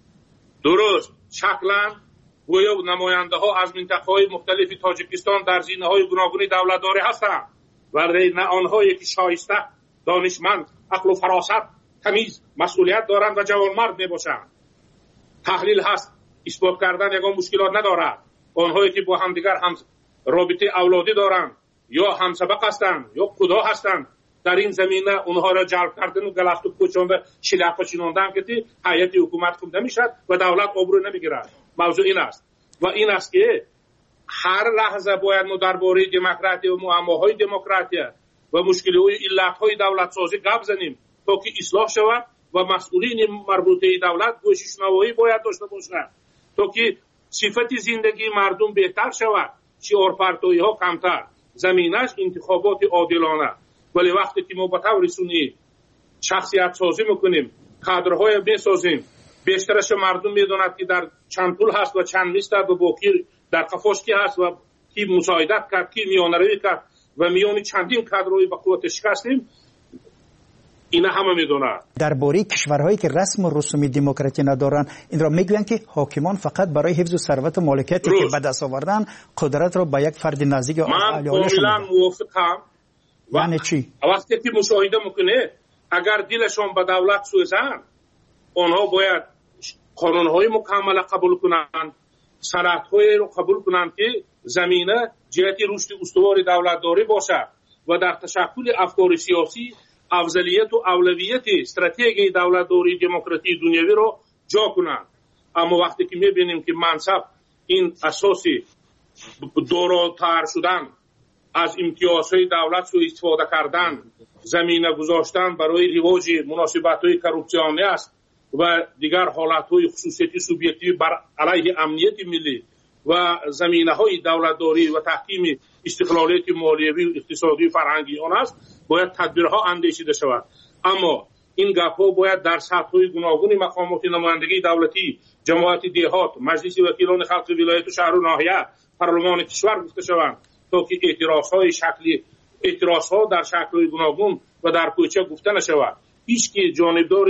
درست شکلاً گویا نماینده ها از منطقه های مختلف تاجیکستان در زینه های گوناگون دولتداری هستند ولی نه آنهایی که شایسته، دانشمند، عقل و فراست، تمیز، مسئولیت دارند و جوانمرد می باشند. تحلیل هست، اثبات کردن یگان مشکلات ندارد. آنهایی که با همدیگر هم رابطه اولادی دارند یا همسبق هستند یا خدا هستند در این زمینه اونها را جلب کردن و گلفت و کوچانده شلافه چیناندن که هیئت حکومت خوب نمیشد و دولت آبرو نمیگیرد. موضوع این است و این است که هر لحظه باید ما درباره دموکراسی و معماهای دموکراسی و مشکلات علت‌های دولت سازی گپ زنیم تا که اصلاح شود و مسئولین مربوطه دولت گوش شنوایی باید داشته باشند تا که صفت زندگی مردم بهتر شود، شعارپرتویی ها کمتر، زمینش انتخابات عادلانه. ولی وقتی که ما به طور سنی شخصیت سازی میکنیم، کادرهای میسازیم، بیشترش مردم میدوند که در چند پول هست و چند نیست و باقی در قفاش کی هست و کی مساعدت کرد، کی میانروی کرد و میانی چندین کادرهای به قوت شکستیم، اینا همه میدونند. درباره کشورهایی که رسم و رسوم دموکراسی ندارند این را میگویند که حاکمان فقط برای حفظ ثروت و مالکیتی که به دست آوردن قدرت را به یک فرد نزدیک من کاملا موافقم. یعنی چی؟ وقتی که مشاهده میکنه اگر دلشون به دولت سوزن آنها باید قانونهای مکمل قبول کنند، سندهای رو قبول کنند که زمینه جهت رشد استوار دولتداری باشد و در تشکل افکار سیاسی افضلیت و اولویت استراتژی دولتداری دموکراسی دنیوی رو جا کنند. اما وقتی که میبینیم که منصب این اساسی دوراتر شدن از امتیازهای دولت سوء استفاده کردن، زمینه گذاشتن برای رواج مناسبت‌های کروپسیونی است و دیگر حالت‌های خصوصیتی سوبیکتیو بر علیه امنیت ملی و زمینه‌های دولتداری و تحکیم استقلالیت مالیوی و اقتصادی فرهنگی آن است، باید تدبیرها اندیشیده شود. اما این گپ‌ها باید در سطح‌های گوناگون مقامات نمایندگی دولتی، جماعت دهات، مجلس وکیلان خلق ولایت و شهر و ناحیه، پارلمان کشور گفته شوند تا که اعتراض‌های شکلی اعتراض‌ها در شکل‌های گوناگون و در کوچه گفته نشود. هیچ کی جانبدار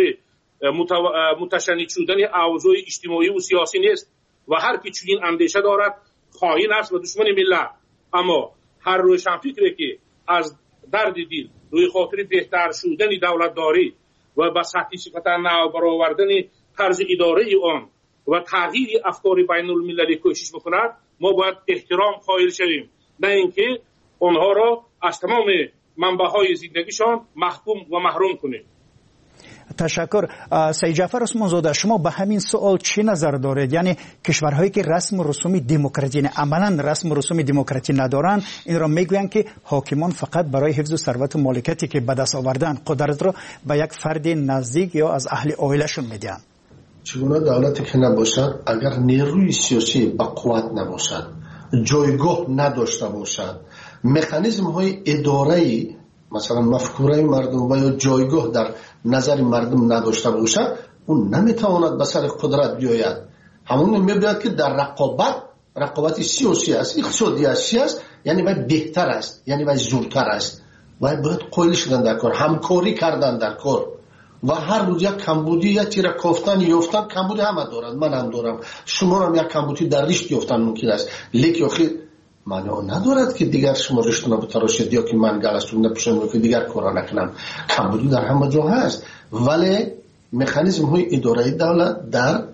متشنج شدن اوضاع اجتماعی و سیاسی نیست و هر کی چنین اندیشه دارد خائن است و دشمن ملت. اما هر روشنفکری که از درد دل روی خاطر بهتر شدن دولتداری و به سطح صفت نو برآوردن طرز اداره آن و تغییر افکار بین المللی کوشش میکند، ما باید احترام قائل شویم، نه اینکه آنها را از تمام منبعهای زندگیشان محکوم و محروم کنیم. تشکر. سید جعفر عثمان زاده، شما به همین سوال چی نظر دارید؟ یعنی کشورهایی که رسم و رسوم دموکراسی عملا رسم و رسوم دموکراسی ندارند این را میگویند که حاکمان فقط برای حفظ ثروت و مالکیتی که به دست آوردن قدرت را به یک فرد نزدیک یا از اهل عائله‌شون میدن. چگونه دولتی که نباشد اگر نیروی سیاسی با قوت نباشد، جایگاه نداشته باشد، مکانیزم های اداره‌ای مثلا مفکوره مردم و یا جایگاه در نظر مردم نداشته باشد، اون نمیتواند به سر قدرت بیاید. همون میباید که در رقابت رقابت سیاسی است، اقتصادی است، یعنی باید بهتر است، یعنی باید زورتر است، باید باید قائل شدن در کار، همکاری کردن در کار و هر روز یک کمبودی یا تیر کافتن یافتن کمبودی همه دارند، من هم دارم، شما هم یک کمبودی در رشت یافتن ممکن است، لیک آخر معنی ندارد که دیگر شما رشتون رو بتراشید یا که من گلستون نپوشم که دیگر کارا نکنم. کمبودی در همه جا هست، ولی مکانیزم های اداره دولت در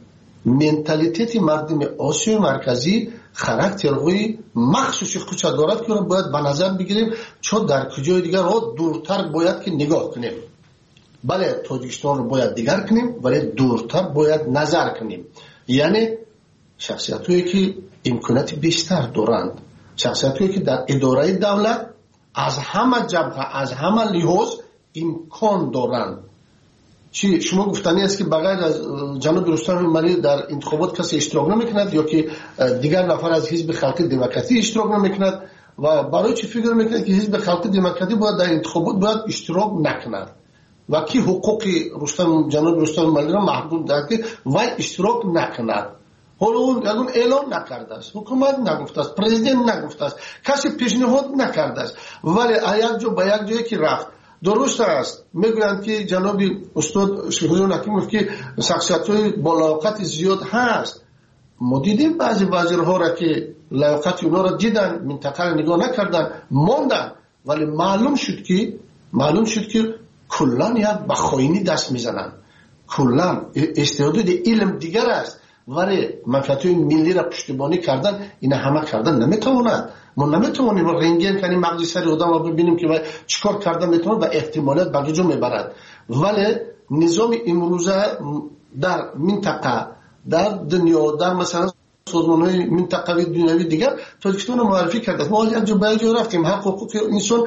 منتالیتیت مردم آسیای مرکزی خاراکترهای مخصوصی خودش دارد که باید به نظر بگیریم چون در کجای دیگر رو دورتر باید که نگاه کنیم. بله تاجیکستان رو باید دیگر کنیم ولی دورتر باید نظر کنیم. یعنی شخصیت‌هایی که امکانات بیشتر دارند، شخصیت‌هایی که در اداره دولت از همه جبهه از همه لحاظ امکان دارند. چی شما گفتنی است که بغیر از جناب رستم ملی در انتخابات کسی اشتراک نمیکند یا که دیگر نفر از حزب خلق دموکراتی اشتراک نمیکند و برای چی فکر میکند که حزب خلق دموکراتی باید در انتخابات باید اشتراک نکند و کی حقوق رستم جناب رستم ملی را محدود دارد که وای اشتراک نکند. حالا اون اون اعلام نکرده است، حکومت نگفته است، پرزیدنت نگفته است، کسی پیشنهاد نکرده است، ولی یک جو به یک جایی که رفت درست است. میگویند که جناب استاد شهیدان حکیموف که شخصیت‌های با لیاقت زیاد هست. ما دیدیم بعضی وزیرها را که لیاقت اونا را دیدن منطقه را نگاه نکردن ماندن، ولی معلوم شد که معلوم شد که کلا یک به خائنی دست میزنن. کلا استعداد علم دیگر است ولی منفعت‌های ملی را پشتیبانی کردن این همه کردن نمیتواند. ما نمیتونیم رنگین کنیم مغز سر آدم رو ببینیم که چیکار کردن میتونه و احتمالات به جا میبرد. ولی نظام امروزه در منطقه در دنیا در مثلا سازمان‌های منطقوی دنیوی دیگر تاجیکستان رو معرفی کرده. ما یک جا به جا رفتیم حق حقوق انسان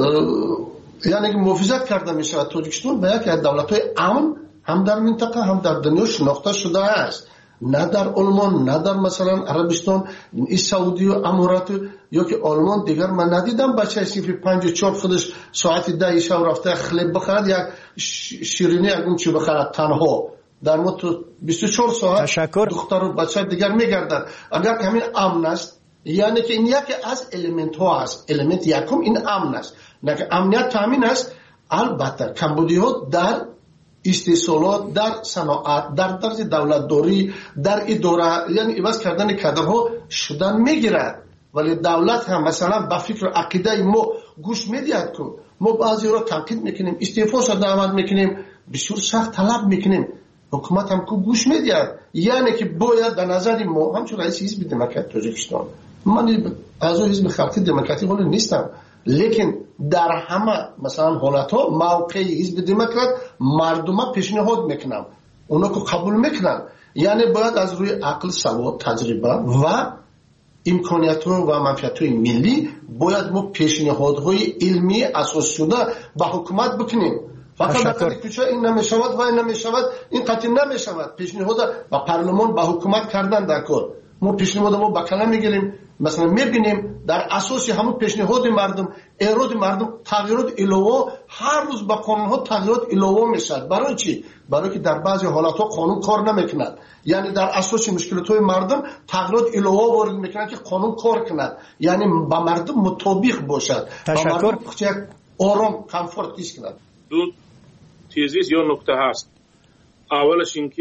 یعنی که محافظت کرده میشه. تاجیکستان به یک از دولت‌های امن هم در منطقه هم در دنیا شناخته شده است. نه در آلمان نه در مثلا عربستان این سعودی و امارات یا که آلمان دیگر من ندیدم بچه صفر پنج و چهار خودش ساعت ده شب رفته خلب بخرد یک شیرینی اگون چی بخرد تنها در مدت بیست و چهار ساعت تشکر. دختر و بچه دیگر میگردن. اگر همین امن است یعنی که این یکی از الیمنت ها است. الیمنت یکم این امن است. نه که امنیت تامین است. البته کمبودی ها در استحصالات در صنعت در طرز دولتداری در اداره یعنی عوض کردن کادرها شدن میگیرد. ولی دولت هم مثلا به فکر عقیده ما گوش میدهد که ما بعضی را تنقید میکنیم استعفاش را دعوت میکنیم بسیار سخت طلب میکنیم حکومت هم که گوش میدهد. یعنی که باید در نظر ما همچون رئیس حزب دموکرات تاجیکستان من از حزب خلق دموکراتی ولی نیستم لیکن در همه مثلا حالت ها موقع حزب دموکرات مردم پیشنهاد میکنم اونا که قبول میکنن. یعنی باید از روی عقل سواد تجربه و امکانیت ها و منفعت های ملی باید ما پیشنهادهای علمی اساس شده به حکومت بکنیم. فقط در کوچه این نمیشود و این نمیشود این قطعی نمیشود. پیشنهاد و پارلمان به حکومت کردن در کار ما پیشنهاد ما با کلام میگیریم مثلا میبینیم در اساس همون پیشنهاد مردم اراد مردم تغییرات علاوه هر روز با قانون ها تغییرات علاوه میشد. برای چی؟ برای که در بعضی حالات ها قانون کار نمیکند. یعنی در اساس مشکلات های مردم تغییرات علاوه وارد میکنند که قانون کار کند یعنی با مردم مطابق باشد. تشکر. یک آرام کامفورت کیس کند. دو تیزیس یا نکته هست. اولش اینکه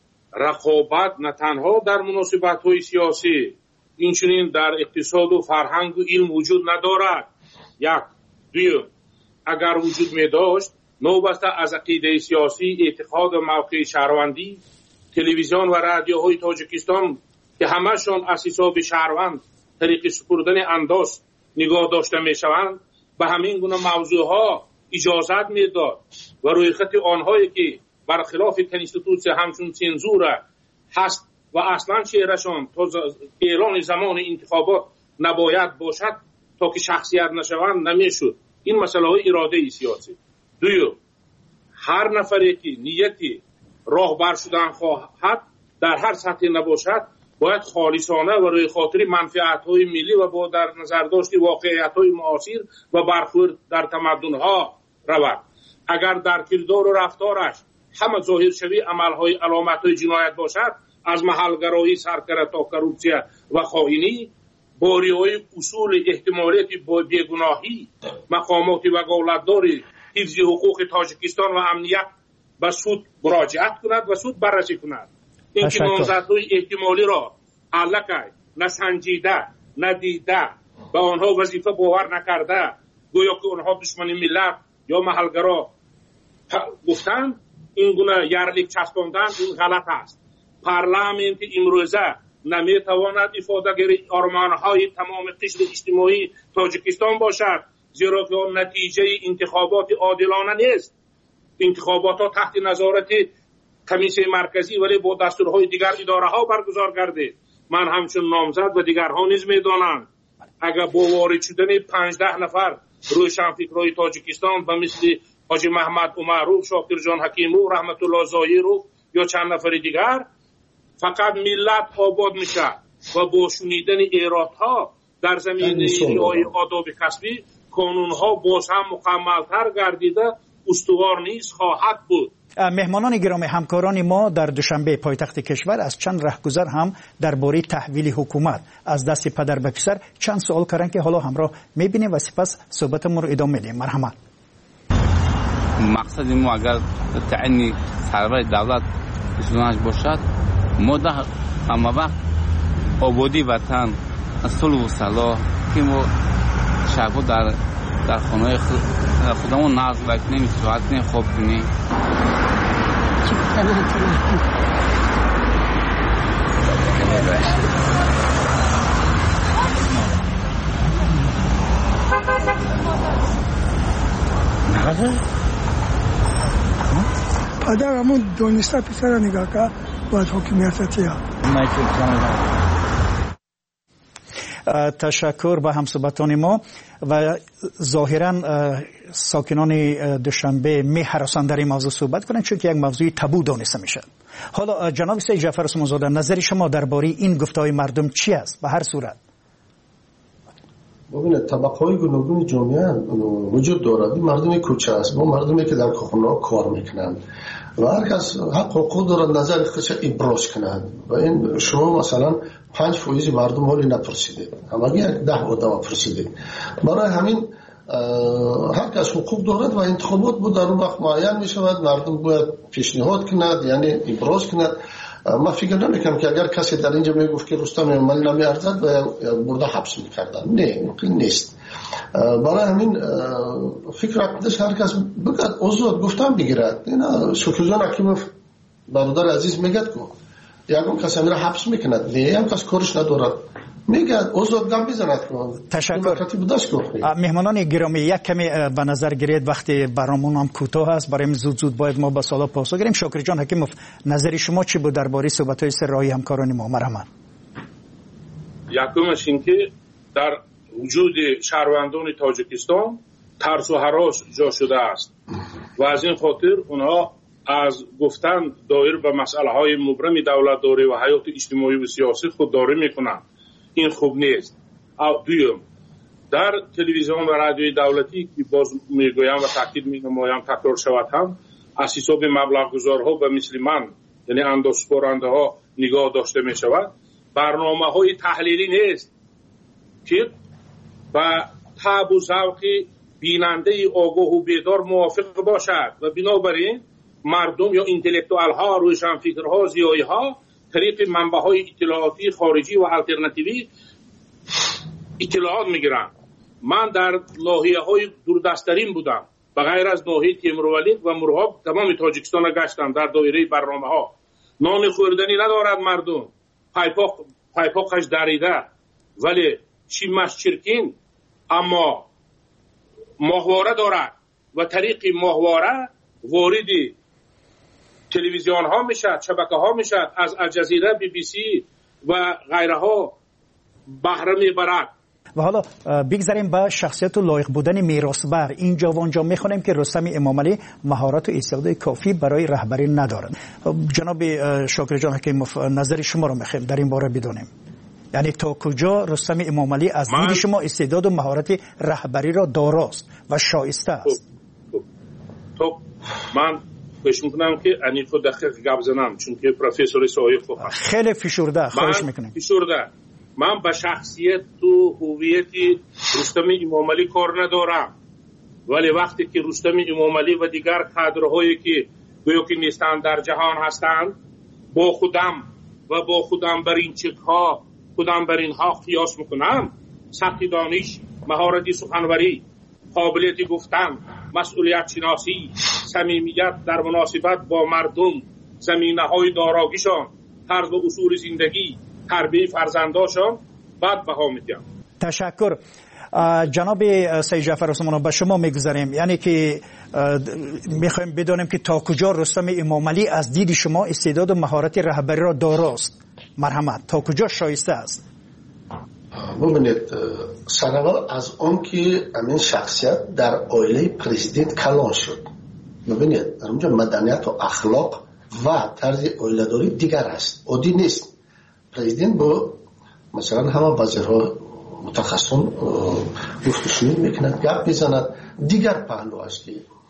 رقابت نه تنها در مناسبت های سیاسی اینچنین در اقتصاد و فرهنگ و علم وجود ندارد. یک دوم اگر وجود می داشت نوبسته از عقیده سیاسی اعتقاد و موقع شهروندی تلویزیون و رادیوهای تاجیکستان که همشان از حساب شهروند طریق سپردن انداز نگاه داشته می شوند به همین گونه موضوع ها اجازت می داد و روی خط آنهایی که برخلاف کنستیتوسی همچون سنزور هست و اصلا شعرشان تا اعلان زمان انتخابات نباید باشد تا که شخصیت نشوند نمیشد. این مسئله های اراده سیاسی. دوم هر نفری که نیتی راهبر شدن خواهد در هر سطح نباشد باید خالصانه و روی خاطر منفعت های ملی و با در نظر داشت واقعیت های معاصر و برخورد در تمدن ها رود. اگر در کردار و رفتارش همه ظاهر شوی عملهای علامتهای جنایت باشد از محلگرایی سرکره تا کروپسیا و خائنی باریهای اصول احتمالیت با بیگناهی مقامات وکالتدار حفظ حقوق تاجیکستان و امنیت به سود مراجعت کند و سود بررسی کند. اینکه نامزدهای احتمالی را علکه نسنجیده ندیده به آنها وظیفه باور نکرده گویا که آنها دشمن ملت یا محلگرا گفتن این گونه یرلیک چسباندن این غلط است. پارلمانت امروزه نمیتواند افادهگر آرمانهای تمام قشر اجتماعی تاجیکستان باشد، زیرا که نتیجه انتخابات عادلانه نیست. انتخابات ها تحت نظارت کمیسیون مرکزی ولی با دستورهای دیگر اداره ها برگزار گردید. من همچون نامزد و دیگرها نیز میدانند اگر با وارد شدن پانزده نفر روشنفکرای تاجیکستان به مثل حاجی محمد عمرو، شاکر جان حکیمو، رحمت الله زایرو یا چند نفر دیگر، فقط ملت آباد میشه و با شنیدن ایرادها در زمینه رعایت آداب کسبی قانونها باز هم مکملتر گردیده استوار نیز خواهد بود. مهمانان گرامی، همکاران ما در دوشنبه پایتخت کشور از چند رهگذر هم درباره تحویل حکومت از دست پدر به پسر چند سوال کردند که حالا همراه میبینیم و سپس صحبتمون رو ادامه میدیم. مرحمت. مقصد ما اگر تعینی سرور دولت اسلامش باشد، ما در همه وقت آبادی وطن، صلح و صلاح که ما شبا در در خانه خودمون ناز بکنیم، ساعت کنیم، خواب کنیم. چی بکنم هتونم پدرمون دونسته پسر نگاه که باید حکومیت چیه. تشکر به همصحبتان ما و ظاهرا ساکنان دوشنبه می هراسان در این موضوع صحبت کنند چون که یک موضوع تابو دانسته میشه. حالا جناب سید جعفر عثمانزاده، نظر شما درباره این گفته‌های مردم چی است؟ به هر صورت ببینید طبقه‌های گوناگون جامعه وجود دارد. مردم کوچه است، با مردمی که در کارخانه‌ها کار میکنند و هر کس حق حقوق دارد نظر خودش ابراز کنند و این شما مثلا پنج فیصد مردم حالی نپرسیدید، همگی یک ده آدم پرسیدید. برای همین هر کس حقوق دارد و انتخابات بود در اون وقت معین می شود، مردم باید پیشنهاد کند، یعنی ابراز کند. ما فکر نمیکنم که اگر کسی در اینجا میگفت که رستم عمل نمیارزد و برده حبس میکردن، نه ممکن نیست. برای همین فکر اقدش هر کس بگد آزاد گفتن بگیرد. اینا شکرجان حکیموف برادر عزیز میگد که یکم کسی میره حبس میکند، نه هم کس کارش ندارد، میگه آزاد گام بزند. تشکر. مهمانان گرامی، یک کمی به نظر گیرید وقتی برامون هم کوتاه است، برای زود زود باید ما به سوالات پاسخ بدیم. شاکر جان حکیموف، نظر شما چی بود درباره صحبت‌های سر راهی همکاران ما؟ مرحمت. یکمش این که در وجود شهروندان تاجیکستان ترس و هراس جا شده است و از این خاطر اونها از گفتن دایر به مسئله های مبرم دولتداری و حیات اجتماعی و سیاسی خودداری میکنند. این خوب نیست. دویم، در تلویزیون و رادیوی دولتی که باز میگویم و تاکید می‌نمایم تکرار شود هم از حساب مبلغ گذارها به مثل من، یعنی اندازه‌سپارنده ها نگاه داشته می شود. برنامه های تحلیلی نیست که با طبع و ذوق بیننده آگاه و بیدار موافق باشد و بنابراین مردم یا انتلکتوال ها، روشنفکرها، زیایی ها طریق منبع های اطلاعاتی خارجی و الटरनेटिव्ی اطلاعات میگیرن. من در ناحیه های دوردستترین بودم، به غیر از ناحیه تیمرولیک و مرغاب تمام تاجیکستان گشتم در دایره برنامه ها. نان خوردنی ندارد مردم، پایپاق پایپاقش دریده ولی چیمش چرکین، اما ماهواره دارد و طریق ماهواره وارد تلویزیون ها میشد، شبکه ها میشد، از الجزیره، بی بی سی و غیره ها بهره میبرد. و حالا بگذاریم به شخصیت و لایق بودن میراثبر. اینجا و اونجا میخونیم که رستم امامعلی مهارت و استعداد کافی برای رهبری ندارد. جناب شاکر جان حکیموف، نظر شما رو میخوایم در این باره بدونیم. یعنی تا کجا رستم امامعلی از دید شما استعداد و مهارت رهبری را داراست و شایسته است؟ تو من خواهش میکنم که انی خود دقیق گپ زنم، چون که پروفسور سایه خوب هست. خیلی فشرده، خواهش میکنم. فشرده. من به شخصیت و هویت رستم امامعلی کار ندارم، ولی وقتی که رستم امامعلی و دیگر کادرهایی که گویا که نیستند در جهان هستند، با خودم و با خودم بر این چکها خودم بر اینها قیاس میکنم، سطح دانش، مهارت سخنوری، قابلیت گفتن، مسئولیت شناسی، صمیمیت در مناسبت با مردم، زمینه های داراگیشان طرز و اصول زندگی تربیه فرزنداشان بعد بها میدیم. تشکر. جناب سید جعفر عثمانov به شما میگذاریم، یعنی که میخوایم بدانیم که تا کجا رستم امام علی از دید شما استعداد و مهارت رهبری را داراست. مرحمت، تا کجا شایسته است؟ ببینید، سرول از اون که همین شخصیت در عائله پرزیدنت کلان شد. ببینید در اونجا مدنیت و اخلاق و طرز عائله‌داری دیگر است، عادی نیست. پرزیدنت با مثلا همه وزیرها متخصصان گفتگو میکنند، گپ میزند. دیگر پهلو است.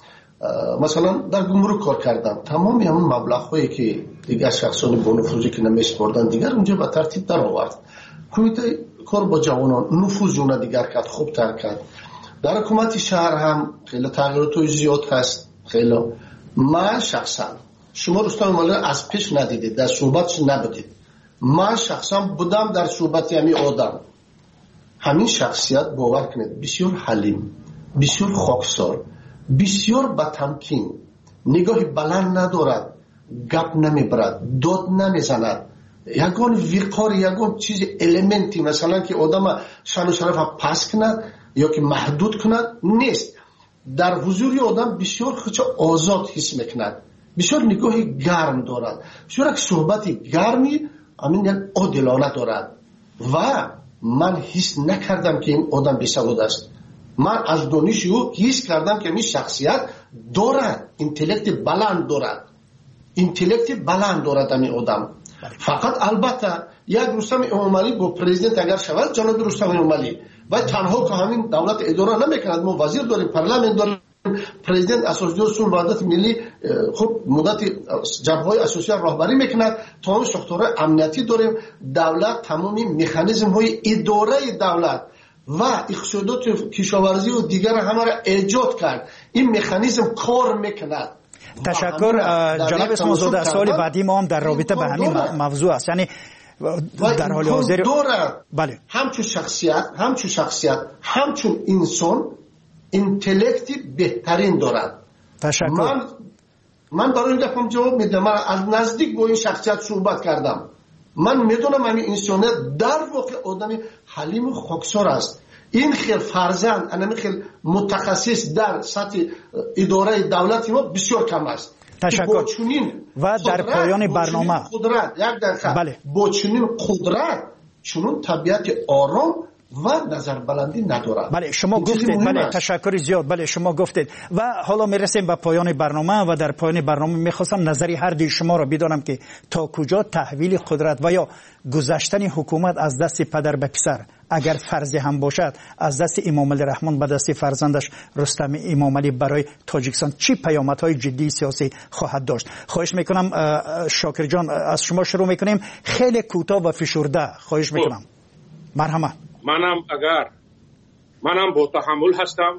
مثلا در گمرک کار کردم، تمامی همون مبلغ هایی که دیگر شخصان با نفوذی که نمیسپردن دیگر اونجا به ترتیب در آورد. کمیته کار با جوانان نفوذ اون دیگر کرد، خوب تر کرد. در حکومت شهر هم خیلی تغییرات زیاد هست. خیلی من شخصا، شما رستم امام علی از پیش ندیدید، در صحبتش نبودید. من شخصا بودم در صحبت همین آدم. همین شخصیت باور کنید بسیار حلیم، بسیار خاکسار، بسیار با تمکین، نگاه بلند ندارد، گپ نمیبرد، داد نمیزند. یگان وقار، یگان چیز المنتی مثلا که آدم شان و شرف پس کند یا که محدود کند نیست. در حضور آدم بسیار خودش آزاد حس میکند، بسیار نگاه گرم دارد، بسیار یک صحبت گرمی همین یک عادلانه دارد. و من حس نکردم که این آدم بی‌سواد است. من از دانش او حس کردم که این شخصیت دارد، اینتלקت بلند دارد، اینتלקت بلند دارد این آدم. فقط البته یک رستم امام علی با پرزیدنت اگر شود، جناب رستم امام علی و تنها که همین دولت اداره نمیکند. ما وزیر داریم، پارلمان داریم، پرزیدنت اساسیه اصول وحدت ملی خب مدت جبهه‌های اساسی راهبری میکند. تمام ساختارهای امنیتی داریم. دولت تمامی مکانیزم های اداره دولت و اقتصادات کشاورزی و دیگر همه را ایجاد کرد. این مکانیزم کار میکند. تشکر جناب عثمان زاده. سوال بعدی ما هم در رابطه به همین موضوع است. یعنی در حال حاضر بله همچون شخصیت همچون شخصیت همچون انسان اینتלקتی بهترین دارد. تشکر. من من برای این گفتم جواب میدم. من از نزدیک با این شخصیت صحبت کردم. من میدونم همین انسانیت در واقع آدم حلیم و خاکسار است. این خیل فرزند، این خیل متخصص در سطح اداره دولتی ما بسیار کم است. تشکر. و در پایان برنامه قدرت یک دقیقه بله. با چنین قدرت چنون طبیعت آرام و نظر بلندی ندارد. بله شما گفتید. بله تشکر زیاد. بله شما گفتید و حالا میرسیم به پایان برنامه و در پایان برنامه میخواستم نظری هر دوی شما را بدانم که تا کجا تحویل قدرت و یا گذشتن حکومت از دست پدر به پسر اگر فرض هم باشد از دست امام علی رحمان به دست فرزندش رستم امام علی برای تاجیکستان چی پیامدهای جدی سیاسی خواهد داشت؟ خواهش میکنم شاکر جان از شما شروع میکنیم. خیلی کوتاه و فشرده خواهش میکنم. مرحمت. منم اگر منم با تحمل هستم.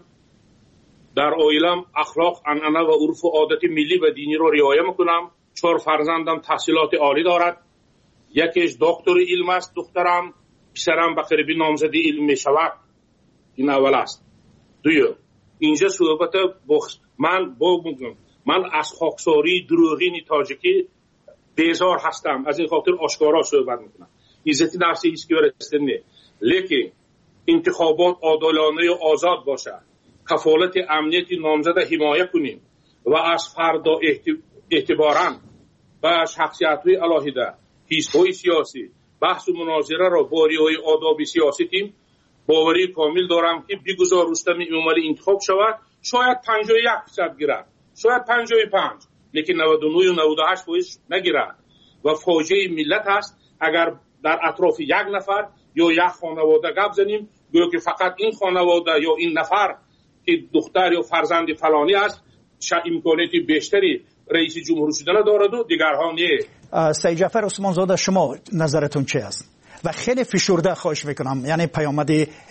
در عائلم اخلاق، عنعنه و عرف و عادت ملی و دینی رو رعایت میکنم. چهار فرزندم تحصیلات عالی دارد. یکیش دکتر علم است دخترم، پسرم بقریبی نامزدی علم میشود. این اول است. دوم اینجا صحبت بخش من با من از خاکساری دروغین تاجیکی بیزار هستم. از این خاطر آشکارا صحبت میکنم. عزت نفسی هیچ کی برسته نه. لیکن انتخابات عادلانه و آزاد باشد، کفالت امنیت نامزد حمایت کنیم و از فردا اعتباراً و شخصیت‌های علاهده حزب‌های سیاسی بحث و مناظره را با رعایت آداب سیاسی تیم باوری کامل دارم که بگذار رستم امام علی انتخاب شود. شاید پنجاه و یک درصد گیرد، شاید پنجاه و پنج، لیکن نود و نه و نود و هشت درصد نگیرد و فاجعه ملت است اگر در اطراف یک نفر یا یک خانواده گپ زنیم گویا که فقط این خانواده یا این نفر که دختر یا فرزند فلانی است چه امکانات بیشتری رئیس جمهور شدن دارد و دیگرها نه. سید جعفر عثمان زاده شما نظرتون چه است؟ و خیلی فشرده خواهش میکنم، یعنی پیامد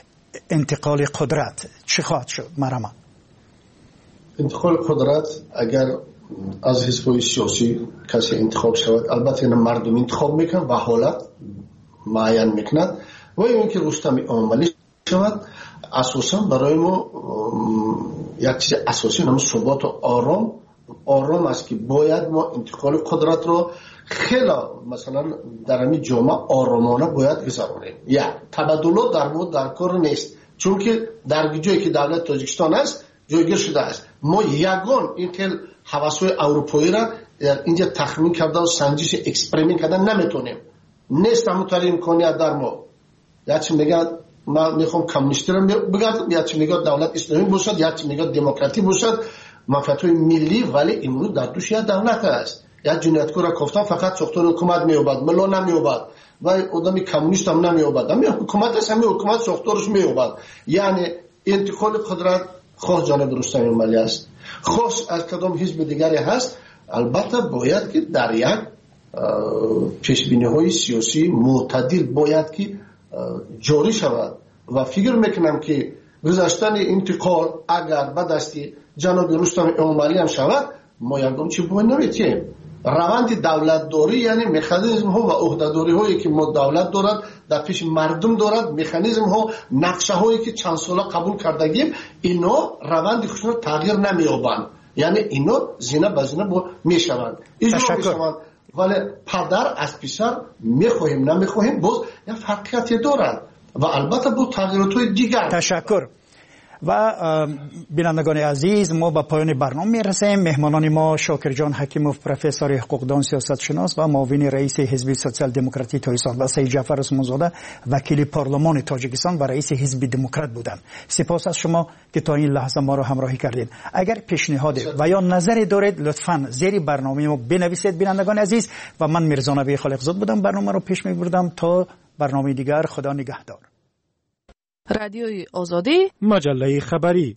انتقال قدرت چی خواهد شد؟ مرحبا. انتقال قدرت اگر از حزب‌های سیاسی کسی انتخاب شود، البته این مردم انتخاب میکنن و حالت معین میکند و اینکه رستم امام علی شود اساسا برای ما یک چیز اساسی نام ثبات و آرام آرام است که باید ما انتقال قدرت رو خیلی مثلا در همین جامعه آرامانه باید گذرانیم. یا تبادلات در بود در کار نیست، چون که در جایی که دولت تاجیکستان است جایگیر شده است. ما یگان این خیلی حواسای اروپایی را اینجا تخمین کرده و سنجش اکسپریمنت کردن نمیتونیم. نیست همونطوری امکانیت در ما. یا چی میگه من میخوام کمونیستی رو بگم، یا چی میگه دولت اسلامی باشد، یا چی میگه دموکراتی باشد، منفعت‌های ملی، ولی امروز در دوش دولت است. یا جنایتکار را گفتم فقط ساختار حکومت میوبد، ملا نمیوبد و آدمی کمونیست هم نمیوبد، همین حکومت است، همین حکومت ساختارش میوبد. یعنی انتقال قدرت خواه جانب رستم امالی است، خواه از کدام حزب دیگری هست. البته باید که در یک پیشبینی های سیاسی معتدل باید که جاری شود و فکر میکنم که گذاشتن انتقال اگر به دستی جناب رستم امالی هم شود ما یکم چی باید نمیتیم. روند دولت داری یعنی مکانیزم ها و عهده‌داری هایی که ما دولت دارد در پیش مردم دارد، مکانیزم ها نقشه هایی که چند ساله قبول کردگیم، اینا روند خودشون تغییر نمییابند. یعنی اینا زینه به زینه میشوند، اجرا میشوند، ولی پدر از پسر میخواهیم نمیخواهیم باز یک فرقیتی دارد و البته با تغییرات های دیگر. تشکر. و بینندگان عزیز، ما به پایان برنامه میرسیم. مهمانان ما شاکر جان حکیموف، پروفسور حقوقدان سیاست شناس و معاون رئیس حزب سوسیال دموکراتی تاجیکستان، و سید جعفر عثمانزاده وکیل پارلمان تاجیکستان و رئیس حزب دموکرات بودند. سپاس از شما که تا این لحظه ما را همراهی کردید. اگر پیشنهاد و یا نظری دارید لطفاً زیر برنامه ما بنویسید بینندگان عزیز. و من میرزا نبی خالقزاد بودم، برنامه رو پیش میبردم. تا برنامه دیگر، خدا نگهدار. رادیوی آزادی، مجله خبری.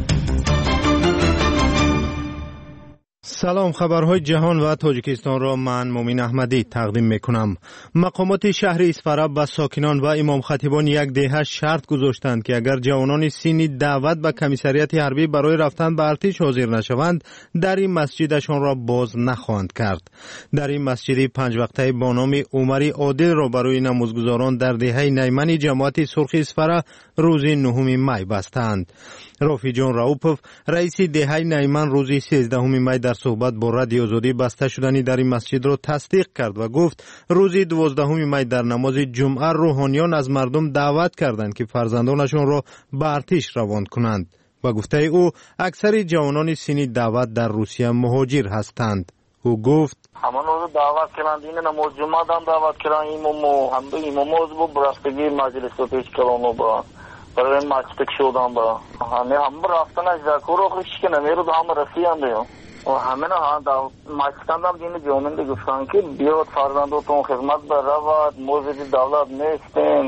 سلام، خبرهای جهان و تاجیکستان را من مومن احمدی تقدیم میکنم. مقامات شهر اسفره به ساکنان و امام خطیبان یک دهه شرط گذاشتند که اگر جوانان سینی دعوت به کمیسریت حربی برای رفتن به ارتش حاضر نشوند، در این مسجدشان را باز نخواهند کرد. در این مسجد پنج وقته با نام عمری عادل را برای نمازگزاران در دهه نیمن جماعت سرخ اسفره روز نهم می بستند. رافی جان راوپوف، رئیس دهه نیمن، روز سیزدهم می در صحبت با رادیو آزادی بسته شدنی در این مسجد را تصدیق کرد و گفت روز دوازدهم می در نماز جمعه روحانیان از مردم دعوت کردند که فرزندانشان را به ارتش روان کنند. و گفته او اکثر جوانان سینی دعوت در روسیه مهاجر هستند. او گفت همان روز دعوت کردند، این نماز جمعه هم دعوت کردند، ایمامو هم به ایماموز بود برفتگی مجلس و پیش کلانو با برای مجتک شدن با همه هم برفتن از ذکر رو خوش که نمیرو دا هم رسیان دیو و همه ها مجتکن هم دین جومنده گفتن که بیاد فرزنداتون خدمت برود، موزدی دولت نیستین،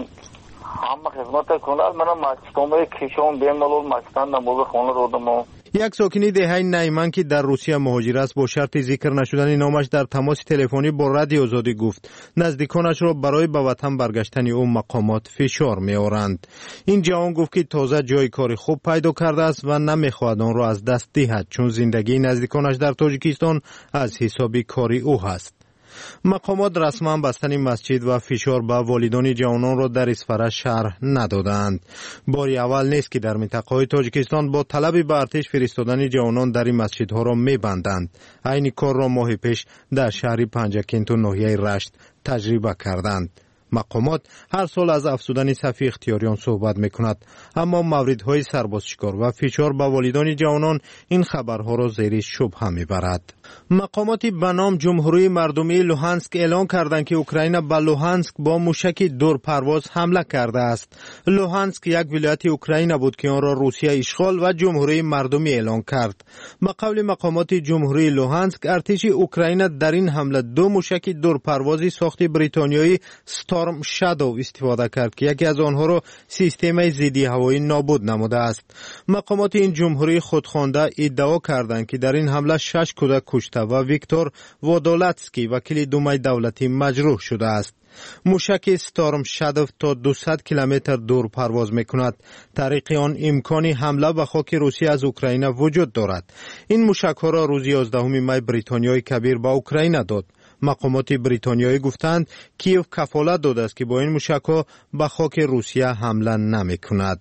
همه خدمت کنند. من مجتکن به کشون بیمالول مجتکن نموز خونه رو دمو. یک ساکنی دهه نیمن که در روسیه مهاجر است با شرط ذکر نشدن نامش در تماس تلفنی با رادیو آزادی گفت نزدیکانش را برای به وطن برگشتن او مقامات فشار می‌آورند. این جوان گفت که تازه جای کار خوب پیدا کرده است و نمی‌خواهد آن را از دست دهد، چون زندگی نزدیکانش در تاجیکستان از حساب کاری او است. مقامات رسما بستن مسجد و فشار به والدان جوانان را در اسفره شرح ندادند. باری اول نیست که در منطقه‌های تاجیکستان با طلب به ارتش فرستادن جوانان در این مسجدها را می‌بندند. عین کار را ماه پیش در شهر پنجکент و ناحیه رشت تجربه کردند. مقامات هر سال از افزودن صف اختیاریان صحبت می‌کند، اما موردهای سربازشکار و فشار به والدان جوانان این خبرها را زیر شبهه می‌برد. مقامات به نام جمهوری مردمی لوهانسک اعلام کردند که اوکراین به لوهانسک با موشک دورپرواز حمله کرده است. لوهانسک یک ولایت اوکراین بود که آن را روسیه اشغال و جمهوری مردمی اعلام کرد. به قول مقامات جمهوری لوهانسک، ارتش اوکراین در این حمله دو موشک دورپروازی ساخت بریتانیایی ستارم شادو استفاده کرد که یکی از آنها را سیستم ضد هوایی نابود نموده است. مقامات این جمهوری خودخوانده ادعا کردند که در این حمله شش کودک کشته و ویکتور وادولاتسکی وکیل دومای دولتی مجروح شده است. موشک ستارم شادو تا دویست کیلومتر دور پرواز میکند. طریق آن امکان حمله به خاک روسیه از اوکراین وجود دارد. این موشک ها را روز یازدهم می بریتانیای کبیر به اوکراین داد. مقامات بریتانیایی گفتند کیف کفالت داده است که با این موشک ها به خاک روسیه حمله نمی کند.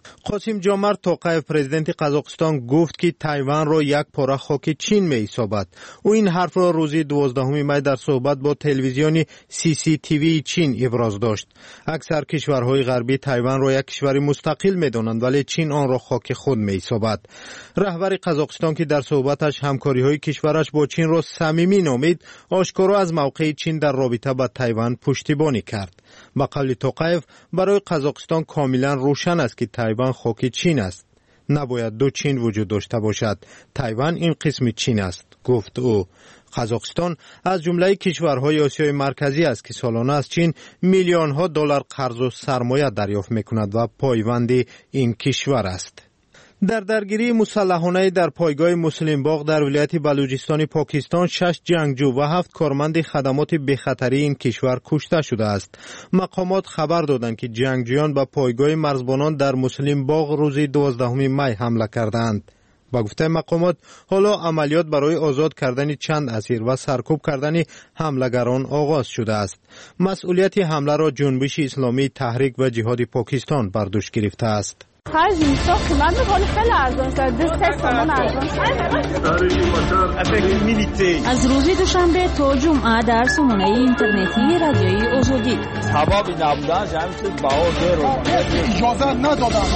قاسم جامرد توقیف پرزیدنت قزاقستان گفت که تایوان را یک پاره خاک چین می حسابد. او این حرف را روز دوازدهم می در صحبت با تلویزیون سی سی تی وی چین ابراز داشت. اکثر کشورهای غربی تایوان را یک کشور مستقل می دانند ولی چین آن را خاک خود می حسابد. رهبر قزاقستان که در صحبتش همکاری های کشورش با چین را صمیمی نامید، آشکارا از موقع چین در رابطه با تایوان پشتیبانی کرد. با قول توقیف برای قزاقستان کاملا روشن است که تایوان خاک چین است. نباید دو چین وجود داشته باشد. تایوان این قسم چین است، گفت او. قزاقستان از جمله کشورهای آسیای مرکزی است که سالانه از چین میلیون ها دلار قرض و سرمایه دریافت میکند و پایبند این کشور است. در درگیری مسلحانه در پایگاه مسلم باغ در ولایت بلوچستان پاکستان شش جنگجو و هفت کارمند خدمات بخطری این کشور کشته شده است. مقامات خبر دادند که جنگجویان به پایگاه مرزبانان در مسلم باغ روز دوازدهم می حمله کردند. با گفته مقامات حالا عملیات برای آزاد کردن چند اسیر و سرکوب کردن حملگران آغاز شده است. مسئولیت حمله را جنبش اسلامی تحریک و جهاد پاکستان بر دوش گرفته است. خرج اینستا قیمت می‌کنه خیلی ارزان است. دست سامان ارزان. از روز دوشنبه تا جمعه در سامانه اینترنتی رادیوی آزادی. سبب نبودن جمعیت باور رو اجازه ندادن.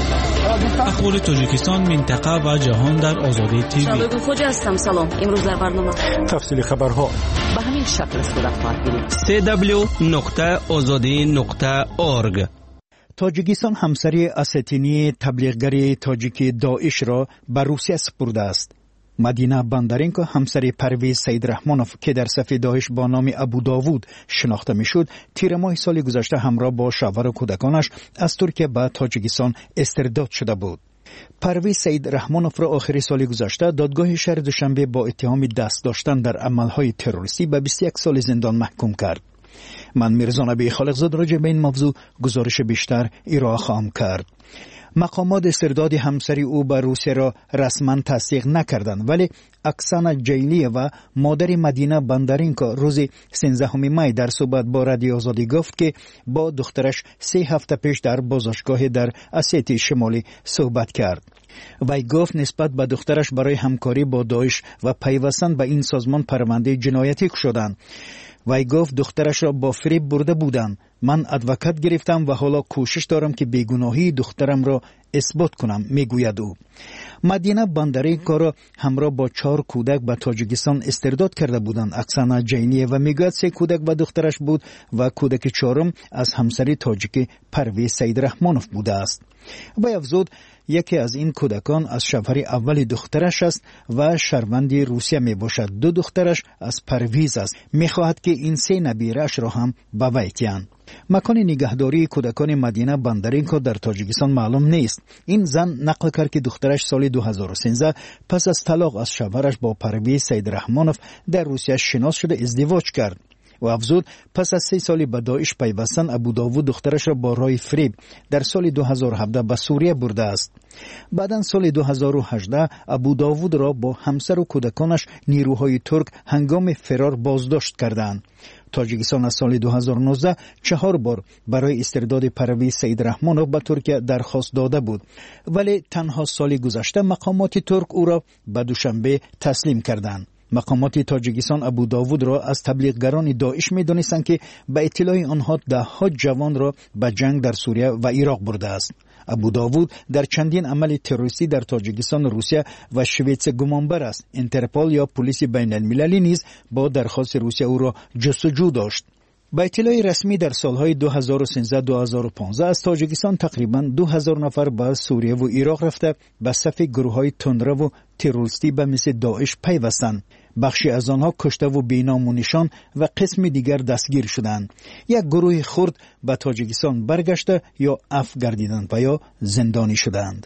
اخبار تاجیکستان، منطقه و جهان در آزادی تیوی. شباب خوش هستم. سلام. امروز در برنامه تفصیل خبرها به همین شکل صورت خواهد گرفت. سی دبلیو نقطه آزادی نقطه اورگ. تاجیکستان همسری اساتینی تبلیغگری تاجیکی داعش را به روسیه سپرده است. مدینه بندرینکو همسری پرویز سید رحمانوف که در صف داعش با نام ابو داوود شناخته میشد، تیر ماه سال گذشته همراه با شوهر و کودکانش از ترکیه به تاجیکستان استرداد شده بود. پرویز سید رحمانوف را آخر سال گذشته دادگاه شهر دوشنبه با اتهام دست داشتن در عملهای تروریستی به بیست و یک سال زندان محکوم کرد. من میرزا نبی خالقزاد راجع به این موضوع گزارش بیشتر ارائه خواهم کرد. مقامات استرداد همسری او به روسیه را رسما تصدیق نکردند، ولی اکسانا جیلیه و مادر مدینه بندرینکو روز سیزدهم می در صحبت با رادیو آزادی گفت که با دخترش سه هفته پیش در بازداشتگاه در اسیتی شمالی صحبت کرد. وی گفت نسبت به دخترش برای همکاری با داعش و پیوستن به این سازمان پرونده جنایتی شدند. وی گفت دخترش را با فریب برده بودند. من ادوکات گرفتم و حالا کوشش دارم که بیگناهی دخترم را اثبات کنم، میگوید او. مدینه بندرینکو را همراه با چهار کودک به تاجیکستان استرداد کرده بودند. اکسانا جینیه و میگوید سه کودک به دخترش بود و کودک چهارم از همسری تاجیکی پرویز سید رحمانوف بوده است. وی افزود یکی از این کودکان از شوهر اول دخترش است و شهروند روسیه می باشد. دو دخترش از پرویز است. می خواهد که این سه نبیرش را هم به وی دهند. مکان نگهداری کودکان مدینه بندرینکو در تاجیکستان معلوم نیست. این زن نقل کرد که دخترش سال دو هزار و سیزده پس از طلاق از شوهرش با پرویز سید رحمانوف در روسیه شناس شده ازدواج کرد. و افزود پس از سه سالی به داعش پیوستن ابو داوود دخترش را با راه فریب در سال دو هزار و هفده به سوریه برده است. بعداً سال دو هزار و هجده ابو داوود را با همسر و کودکانش نیروهای ترک هنگام فرار بازداشت کردند. تاجیکستان از سال دو هزار و نوزده چهار بار برای استرداد پرویز سید رحمانوف به ترکیه درخواست داده بود، ولی تنها سال گذشته مقامات ترک او را به دوشنبه تسلیم کردند. مقامات تاجیکستان ابو داوود را از تبلیغگران داعش می دانستند که به اطلاع آنها ده ها جوان را به جنگ در سوریه و عراق برده است. ابو داوود در چندین عمل تروریستی در تاجیکستان، روسیه و شویتس گمانبر است. اینترپول یا پلیس بین المللی نیز با درخواست روسیه او را جستجو داشت. با اطلاع رسمی در سالهای دو هزار و سیزده تا دو هزار و پانزده از تاجیکستان تقریباً دو هزار نفر به سوریه و عراق رفته به صف گروه‌های تندرو و تروریستی به مثل داعش پیوستند. بخشی از آنها کشته و بی‌نام و نشان و قسم دیگر دستگیر شدند. یک گروه خرد به تاجیکستان برگشته یا عفو گردیدند و یا زندانی شدند.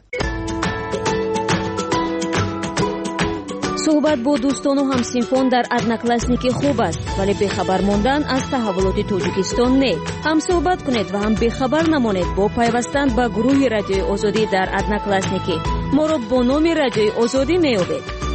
صحبت با دوستان و همسینفان در ادناکلاسنیکی خوب است، ولی بخبر ماندن از تحولات تاجیکستان نه. هم صحبت کنید و هم بخبر نمانید با پیوستن به گروه رادیوی آزادی در ادناکلاسنیکی. ما را با نام رادیوی آزادی میابید.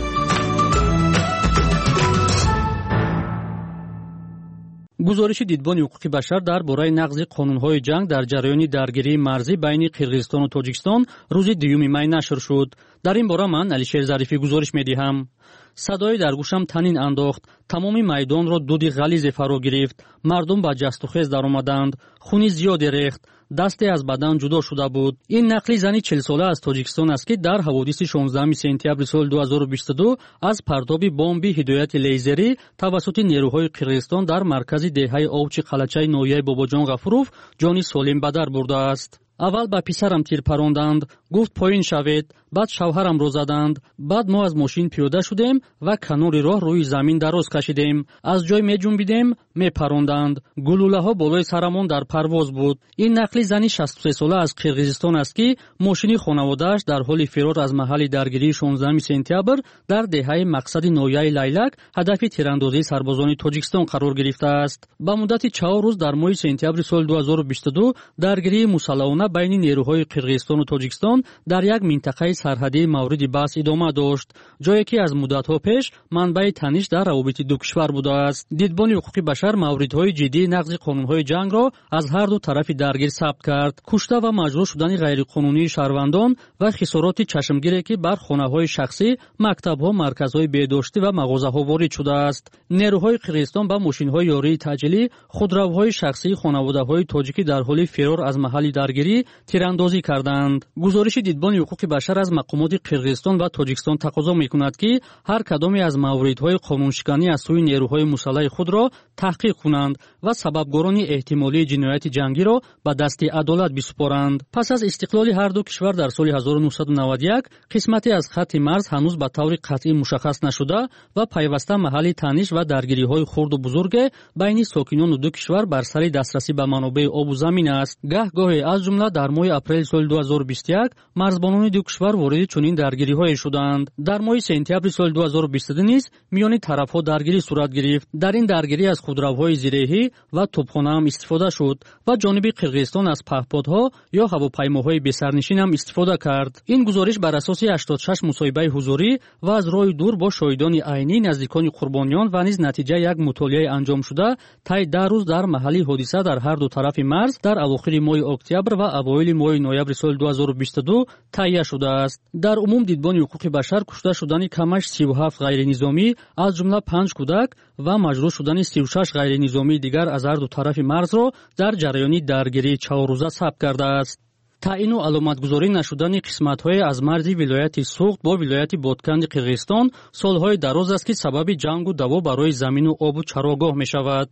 гузориши дидбони ҳуқуқи башар дар бораи нақзи қонунҳои ҷанг дар ҷараёни даргирии марзӣ байни қирғизистону тоҷикистон рӯзи дуюми май нашр шуд. дар ин бора ман алишер зарифӣ гузориш медиҳам. садое дар гӯшам танин андохт. тамоми майдонро дуди ғализе фаро гирифт. мардум ба ҷастухез даромаданд. хуни зиёде рехт. дасте аз бадан ҷудо шуда буд. ин нақли зани чилсола аз тоҷикистон аст ки дар ҳаводиси шонздаҳуми сентябри соли ду ҳазору бисту ду аз партоби бомби ҳидояти лейзерӣ тавассути нерӯҳои қирғизистон дар маркази деҳаи овчи қалачаи ноҳияи Бобоҷон Ғафуров ҷони солим ба дар бурдааст. аввал ба писарам тир паронданд. гуфт поин шавед. баъд шавҳарамро заданд. баъд мо аз мошин пиёда шудем ва канори роҳ рӯи замин дароз кашидем. аз ҷой меҷунбидем, мепаронданд. гулӯлаҳо болои сарамон дар парвоз буд. ин нақли зани шасту се сола аз қирғизистон аст ки мошини хонаводааш дар ҳоли фирор аз маҳалли даргирии шонздаҳуми сентябр дар деҳаи мақсади ноҳияи Лайлак ҳадафи тирандозии сарбозони Тоҷикистон қарор гирифтааст. ба муддати чаҳор рӯз дар моҳи сентябри соли ду ҳазору бисту ду даргирии мусаллаҳона байни нерӯҳои Қирғизистону Тоҷикистон дар як минтақаи сарҳадии мавриди баҳс идома дошт, ҷое ки аз муддатҳо пеш манбаи таниш дар равобити ду кишвар будааст. дидбони ҳуқуқи башар мавридҳои ҷиддии нақзи қонунҳои ҷангро аз ҳарду тарафи даргир сабт кард. кушта ва маҷрур шудани ғайриқонунии шаҳрвандон ва хисороти чашмгире ки бар хонаҳои шахсӣ, мактабҳо, марказҳои беҳдоштӣ ва мағозаҳо ворид шудааст. нерӯҳои Қирғизистон ба мошинҳои ёрии таъҷилӣ, худравҳои шахсии хонаводаҳои тоҷикӣ дар ҳоли фирор аз маҳалли даргирӣ тирандозӣ карданд. гузориши дидбони ҳуқуқи башар аз мақомоти Қирғизистон ва Тоҷикистон тақозо мекунад ки ҳар кадоме аз мавридҳои қонуншиканӣ аз сӯи нерӯҳои мусаллаҳи худро таҳқиқ кунанд ва сабабгорони эҳтимолии ҷинояти ҷангиро ба дасти адолат бисупоранд. пас аз истиқлоли ҳарду кишвар дар соли ҳазору нуҳсаду навад и як қисмате аз хатти марз ҳанӯз ба таври қатъӣ мушаххас нашуда ва пайваста маҳалли таниш ва даргириҳои хурду бузурге байни сокинону ду кишвар бар сари дастрасӣ ба манобеъи обу замин аст. гаҳ-гоҳе аз ҷумла дар моҳи апрели соли ду ҳазору бисту як марзбонони ду кишвар вориди чунин даргириҳое шуданд. дар моҳи сентябри соли ду ҳазору бисту ду низ миёни тарафҳо даргирӣ сурат гирифт. дар ин даргирӣ аз худравҳои зиреҳӣ ва тӯбхона ҳам истифода шуд ва ҷониби Қирғизистон аз паҳподҳо ё ҳавопаймоҳои бесарнишин ҳам истифода кард. ин гузориш бар асоси ҳаштоду шаш мусоҳибаи ҳузурӣ ва аз роҳи дур бо шоҳидони айнӣ, наздикони қурбониён ва низ натиҷаи як мутолиаи анҷомшуда таи даҳ рӯз дар маҳалли ҳодиса дар ҳарду тарафи марз дар авохири моҳи октябр ва авоили моҳи ноябри соли ду ҳазору бисту ду таҳия шудааст. дар умум дидбони ҳуқуқи башар кушта шудани камаш сию ҳафт ғайринизомӣ, аз ҷумла панҷ кӯдак ва маҷрур шудани сию шаш ғайринизомии дигар аз ҳарду тарафи марзро дар ҷараёни даргирии чаҳоррӯза сабт кардааст. таъину аломатгузорӣ нашудани қисматҳое аз марзи вилояти Суғд бо вилояти Бодканди Қирғизистон солҳои дароз аст ки сабаби ҷангу даво барои замину обу чарогоҳ мешавад.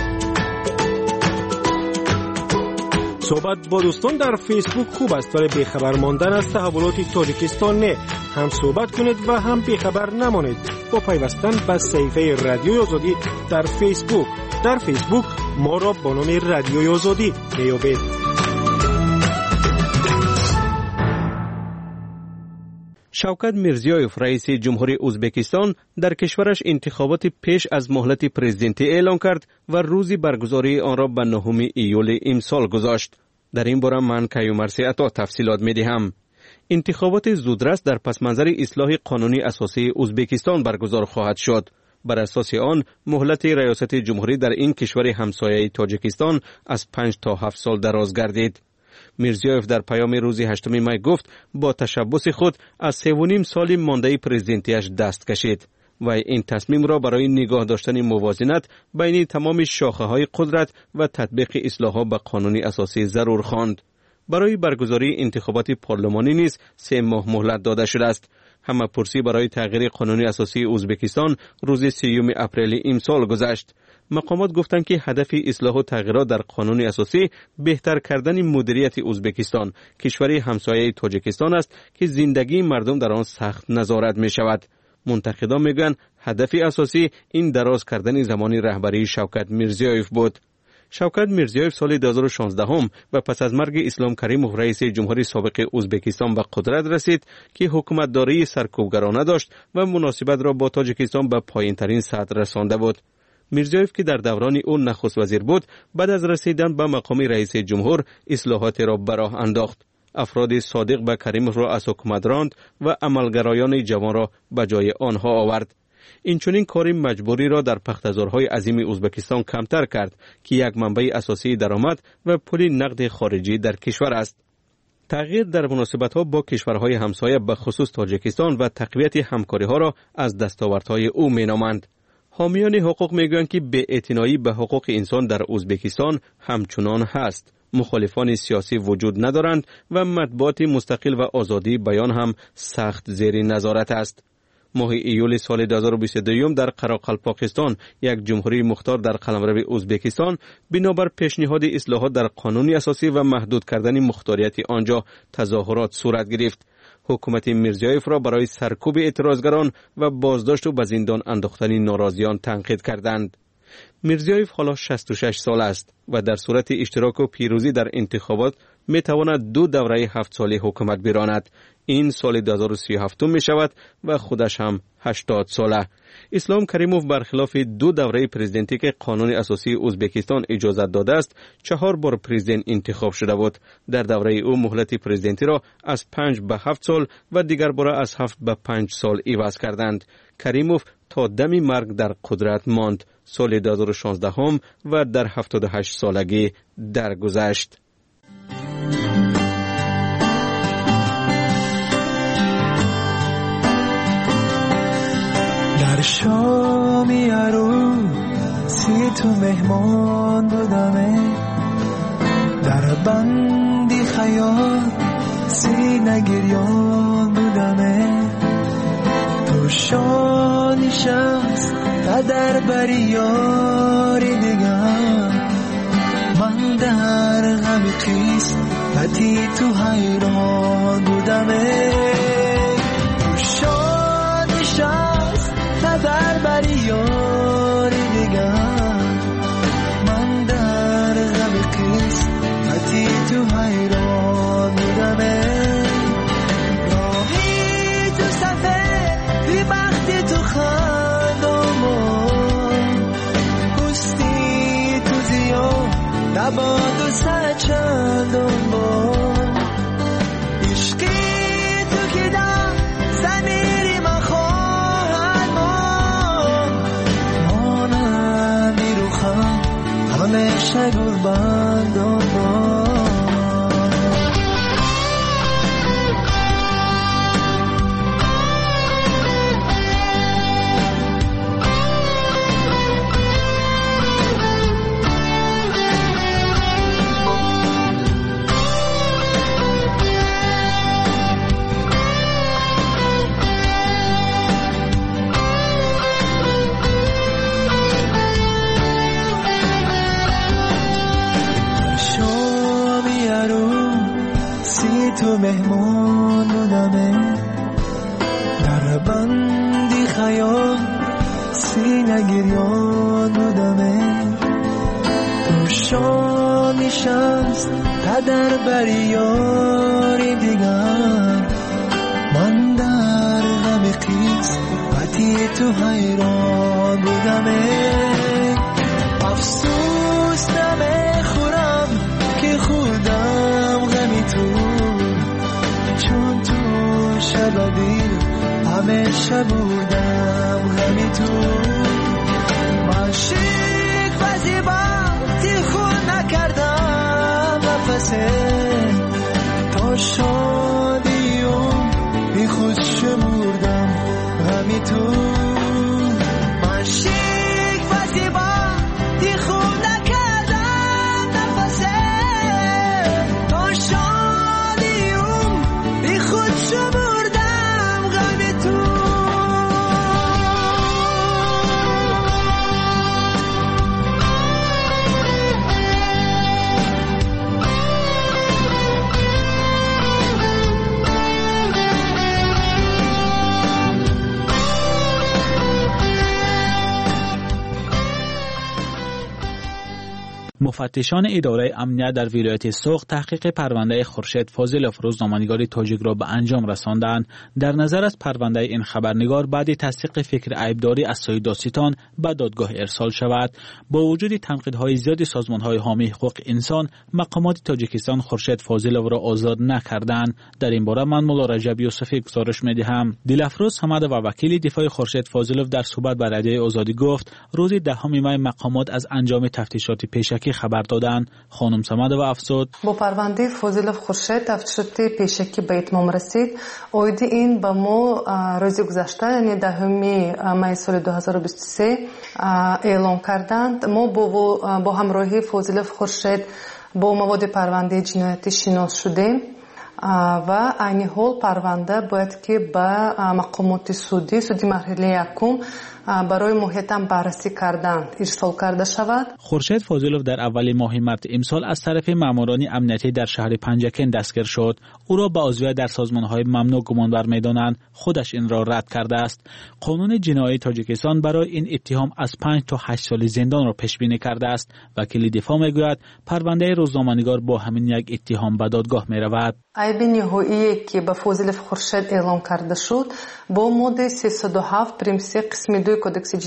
صحبت با دوستان در فیسبوک خوب است ولی بیخبر ماندن از تحولات تاجیکستان نه. هم صحبت کنید و هم بیخبر نمانید با پیوستن به صفحه رادیوی آزادی در فیسبوک. در فیسبوک ما را با نام رادیوی آزادی میابید. شوکت میرزیویف رئیس جمهوری ازبکستان در کشورش انتخابات پیش از مهلت پرزیدنتی اعلام کرد و روزی برگزاری آن را به نهم ایول امسال گذاشت. در این باره من کیومرثی عطا تفصیلات میدهم. انتخابات زودرس در پس منظر اصلاح قانونی اساسی ازبکستان برگزار خواهد شد. بر اساس آن مهلت ریاست جمهوری در این کشور همسایه تاجیکستان از پنج تا هفت سال دراز گردید. میرزیویف در پیام روز هشتم می گفت با تشبث خود از سه و نیم سال مانده پرزیدنتیش دست کشید و این تصمیم را برای نگاه داشتن موازنت بین تمام شاخه های قدرت و تطبیق اصلاحات به قانون اساسی ضرور خواند. برای برگزاری انتخابات پارلمانی نیز سه ماه مهلت داده شده است. همه پرسی برای تغییر قانون اساسی ازبکستان روز سیوم اپریل امسال گذشت. مقامات گفتند که هدف اصلاح و تغییرات در قانون اساسی بهتر کردن مدیریت ازبکستان، کشوری همسایه تاجیکستان است که زندگی مردم در آن سخت نظارت می شود. منتقدان میگویند هدف اساسی این دراز کردن زمانی رهبری شوکت میرزیویف بود. شوکت میرزیویف سال دو هزار و شانزده هم و پس از مرگ اسلام کریموف رئیس جمهوری سابق ازبکستان به قدرت رسید که حکومتداری سرکوبگرانه داشت و مناسبت را با تاجیکستان به پایین‌ترین سطح رسانده بود. میرزیویف که در دوران او نخست وزیر بود، بعد از رسیدن به مقام رئیس جمهور اصلاحات را به راه انداخت. افراد صادق به کریموف را از حکومت راند و عملگرایان جوان را به جای آنها آورد. این چنین کاری مجبوری را در پخته‌زارهای عظیم ازبکستان کمتر کرد که یک منبع اساسی درآمد و پول نقد خارجی در کشور است. تغییر در مناسبت‌ها با کشورهای همسایه به خصوص تاجیکستان و تقویت همکاری‌ها را از دستاوردهای او می‌نامند. حامیان حقوق میگویند که بی‌اعتنایی به حقوق انسان در ازبکستان همچنان هست. مخالفان سیاسی وجود ندارند و مطبوعات مستقل و آزادی بیان هم سخت زیر نظارت است. ماه ایول سال دو هزار و بیست و دو در قراقلپاکستان یک جمهوری مختار در قلمرو ازبکستان بنابر پیشنهاد اصلاحات در قانون اساسی و محدود کردن مختاریت آنجا تظاهرات صورت گرفت. حکومت میرزیایف را برای سرکوب اعتراضگران و بازداشت و به زندان انداختن ناراضیان تنقید کردند. میرزیایف حالا شصت و شش سال است و در صورت اشتراک و پیروزی در انتخابات می تواند دو دوره هفت ساله حکومت براند. این سال دو هزار و سی و هفت می شود و خودش هم هشتاد ساله. اسلام کریموف برخلاف دو دوره پرزیدنتی که قانون اساسی ازبکستان اجازت داده است، چهار بار پرزیدنت انتخاب شده بود. در دوره او مهلت پرزیدنتی را از پنج به هفت سال و دیگر بار از هفت به پنج سال عوض کردند. کریموف تا دم مرگ در قدرت ماند. سال دو هزار و شانزده هم و در هفتاد و هشت سالگی درگذشت. در شامی عروسی تو مهمان بودمه، در بندی خیال سینه گریان بودمه، تو شانی شمس و در بری یاری دیگر، من در غم خیس بتی تو حیران بودمه، تو شانی شمس و در بری یاری دیگر، من در غم خیس بتی تو حیران بودمه، راهی تو صفه بی بختی تو خندامون، پستی تو زیاد نباد و سچندم بون، عشقی تو که دم زمیری من خواهد من، مانم می رو خم همیشه گربندم بون. تو مهمان بودمه، در بندی خیال سینه گریان بودمه، تو شانی شمس و در بری یاری دیگر، من در غم خیس بتی تو حیران بودمه، افسوس نمی خورم که خودم غمی تو، چون تو شب دیر همیشه بودم غمی تو، من شیک و زیبا خون نکردم نفسه، تا شادیم بی خود شمردم غمی تو، من شیک و زیبا خون نکردم نفسه، تا شادیم بی خود شمردم غمی تو. مفتشان اداره امنیت در ولایت سوق تحقیق پرونده خورشید فاضلوف روزنامه‌نگار تاجیک را به انجام رساندند. در نظر از پرونده این خبرنگار بعد تصدیق فکر عیبداری از سوی دادستان به دادگاه ارسال شود. با وجود تنقیدهای زیاد سازمان‌های حامی حقوق انسان، مقامات تاجیکستان خورشید فاضلوف را آزاد نکردند. در این باره من مولا رجب یوسفی گزارش می‌دهم. دلافروز حمد و وکیل دفاع خورشید فاضلوف در صحبت با رادیوی آزادی گفت روز دهم می مقامات از انجام تفتیشات پیشکی خبر دادند. خانم صمد و افزود با پرونده فاضلوف خورشید تفتیشات پیشکی به اتمام رسید. اید این به ما روز گذشته یعنی دهم می سال دو هزار و بیست و سه اعلام کردند. ما با, با همراهی فاضلوف خورشید با مواد پرونده جنایتی شناس شدیم و عین حال پرونده باید که به مقامات سودی سودی مرحله یکم برای محیطم بررسی کردن ارسال کرده شود. خورشید فاضلوف در اول ماه مارس امسال از طرف ماموران امنیتی در شهر پنجکن دستگیر شد. او را به عضویت در سازمان‌های ممنوع گمانبر می‌دانند. خودش این را رد کرده است. قانون جنایی تاجیکستان برای این اتهام از پنج تا هشت سال زندان را پیش بینی کرده است. وکیل دفاع می‌گوید پرونده روزنامه‌نگار با همین یک اتهام به دادگاه می‌رود. عیب نهایی که به فاضلوف خورشید اعلام کرده شد با ماده سیصد و هفت پریم سه قسم دو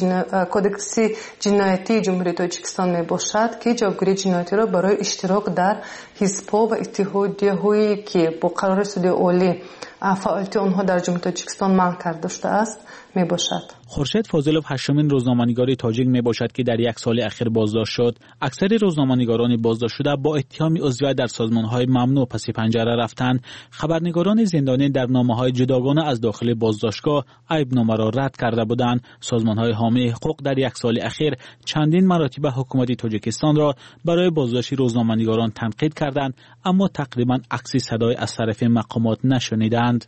کودکس جنایتی جمهوری تاجیکستان می باشد که جوابگیری جنایتی را برای اشتراک در حزب‌ها و اتحادیه‌هایی که با قرار سود عالی فعالیت آنها در جمهوری تاجیکستان منع کرده داشته است می باشد. خورشید فاضلوف هشتمین روزنامه‌نگار تاجیک می باشد که در یک سال اخیر بازداشت شد. اکثر روزنامه‌نگاران بازداشت شده با اتهام عضویت در سازمان‌های ممنوع پس پنجره رفتند. خبرنگاران زندانی در نامه‌های جداگانه از داخل بازداشتگاه عیبنامه را رد کرده بودند. سازمان‌های حامی حقوق در یک سال اخیر چندین مراتب حکومت تاجیکستان را برای بازداشت روزنامه‌نگاران تنقید کردند، اما تقریباً عکسی صدای از طرف مقامات نشنیدند.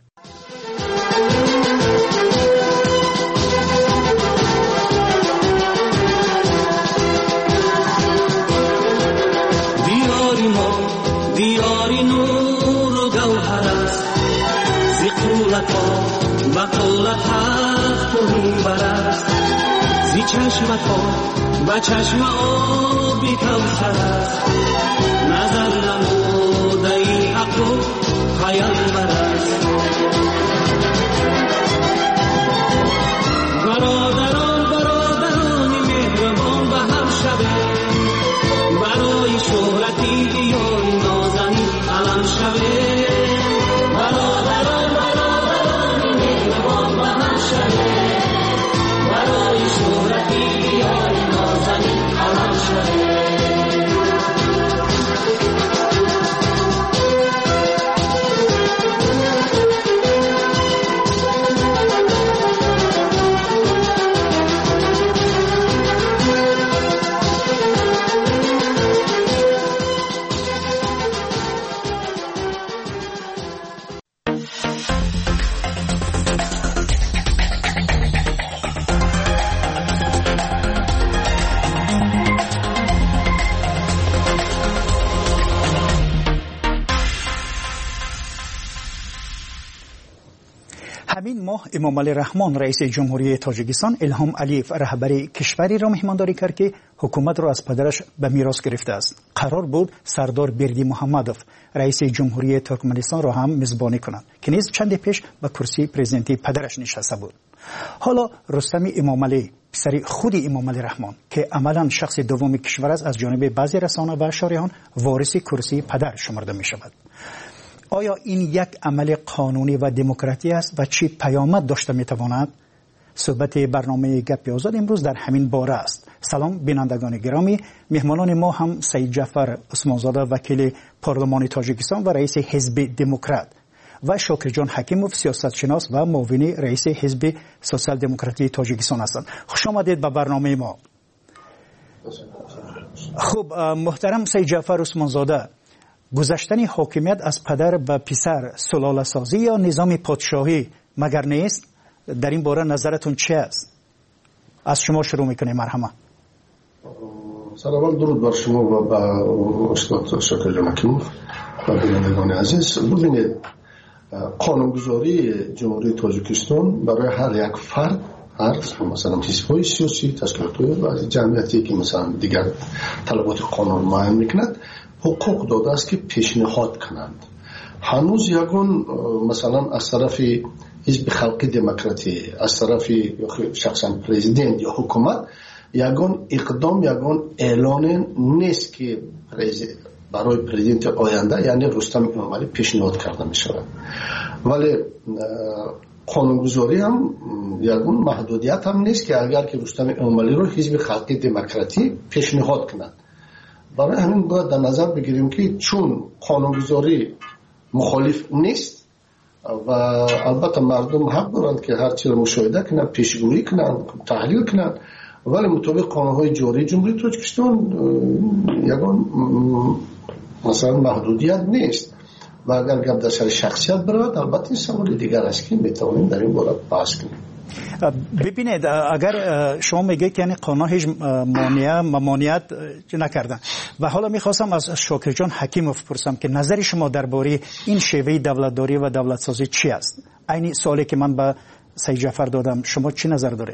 دیاری نور و گوهر است زی قولت ها و قولت حق و میبر است زی چشمت ها و چشم آبی کوثر است نظر نموده ای حق و پیامبر است. برادران برادران مهربان به هم شده برای شهرتی دیاری نازنی علم شده. برادران برادران مهربان به هم شده برای شهرتی دیاری نازنی علم شده. همین ماه امام علی رحمان رئیس جمهوری تاجیکستان الهام علیف رهبری کشوری را مهمانداری کرد که حکومت را از پدرش به میراث گرفته است. قرار بود سردار بردی محمدوف رئیس جمهوری ترکمنستان را هم میزبانی کند که نیز چند پیش به کرسی پرزیدنتی پدرش نشسته بود. حالا رستم امام علی پسر خود امام علی رحمان که عملا شخص دوم کشور است از جانب بعضی رسانه و شارحان وارث کرسی پدر شمرده می شود. آیا این یک عمل قانونی و دموکراتی است و چی پیامد داشته میتواند؟ صحبت برنامه گپ آزاد امروز در همین باره است. سلام بینندگان گرامی، مهمانان ما هم سید جعفر عثمانزاده وکیل پارلمان تاجیکستان و رئیس حزب دموکرات و شاکر جان حکیموف سیاستشناس و معاون رئیس حزب سوسیال دموکراتی تاجیکستان هستند. خوش آمدید به برنامه ما. خب محترم سید جعفر عثمانزاده، گذشتن حاکمیت از پدر به پسر سلاله سازی یا نظام پادشاهی مگر نیست؟ در این باره نظرتون چه است؟ از شما شروع میکنیم. مرحبا. سلام، درود بر شما و به استاد شاکر جان حکیموف و بینندگان عزیز. ببینید، قانونگذاری جمهوری تاجیکستان برای هر یک فرد، هر مثلا حزب‌های سیاسی، تشکیلات‌های و جمعیتی که مثلا دیگر طلبات قانون معین میکند حقوق داده است که پیشنهاد کنند. هنوز یگان مثلا از طرف حزب خلقی دموکراتی، از طرف شخصا پرزیدنت یا حکومت یگان اقدام، یگان اعلان نیست که برای پرزیدنت آینده یعنی رستم امامعلی پیشنهاد کرده می شود. ولی قانونگذاری هم یگان محدودیت هم نیست که اگر که رستم امامعلی رو حزب خلقی دموکراتی پیشنهاد کند. برای همین باید در نظر بگیریم که چون قانونگذاری مخالف نیست و البته مردم حق دارند که هر چیز را مشاهده کنند، پیشگویی کنند، تحلیل کنند، ولی مطابق قانون‌های جاری جمهوری تاجیکستان یگان مثلا محدودیت نیست و اگر گپ در سر شخصیت برود البته این سوال دیگر است که میتوانیم در این باره بحث کنیم. ببینید اگر شما میگید که یعنی قانون هیچ مانع ممانعت نکردن و حالا میخواستم از شاکر جان حکیموف پرسم که نظر شما درباره این شیوه دولتداری و دولت سازی چی است؟ این سوالی که من به سید جعفر دادم، شما چی نظر دارید؟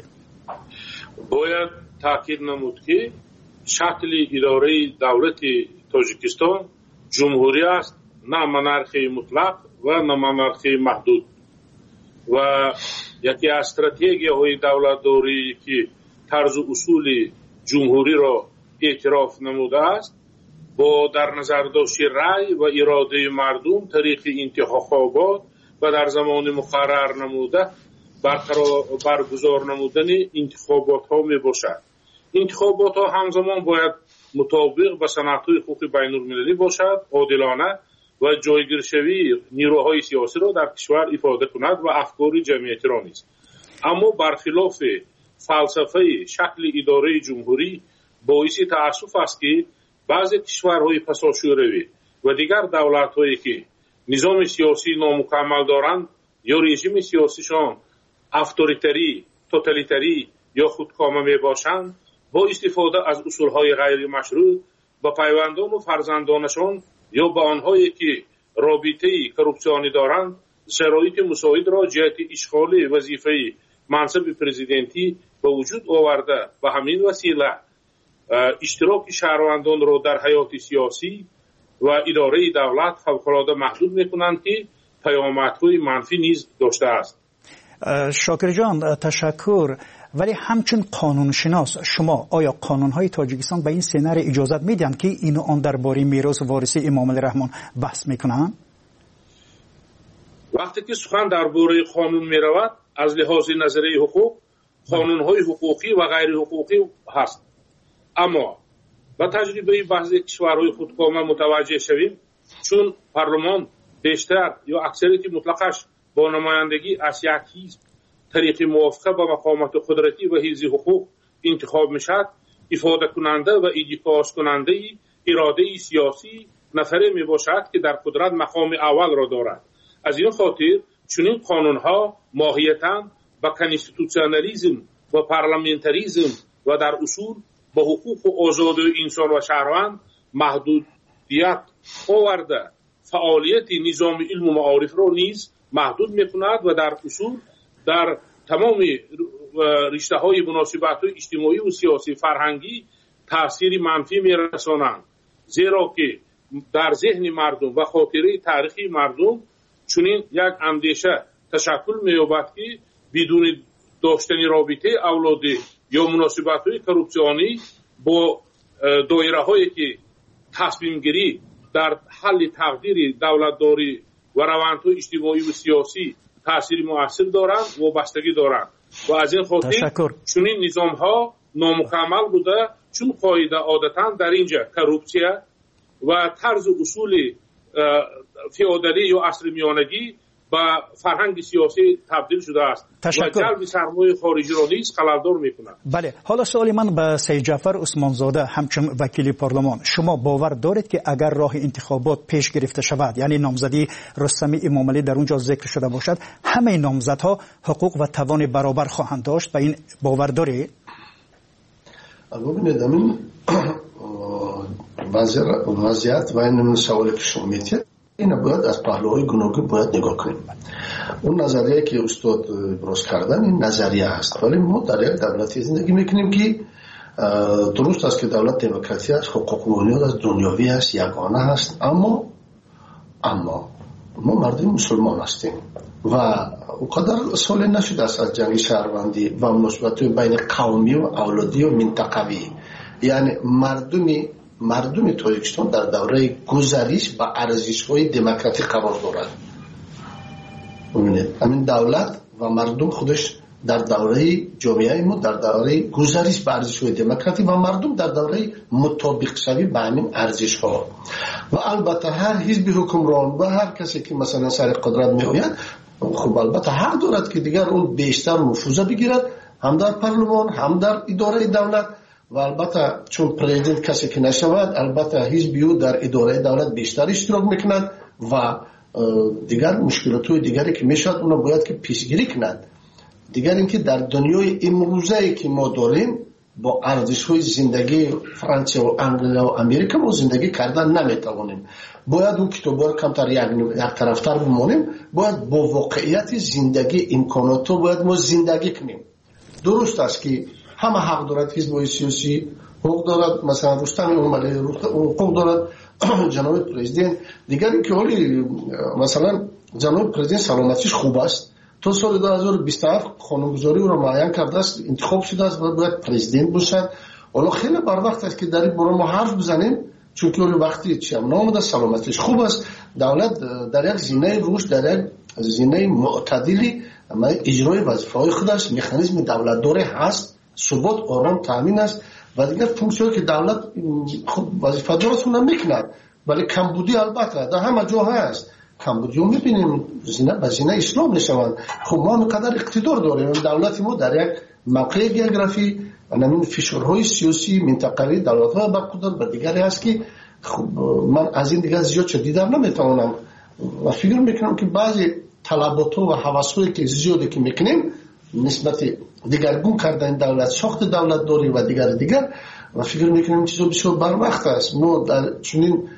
باید تاکید نمود که شکل اداره دولت تاجیکستان جمهوری است، نه منارخی مطلق و نه منارخی محدود و یکی از استراتژی‌های دولتداری که طرز اصول جمهوری را اعتراف نموده است با در نظر داشت رأی و اراده مردم طریق انتخابات و در زمان مقرر نموده برگزار نمودن انتخابات ها می باشد. انتخابات ها همزمان باید مطابق با سنت‌های حقوق بین المللی باشد، عادلانه و جایگیر شوی نیروهای سیاسی را در کشور افاده کند و افکار جمعیتی را نیست. اما برخلاف فلسفه شکل اداره جمهوری باعث تأسف است که بعضی کشورهای پساشوروی و دیگر دولت‌هایی که نظام سیاسی نامکمل دارند یا رژیم سیاسیشان اتوریتری، توتالیتری یا خودکامه می باشند با استفاده از اصولهای غیر مشروع با پیوندان و فرزندانشان یا با آنهایی که رابطه کروپسیونی دارند شرایط مساعد را جهت اشغال وظیفه منصب پرزیدنتی به وجود آورده و همین وسیله اشتراک شهروندان را در حیات سیاسی و اداره دولت فوق‌العاده محدود می‌کنند که پیامدهای منفی نیز داشته است. شاکر جان تشکر. ولی همچون قانونشناس شما آیا قانون‌های تاجیکستان به این سناریو اجازه میدن که اینو آن درباره میراث وارثی امام علی رحمان بحث میکنن؟ وقتی که سخن درباره قانون میرود از لحاظ نظریه حقوق قانون‌های حقوقی و غیر حقوقی هست، اما با تجربه بعضی کشورهای خودکامه متوجه شویم چون پارلمان بیشتر یا اکثریت مطلقش با نمایندگی از یک حزب طریق موافقه با مقامات قدرتی و حیز حقوق انتخاب میشد، افاده کننده و ایجاز کننده اراده سیاسی نفره می باشد که در قدرت مقام اول را دارد. از این خاطر چنین قانونها ماهیتاً با کانستیتوسیونالیسم و پارلمانتریسم و در اصول با حقوق و آزادی انسان و شهروند محدودیت آورده فعالیت نظام علم و معارف را نیز محدود میکند و در اصول در تمام رشته های مناسبت های اجتماعی و سیاسی فرهنگی تأثیر منفی میرسانند، زیرا که در ذهن مردم و خاطره تاریخی مردم چنین یک اندیشه تشکل می‌یابد که بدون داشتن رابطه اولادی یا مناسبت های کروپسیونی با دایره هایی که تصمیم گیری در حل تقدیر دولتداری و روندهای اجتماعی و سیاسی تأثیر مؤثر دارند و بستگی دارند و از این خاطر چنین نظام ها نامکمل بوده چون قاعده عادتا در اینجا کروپسیا و طرز اصول فئودالی یا عصر میانگی با فرهنگ سیاسی تبدیل شده است تشکر. و جلب سرمایه خارجی را نیز خلل‌دار می‌کند. بله، حالا سوالی من به سید جعفر عثمانزاده همچون وکیل پارلمان، شما باور دارید که اگر راه انتخابات پیش گرفته شود یعنی نامزدی رستم امامعلی در اونجا ذکر شده باشد همه نامزدها حقوق و توان برابر خواهند داشت؟ به این باور دارید؟ ببینید همین وضعیت و این سوالی که شما میتید این باید از پهلوهای گوناگون باید نگاه کنیم. اون نظریه که استاد ابراز کردن این نظریه هست، ولی ما در یک دولتی زندگی میکنیم که درست است که دولت دموکراسی است، حقوق بنیاد است، دنیوی است، یگانه است، اما اما ما مردم مسلمان هستیم و اونقدر سال نشده است از جنگ شهروندی و مناسبت بین قومی و اولادی و منطقوی. یعنی مردمی مردم تاجیکستان در دوره گذریش با ارزش‌های دموکراتیک قرار دارد. ببینید همین دولت و مردم خودش در دوره جامعه ما در دوره گذریش با ارزش‌های دموکراتیک و مردم در دوره مطابق شوی با همین ارزش‌ها. و البته هر حزب حکمران و هر کسی که مثلا سر قدرت می‌آید خب البته حق دارد که دیگر اون بیشتر نفوذ بگیرد، هم در پارلمان هم در اداره دولت. و البته چون پرزیدنت کسی که نشود، البته حزبی او در اداره دولت بیشتر اشتراک میکند و دیگر مشکلات‌های دیگری که میشد اونا باید که پیشگیری کند. دیگر اینکه در دنیای امروزی که ما داریم با ارزش‌های زندگی فرانسه و انگلیس و امریکا ما زندگی کردن نمیتوانیم. باید اون کتاب‌ها کمتر یک یک طرفتر بمانیم، باید با واقعیت زندگی امکانات رو باید ما زندگی کنیم. درست است که همه حق دارد حزب سیاسی، حق دارد مثلا رستم اومده حقوق دارد جناب پرزیدنت. دیگر اینکه حالی مثلا جناب پرزیدنت سلامتیش خوب است، تا سال دو هزار و بیست و هفت قانونگذاری او را معین کرده است، انتخاب شده است و باید پرزیدنت باشد. حالا خیلی بر وقت است که در این باره ما حرف بزنیم، چون که وقتی چی هم نامده سلامتیش خوب است. دولت در یک زینه رشد، در یک زینه معتدلی اجرای وظیفه‌های خودش مکانیزم دولت داره هست، ثبات آرام تامین است و دیگر فونکسیونی که دولت خب وظیفه دارتون میکند. ولی کمبودی البته در همه جا هست، کمبودی رو میبینیم، زینه به زینه اسلام نشوند. خب ما اینقدر اقتدار داریم، دولت ما در یک موقع گئوگرافی و نمین فشارهای سیاسی منطقه‌ای دولت‌ها برخوردار و دیگری هست که خب من از این دیگه زیاد چه دیدن نمیتونم و فکر میکنم که بعضی طلبات و هوس‌هایی که زیادی که میکنیم نسبت دیگرگون کردن دولت، ساخت دولت داری و دیگر دیگر و فکر میکنم چیزا بسیار بر وقت است. ما در چنین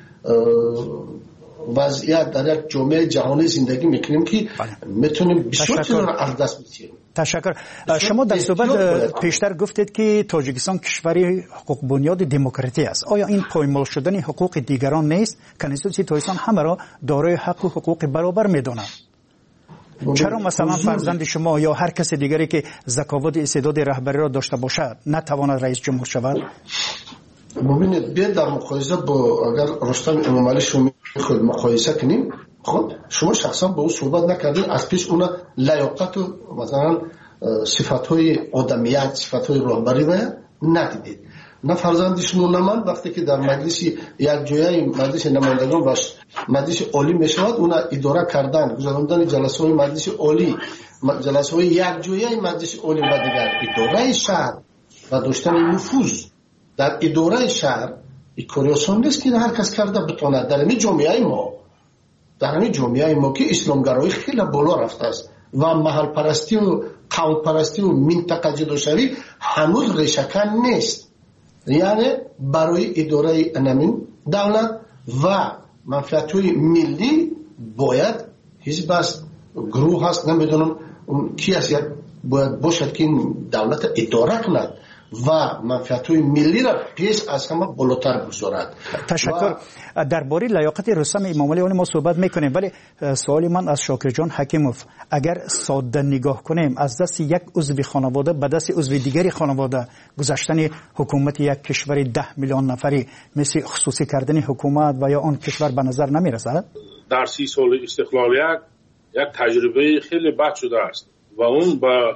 وضعیت در یک جامعه جهانی زندگی میکنیم که میتونیم بسیار چیزا را از دست بدیم. تشکر. شما در صحبت پیشتر گفتید که تاجیکستان کشوری حقوق بنیاد دموکراتی است. آیا این پایمال شدن حقوق دیگران نیست؟ کنستیتوسی تاجیکستان همه را دارای حق و حقوق برابر میداند. چرا مثلا فرزند شما یا هر کس دیگری که ذکاوت استعداد رهبری را داشته باشد نتواند رئیس جمهور شود؟ ببینید بیا در مقایسه با اگر رستم امامعلی شما خود مقایسه کنیم، خب شما شخصا با او صحبت نکردید، از پیش اون لیاقت و مثلا صفات‌های آدمیت، صفات‌های رهبری را ندیدید. نه فرزند شما نه من وقتی که در مجلس یک جایی مجلس نمایندگان باش مجلس عالی میشود، اون اداره کردن گذراندن جلسه های مجلس عالی، جلسه های یک جایی مجلس عالی و دیگر اداره شهر و داشتن نفوذ در اداره شهر این کاری آسان نیست که هر کس کرده بتونه. در همین جامعه ما در همین جامعه ما که اسلامگرایی خیلی بالا رفته است و محل پرستی و قوم پرستی و منطقه جداشوی هنوز ریشه‌کن نیست. یعنی برای اداره انمین دولت و منفعت‌های ملی باید حزب است، گروه هست، نمیدونم کی است، باید باشد که این دولت اداره کند و منفعت‌های ملی را پیش از همه بالاتر بگذارد. تشکر. درباره لیاقت رستم امامعلی ما صحبت میکنیم، ولی سوالی من از شاکر جان حکیموف، اگر ساده نگاه کنیم از دست یک عضو خانواده به دست عضو دیگری خانواده گذاشتن حکومت یک کشور ده میلیون نفری مثل خصوصی کردن حکومت و یا آن کشور به نظر نمیرسد؟ در سی سال استقلالیت یک تجربه خیلی بد شده است و اون با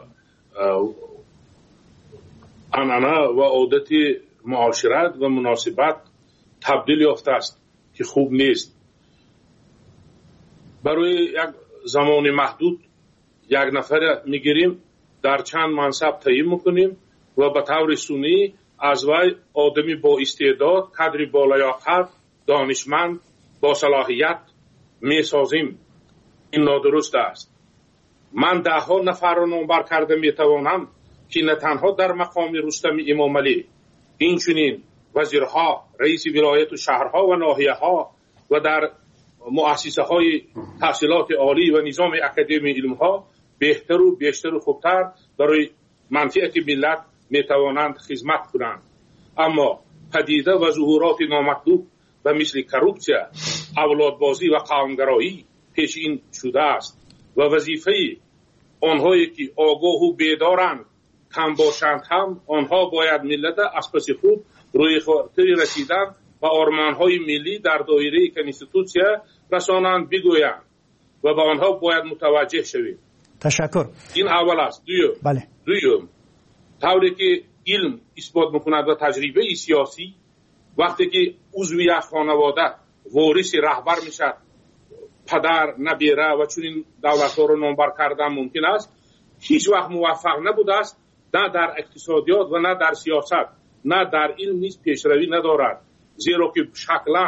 عنعنه و عادت معاشرت و مناسبت تبدیل یافته است که خوب نیست. برای یک زمان محدود یک نفر میگیریم، در چند منصب تعیین میکنیم و به طور سنی از وی آدمی با استعداد، کادری با لیاقت، دانشمند، با صلاحیت میسازیم. این نادرست است. من ده ها نفر را نامبر کرده میتوانم که نه تنها در مقام رستم امامعلی، این چنین وزیرها، رئیس ولایت و شهرها و ناحیه ها و در مؤسسه های تحصیلات عالی و نظام اکادمی علم ها بهتر و بیشتر و خوبتر برای منفعت ملت می توانند خدمت کنند. اما پدیده و ظهورات نامطلوب و مثل کروپسیا، اولادبازی و قومگرایی پیشین شده است و وظیفه آنهایی که آگاه و بیدارند کم باشند هم آنها باید ملت از پس خوب روی خاطر رسیدن و آرمانهای ملی در دایره کنستیتوسیا رسانند بگویند و به آنها باید متوجه شویم. تشکر. این اول است. دویم بله. دویم طوری که علم اثبات میکند و تجربه سیاسی وقتی که عضو یک خانواده وارث رهبر میشد، پدر نبیره و چنین دولت‌ها رو نامبر کردن ممکن است، هیچ وقت موفق نبوده است، نه در اقتصادیات و نه در سیاست، نه در علم نیز پیشروی ندارد، زیرا که شکلاً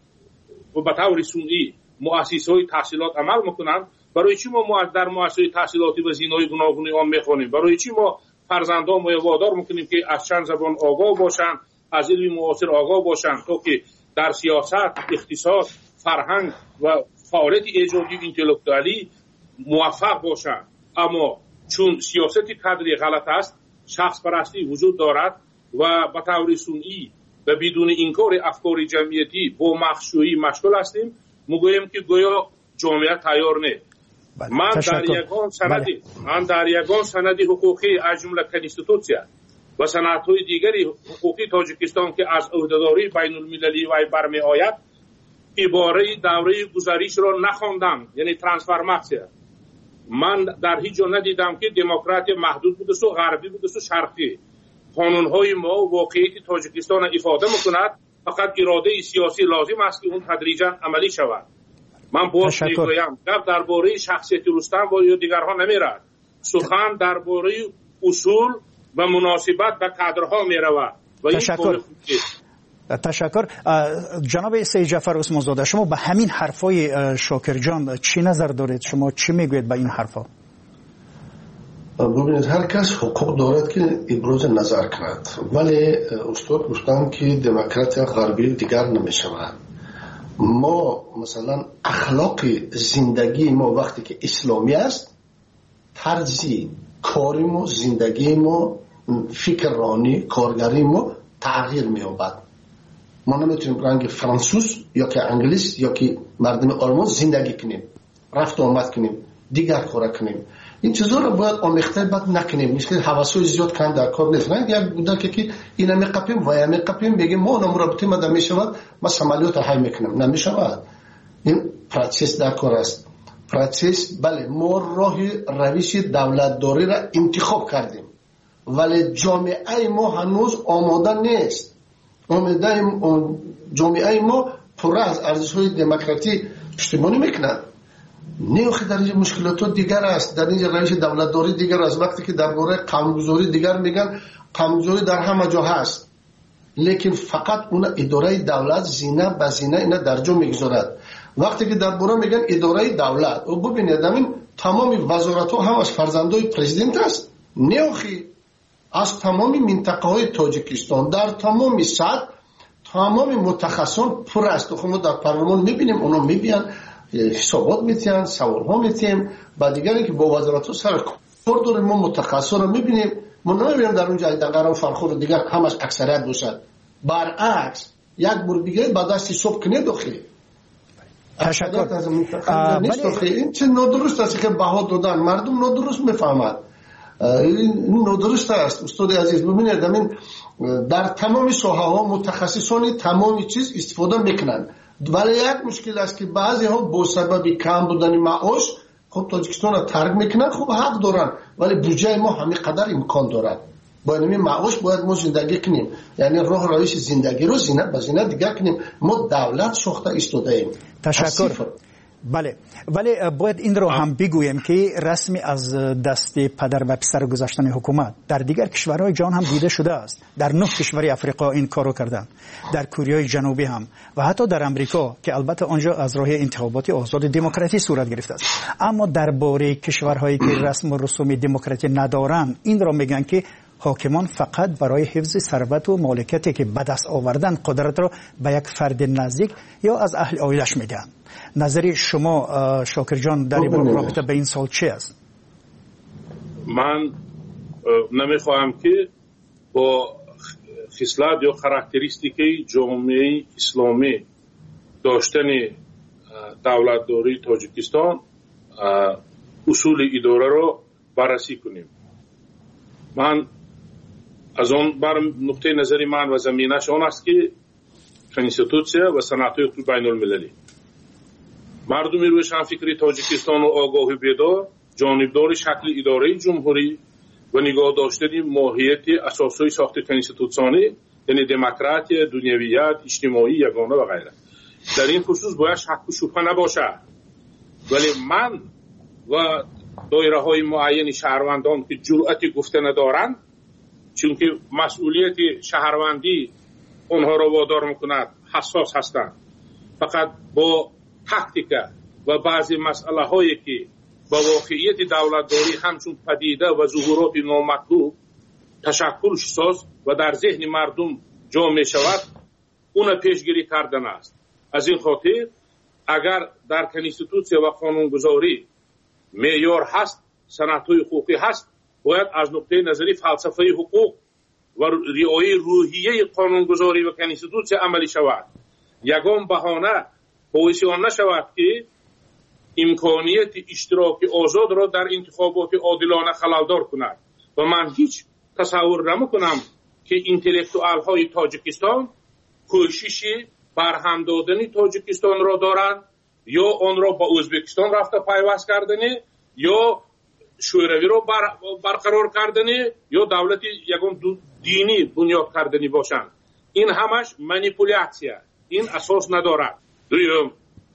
و به طور صنعی مؤسسه‌های تحصیلات عمل میکنند. برای چی ما در مؤسسه تحصیلاتی و زینای گوناگون آن میخوانیم؟ برای چی ما فرزندان ما وادار میکنیم که از چند زبان آگاه باشند، از علم معاصر آگاه باشند تا که در سیاست، اقتصاد، فرهنگ و فعالیت ایجادی اینتלקتوالی موفق باشند؟ اما چون سیاست کادری غلط است، شخص پرستی وجود دارد و به طور صنعی و بدون انکار افکار جمعیتی با مخشویی مشغول هستیم، میگوییم که گویا جامعه تیار نه. من در یگان سندی من در یگان سندی حقوقی از جمله کنستیتوسیا و سندهای دیگری حقوقی تاجیکستان که از عهدهداری بین المللی و برمی آید عباره دوره گذریش را نخواندم، یعنی ترانسفورماسیون. من در هیچ جا ندیدم که دموکراسی محدود بوده و غربی بوده و شرقی. قانونهای ما و واقعیت تاجیکستان افاده میکند، فقط اراده سیاسی لازم است که اون تدریجا عملی شود. من باز میگویم گپ درباره شخصیت رستم و یا دیگرها نمیرد، سخن درباره اصول و مناسبت به کادرها میرود و این تشکر. تشکر. جناب سید جعفر عثمان زاده، شما به همین حرفای شاکر جان چی نظر دارید؟ شما چی میگوید به این حرفا؟ ببینید، هر کس حقوق دارد که ابراز نظر کند، ولی استاد گفتن که دموکراسی غربی دیگر نمیشود. ما مثلا اخلاق زندگی ما وقتی که اسلامی است، طرز کاری ما، زندگی ما، فکرانی کارگری ما تغییر می‌یابد. ما نمیتونیم رنگ فرانسوز یا که انگلیس یا که مردم آلمان زندگی کنیم، رفت و آمد کنیم، دیگر کار کنیم. این چیزا رو باید آمیخته بد نکنیم. مثل حواسای زیاد کم در کار نیست. نه یک بوده که که اینا میقپیم و یا میقپیم بگیم ما اونم رابطه ما نمیشود، ما سمالیات های میکنیم، نمیشود. این پروسس در کار است. پروسس بله، ما راه روش دولت داری را انتخاب کردیم، ولی جامعه ما هنوز آماده نیست. آماده جامعه ما پر از ارزش‌های دموکراسی پشتیبانی میکنند. نیوخی در اینجا مشکلات دیگر است، در اینجا روش دولتداری دیگر است. وقتی که درباره قانونگذاری دیگر میگن، قانونگذاری در همه جا هست، لیکن فقط اون اداره دولت زینه به زینه اینا در جا میگذارد. وقتی که درباره میگن اداره دولت، او ببینید همین تمام وزارت‌ها هم از فرزندای پرزیدنت است. نیوخی از تمام منطقه های تاجیکستان در تمام سطح تمام متخصصان پر است. خب ما در پارلمان میبینیم، اونا میبینن حسابات میتین، سوالها میتیم، بعد دیگری که با وزارت ها سر کار داریم، ما متخصص رو میبینیم. ما نمیبینیم در اونجا دقیقا و فرخور دیگر همش اکثریت باشد. برعکس یک بار دیگه بعد از حساب کنه داخلی تشکر. این چه نادرست است که بها دادن، مردم نادرست میفهمد. این نادرست است. استاد عزیز ببینید، همین در تمام ساحه ها متخصصان تمامی چیز استفاده میکنن، ولی یک مشکل است که بعضی ها با سبب کم بودن معاش خب تاجیکستان را ترک میکنن. خب حق دارن، ولی بودجه ما همین قدر امکان دارد. با این معاش باید ما زندگی کنیم، یعنی راه روش زندگی رو زینت به زینت دیگر کنیم. ما دولت ساخته ایستاده ایم. تشکر. بله، ولی باید این رو هم بگویم که رسمی از دست پدر و پسر گذاشتن حکومت در دیگر کشورهای جهان هم دیده شده است. در نه کشور افریقا این کارو کردن، در کره جنوبی هم و حتی در امریکا که البته آنجا از راه انتخابات آزاد دموکراسی صورت گرفته است. اما درباره کشورهایی که رسم و رسوم دموکراسی ندارن، این را میگن که حاکمان فقط برای حفظ ثروت و مالکیتی که به دست آوردن قدرت را به یک فرد نزدیک یا از اهل عائلش میدن. نظر شما شاکر جان در این رابطه به این سال چی است؟ من نمیخواهم که با خصلت یا خاراکتریستیکی جامعه اسلامی داشتن دولتداری تاجیکستان اصول اداره رو بررسی کنیم. من از اون بر نقطه نظری من و زمینش آن است که کنستیتوسیا و سناتوی بین المللی مردمی روشنفکری تاجیکستان و آگاه و بیدار جانبدار شکل اداره جمهوری و نگاه داشتن ماهیت اساسی ساخت کنستیتوسیونی یعنی دموکراسی، دنیویت، اجتماعی یگانه و غیره. در این خصوص باید شک و شبهه نباشد. ولی من و دایره های معین شهروندان که جرأت گفته ندارند، چون که مسئولیت شهروندی اونها را وادار میکند حساس هستند، فقط با تاکتیکا و بعضی مسئله هایی که با واقعیت دولتداری همچون پدیده و ظهورات نامطلوب تشکل ساز و در ذهن مردم جا می شود اون پیشگیری کردن است. از این خاطر اگر در کنستیتوسیا و قانونگذاری معیار هست، سنت‌های حقوقی هست، باید از نقطه نظری فلسفه حقوق و رعایت روحیه قانونگذاری و کنستیتوسیا عملی شود. یگان بهانه باعث آن نشود که امکانیت اشتراک آزاد را در انتخابات عادلانه خللدار کند. و من هیچ تصور نمیکنم که انتلکتوال های تاجیکستان کوشش برهم دادن تاجیکستان را دارند یا آن را با ازبکستان رفته پیوست کردن یا شوروی را بر برقرار کردن یا دولت یگان دینی بنیاد کردنی باشند. این همش مانیپولیاسیه، این اساس ندارد. دویم،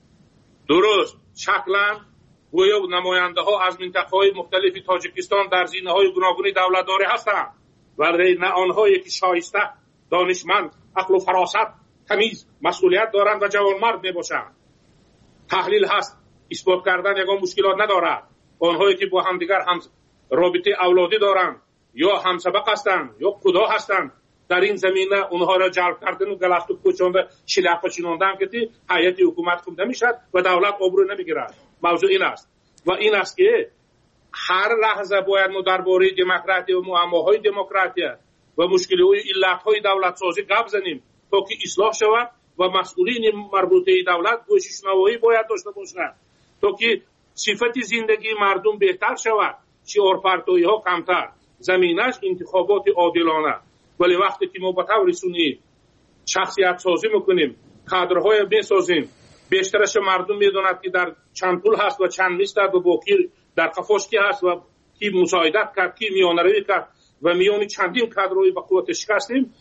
درست شکلا گویا نماینده ها از منطقه های مختلف تاجیکستان در زینه های گوناگون دولتداری هستند، ولی نه آنهایی که شایسته، دانشمند، عقل و فراست، تمیز، مسئولیت دارند و جوانمرد می باشند. تحلیل هست، اثبات کردن یگان مشکلات ندارد. آنهایی که با همدیگر هم رابطه اولادی دارند یا همسبق هستند یا خدا هستند، در این زمینه اونها را جلب کردن و گلخت و کوچانده شلافه چیناندن که هیئت حکومت خوب نمیشد و دولت آبرو نمیگیرد. موضوع این است و این است که هر لحظه باید ما درباره دموکراسی و معماهای دموکراسی و مشکل‌های علت‌های دولت سازی گپ زنیم تا که اصلاح شود و مسئولین مربوطه دولت گوش شنوایی باید داشته باشند تا که صفت زندگی مردم بهتر شود، شعارپرتویی‌ها کمتر، زمینش انتخابات عادلانه. ولی وقتی که ما با طور سنی شخصیت سازی میکنیم، کادرهای میسازیم، بیشترش مردم میدوند که در چند پول هست و چند میست و باقی در قفاش کی هست و کی مساعدت کرد، کی میانروی کرد و میانی چندین کادرهای به قوت شکستیم،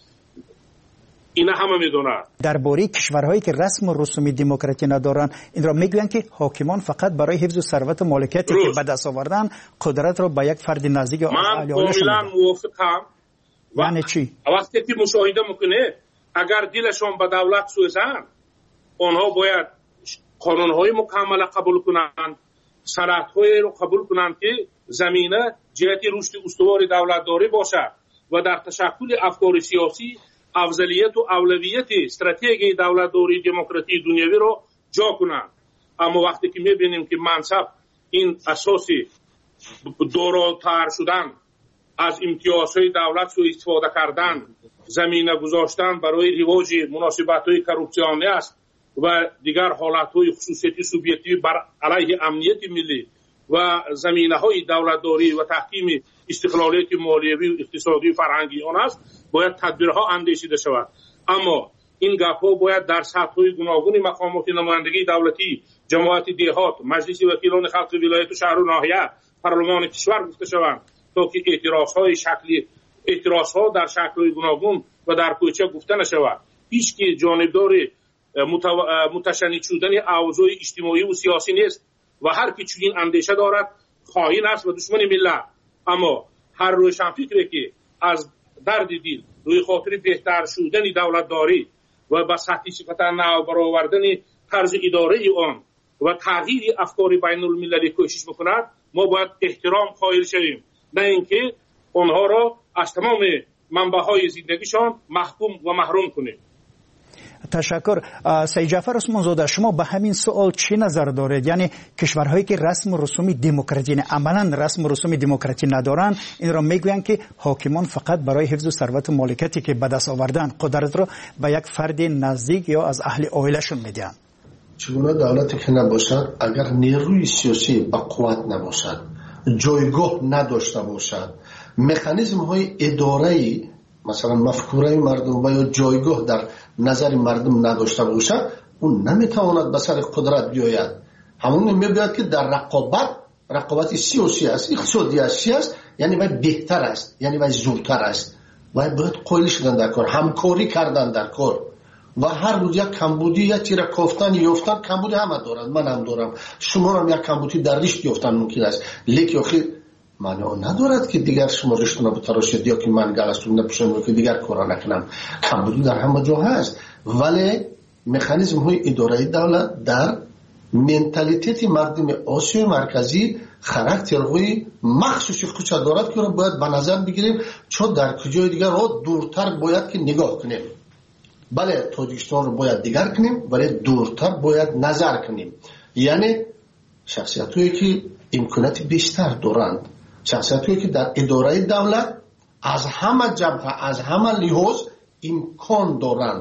اینا همه میدونند. درباره کشورهایی که رسم و رسوم دموکراسی ندارند، این را میگویند که حاکمان فقط برای حفظ ثروت و مالکیتی که به دست آوردن قدرت را به یک فرد نزدیک من کاملا موافقم. یعنی چی؟ وقتی که مشاهده میکنه اگر دلشون به دولت سوزن، آنها باید قانونهای مکمل قبول کنند، سنت‌های رو قبول کنند که زمینه جهت رشد استوار دولتداری باشد و در تشکل افکار سیاسی افضلیت و اولویت استراتژی دولتداری دموکراسی دنیوی رو جا کنند. اما وقتی که میبینیم که منصب این اساسی دوراتر شدن، از امتیازهای دولت سوء استفاده کردن، زمینه گذاشتن برای رواج مناسبت‌های کروپسیونی است و دیگر حالت‌های خصوصیتی سوبیتی بر علیه امنیت ملی و زمینه‌های دولتداری و تحکیم استقلالیت مالیوی و اقتصادی و فرهنگی آن است، باید تدبیرها اندیشیده شود. اما این گپ‌ها باید در سطح‌های گوناگون مقامات نمایندگی دولتی، جماعت دهات، مجلس وکیلان خلق ولایت و شهر و ناحیه، پارلمان کشور گفته شوند تا که اعتراض‌های شکلی اعتراض‌ها در شکل‌های گوناگون و در کوچه گفته نشود. هیچ کی جانبدار متشنج شدن اوضاع اجتماعی و سیاسی نیست و هر کی چنین اندیشه دارد خائن است و دشمن ملت. اما هر روشنفکری که از درد دل روی خاطر بهتر شدن دولتداری و به سطح صفت نو برآوردن طرز اداره آن و تغییر افکار بین المللی کوشش میکند، ما باید احترام قائل شویم، نه اینکه آنها را از تمام منبع‌های زندگیشان محکوم و محروم کنیم. تشکر. سید جعفر عثمان زاده، شما به همین سوال چی نظر دارید؟ یعنی کشورهایی که رسم و رسوم دموکراسی، یعنی عملا رسم و رسوم دموکراسی ندارند، این را میگویند که حاکمان فقط برای حفظ ثروت و مالکیتی که به دست آوردن قدرت را به یک فرد نزدیک یا از اهل عائلهشون میدن. چگونه دولتی که نباشد، اگر نیروی سیاسی با قوت نباشد، جایگاه نداشته باشد، مکانیزم های اداره‌ای مثلا مفکوره مردم و یا جایگاه در نظر مردم نداشته باشد، اون نمیتواند به سر قدرت بیاید. همون میباید که در رقابت، رقابت سیاسی است، اقتصادی است، یعنی باید بهتر است، یعنی باید زودتر است، باید باید قوی شدن در کار، همکاری کردن در کار. و هر روز یک کمبودی، یک تیر کافتن یافتن، کمبودی همه دارند، من هم دارم، شما هم یک کمبودی در ریشت یافتن ممکن است، لیکن آخر معنی ندارد که دیگر شما رشتون رو بتراشید یا که من گلستون نپوشم که دیگر کارا نکنم. کمبودی در همه جا هست، ولی مکانیزم های اداره دولت در منتالیتی مردم آسیای مرکزی خاراکترهای مخصوصی خودش دارد که رو باید به نظر بگیریم، چون در کجای دیگر رو دورتر باید که نگاه کنیم. بله تاجیکستان رو باید دیگر کنیم، ولی دورتر باید نظر کنیم. یعنی شخصیت هایی که امکانات بیشتر دارند، شخصیت هایی که در اداره دولت از همه جبهه، از همه لحاظ امکان دارند.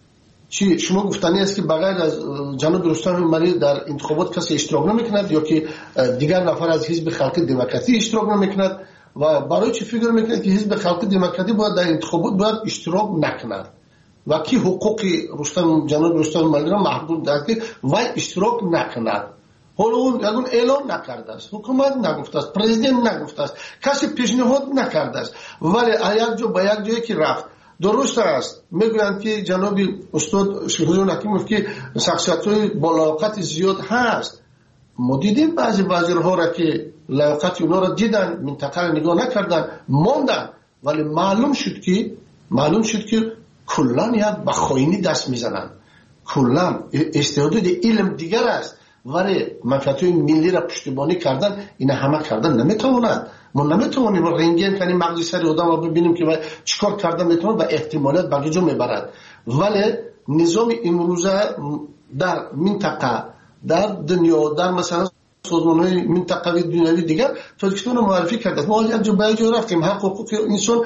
چی شما گفتنی است که بغیر از جناب رستم مری در انتخابات کسی اشتراک نمیکند یا که دیگر نفر از حزب خلق دموکراسی اشتراک نمیکند و برای چی فکر میکند که حزب خلق دموکراسی باید در انتخابات باید اشتراک نکند و کی حقوق رستم جناب رستم ملی را محدود دارد که وای اشتراک نکند. حالا اون یگون اعلام نکرده است، حکومت نگفته است، پرزیدنت نگفته است، کسی پیشنهاد نکرده است، ولی یک جا به یک جایی که رفت. درست است، میگویند که جناب استاد شهریار حکیموف که شخصیت‌های با لیاقت زیاد هست. ما دیدیم بعضی وزیرها را که لیاقت اونا را دیدن، منطقه را نگاه نکردن، ماندن، ولی معلوم شد که معلوم شد که کلان یک به خائنی دست میزنند. کلان استعداد علم دیگر است، ولی منفعت‌های ملی را پشتیبانی کردن، این همه کردن نمیتواند. ما نمیتونیم رنگین کنیم مغز سر آدم و ببینیم که چیکار کردن میتونه و احتمالات به جا میبرد. ولی نظام امروزه در منطقه، در دنیا، در مثلا سازمان‌های منطقوی دنیوی دیگر تاجیکستان رو معرفی کرده. ما یک جا به جا رفتیم، حق حقوق انسان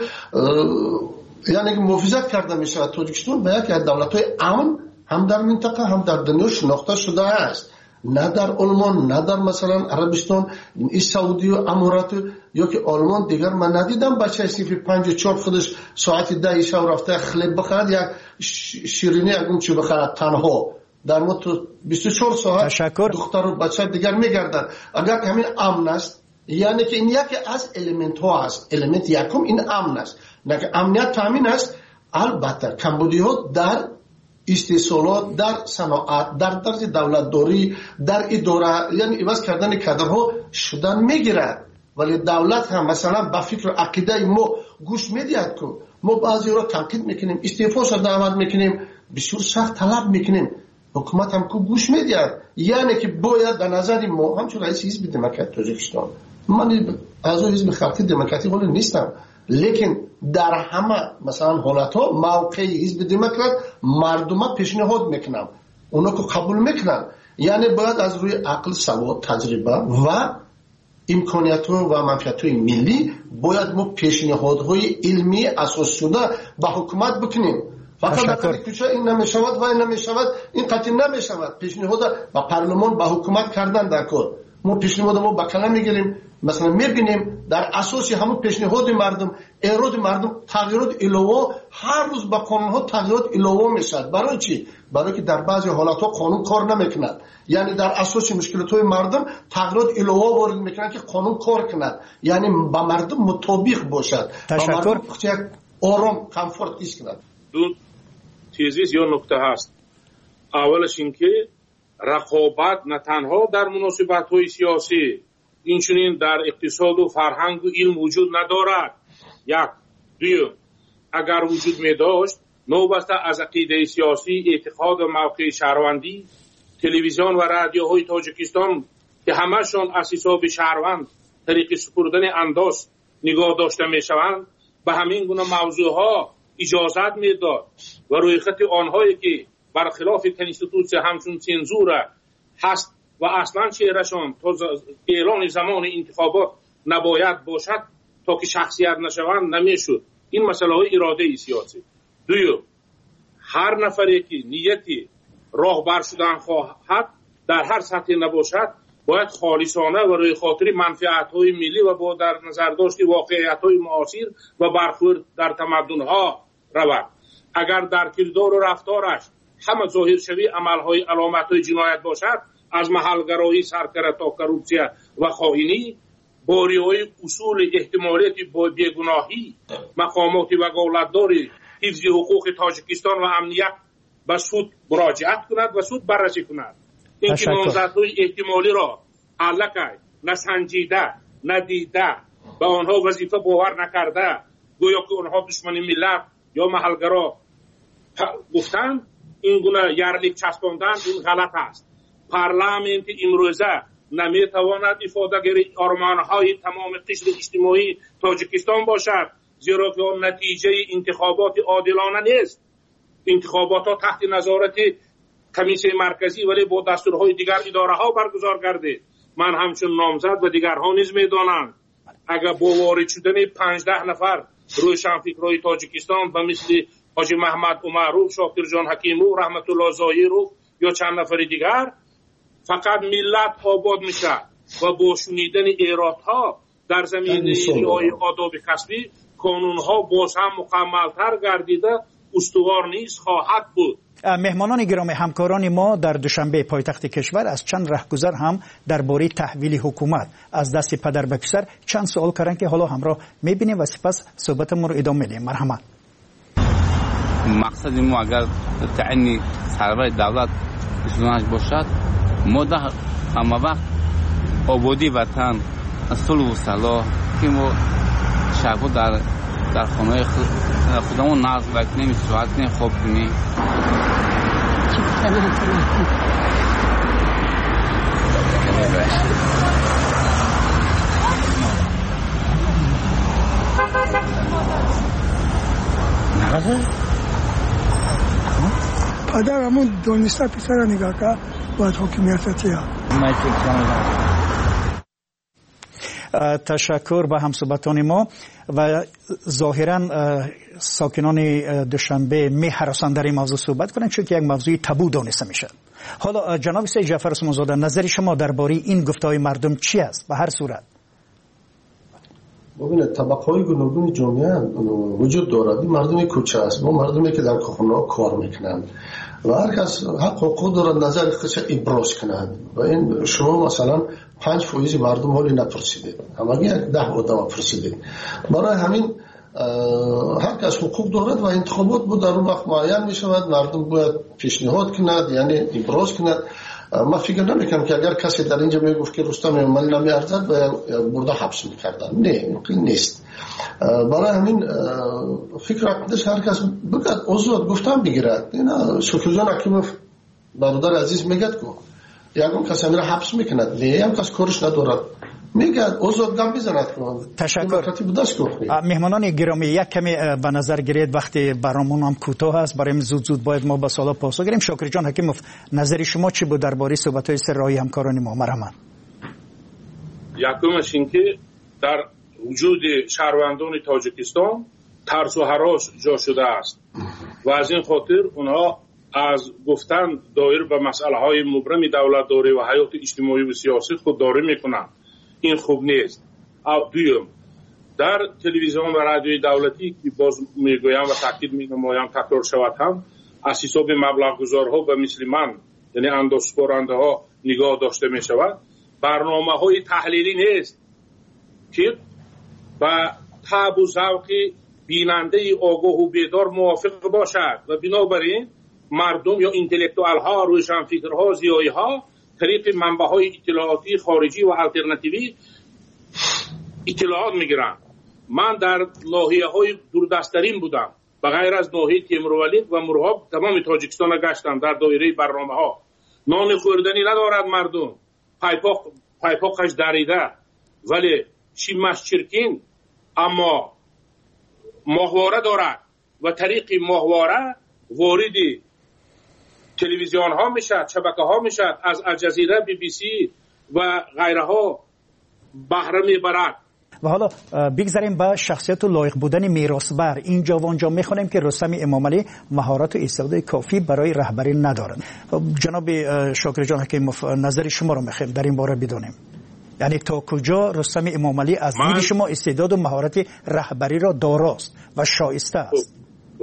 یعنی محافظت کرده میشه. تاجیکستان به یک از دولت‌های امن هم در منطقه هم در دنیا شناخته شده است. نه در آلمان، نه در مثلا عربستان، این سعودی و امارات یا که آلمان دیگر من ندیدم بچه صفر پنج و چهار خودش ساعت ده شب رفته خلب بخرد یک شیرینی اگون چی بخرد تنها. در ما تو بیست و چهار ساعت تشکر. دختر و بچه دیگر میگردن. اگر همین امن است، یعنی که این یکی از الیمنت ها است. الیمنت یکم این امن است. نه که امنیت تامین است. البته کمبودی ها در استثمارات، در صنعت، در درز دولتداری، در اداره، یعنی عوض کردن کادرها شدن میگیره. ولی دولت هم مثلا با فکر و عقیده ما گوش میدهد که ما بعضی را تنقید میکنیم، استعفاش را دعوت میکنیم، بسیار سخت طلب میکنیم، حکومت هم که گوش میدهد. یعنی که باید به نظر ما همچون رئیس حزب دموکراسی تاجیکستان، من از حزب خلق دموکراسی ولی نیستم، لیکن در همه مثلا حالت ها موقع حزب دموکرات مردم پیشنهاد میکنم، اونا که قبول میکنن. یعنی باید از روی عقل، سواد، تجربه و امکانیت ها و منفعت های ملی باید ما پیشنهادهای علمی اساس شده به حکومت بکنیم. فقط در کوچه این نمیشود و این نمیشود، این قطعی نمیشود. پیشنهاد با پارلمان با حکومت کردن در کار. ما پیشنهاد ما با کلام میگیریم، مثلا میبینیم در اساس همون پیشنهاد مردم، اراد مردم تغییرات علاوه، هر روز با قانون ها تغییرات علاوه میشد. برای چی؟ برای که در بعضی حالات ها قانون کار نمیکند. یعنی در اساس مشکلات های مردم تغییرات علاوه وارد میکنند که قانون کار کند، یعنی با مردم مطابق باشد. تشکر. آرام کامفورت ایست کند. دو تیزیز یا نکته هست. اولش اینکه رقابت نه تنها در مناسبت های سیاسی، اینچنین در اقتصاد و فرهنگ و علم وجود ندارد. یک. دوم، اگر وجود می داشت نوبسته از عقیده سیاسی، اعتقاد و موقع شهروندی، تلویزیون و رادیوهای تاجیکستان که همشان از حساب شهروند طریق سپردن انداز نگاه داشته می شوند به همین گونه موضوع ها اجازت می داد و روی خط آنهایی که برخلاف کنستیتوسیون همچون سنزور هست و اصلا چهرهشان تا اعلان زمان انتخابات نباید باشد تا که شخصیت نشوند نمیشد. این مسئله های اراده سیاسی. دوم، هر نفری که نیتی راهبر شدن خواهد در هر سطح نباشد باید خالصانه و روی خاطر منفعت های ملی و با در نظر داشت واقعیت های معاصر و برخورد در تمدن ها رود. اگر در کردار و رفتارش همه ظاهر شوی عمل های علامت های جنایت باشد، از محلگرایی سرکره تا کروپسیا و خائنی، باری های اصول احتمالیت با بیگناهی، مقامات وکالتدار حفظ حقوق تاجیکستان و امنیت به سود مراجعت کند و سود بررسی کند. این که نامزدهای احتمالی را علکه نسنجیده ندیده به آنها وظیفه باور نکرده گویا که آنها دشمن ملت یا محلگرا گفتند، این گونه یرلیک چسباندن این غلط است. پارلمانت امروزه نمیتواند افادهگری آرمانهای تمام قشر اجتماعی تاجیکستان باشد، زیرا که آن نتیجه انتخابات عادلانه نیست. انتخابات ها تحت نظارت کمیسیون مرکزی ولی با دستورهای دیگر اداره ها برگزار گردید. من همچون نامزد و دیگرها نیز میدانند اگر با وارد شدن پانزده نفر روشنفکرای تاجیکستان به مثل حاجی محمد عمروف، شاکر جان حکیمو، رحمت الله زاهرو یا چند نفر دیگر، فقط ملت آباد میشه و با شنیدن ایرادها در زمینه رعایت آداب کسبی قانونها باز هم مکملتر گردیده استوار نیست خواهد بود. مهمانان گرامی، همکاران ما در دوشنبه پایتخت کشور از چند رهگذر هم درباره تحویل حکومت از دست پدر به پسر چند سوال کردند که حالا همراه میبینیم و سپس صحبتمون رو ادامه میدیم. مرحمت. مقصد ما اگر تعینی سرور دولت اسلامش باشد، ما در همه وقت آبادی وطن، صلح و صلاح که ما شبا در در خانه خودمون ناز بکنیم، ساعت کنیم، خواب کنیم. پدرمون دونسته پسر نگاه که باید حکمیت چیه. تشکر به همصحبتان ما و ظاهرا ساکنان دوشنبه می هراسان در این موضوع صحبت کنند چون که یک موضوع تابو دانسته میشه. حالا جناب سید جعفر عثمانزاده، نظر شما درباره این گفته‌های مردم چی است؟ به هر صورت ببینید طبقه‌های گوناگون جامعه وجود دارد. مردم کوچه است، ما مردمی که در کارخانه‌ها کار میکنند و هر کس حق حقوق دارد نظر خودش ابراز کند و این شما مثلا پنج فیصد مردم حالی نپرسیدید، اما یک ده آدم پرسیدید. برای همین هر کس حقوق دارد و انتخابات بود در اون وقت معین می شود، مردم باید پیشنهاد کند، یعنی ابراز کند. ما فکر نمیکنم که اگر کسی در اینجا میگفت که رستم عمل نمیارزد و برده حبس میکردن، نه ممکن نیست. برای همین فکر کنش هر کس بگد آزاد گفتن بگیرد. اینا شکر جان حکیموف برادر عزیز میگد که یکم کسی میره حبس میکند، نه هم کس کارش ندارد، میگه آزاد دم بزند. تشکر. مهمانان گرامی، یک کمی به نظر گیرید وقتی برامون هم کوتاه است، برای زود زود باید ما به سوال پاسخ گیریم. شاکر جان حکیموف، نظر شما چی بود درباره صحبت‌های سر راهی همکاران ما؟ مرحمت. یکمش این که در وجود شهروندان تاجیکستان ترس و هراس جا شده است و از این خاطر اونها از گفتن دایر به مسئله های مبرم دولت داره و حیات اجتماعی و سیاسی خودداری میکنند. این خوب نیست. دوم، در تلویزیون و رادیوی دولتی که باز میگویم و تاکید می‌نمایم تکرار شود هم از حساب مبلغ گذارها و مثل من یعنی اندازه‌سپارنده ها نگاه داشته می شود. برنامه های تحلیلی نیست که با طبع و ذوق بیننده آگاه و بیدار موافق باشد و بنابراین مردم یا انتلکتوال ها، روشنفکرها، زیایی ها طریق منبع های اطلاعاتی خارجی و الटरनेटिव्ی اطلاعات میگیرن. من در ناحیه های دوردستترین بودم، بغیر از ناحیه تیمرولیک و مرغاب تمام تاجیکستان گشتم در دایره برنامه ها. نان خوردنی ندارد مردم، پایپاق پایپاقش دریده، ولی شیمش چرکین اما ماهواره دارد و طریق ماهواره وارد تلویزیون ها میشد، شبکه ها میشد، از الجزیره، بی بی سی و غیره ها بهره میبرد. و حالا بگذاریم به شخصیت و لایق بودن میراثبر. اینجا و اونجا میخونیم که رستم امامعلی مهارت و استعداد کافی برای رهبری ندارد. جناب شاکر جان حکیموف، نظر شما رو میخوایم در این باره بدونیم. یعنی تا کجا رستم امامعلی از دید شما استعداد و مهارت رهبری را داراست و شایسته است؟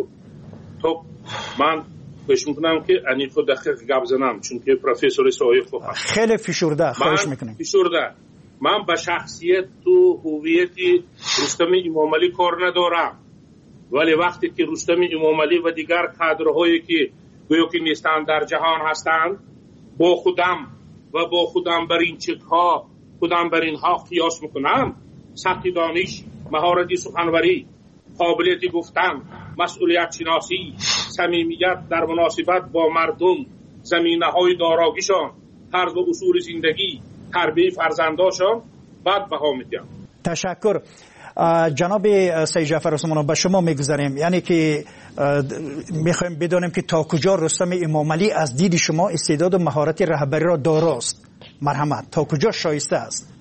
تو من خواهش میکنم که انی خود دقیق گپ زنم، چون که پروفسور سایه خوب خیلی فشرده. خواهش میکنم. فشرده. من به شخصیت و هویت رستم امامعلی کار ندارم، ولی وقتی که رستم امامعلی و دیگر کادرهایی که گویا که نیستند در جهان هستند، با خودم و با خودم بر این چکها خودم بر اینها قیاس میکنم، سطح دانش، مهارت سخنوری، قابلیت گفتن، مسئولیت شناسی، صمیمیت در مناسبت با مردم، زمینه‌های داراگیشان، طرز و اصول زندگی، تربیت فرزنداشان بعد بها میدم. تشکر. جناب سید جعفر عثمانی، به شما میگذاریم. یعنی که میخوایم بدونیم که تا کجا رستم امامعلی از دید شما استعداد و مهارت رهبری را داراست. مرحمت، تا کجا شایسته است؟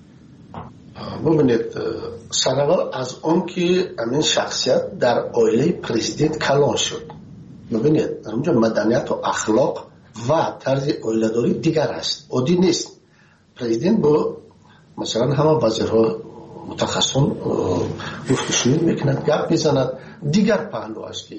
ببینید، سرول از اون که این شخصیت در عائله پرزیدنت کلان شد. ببینید اونجا مدنیت و اخلاق و طرز عائله‌داری دیگر است، عادی نیست. پرزیدنت با مثلا همه وزیرها متخصصون گفتگو میکنند، گپ میزند. دیگر پهلو است که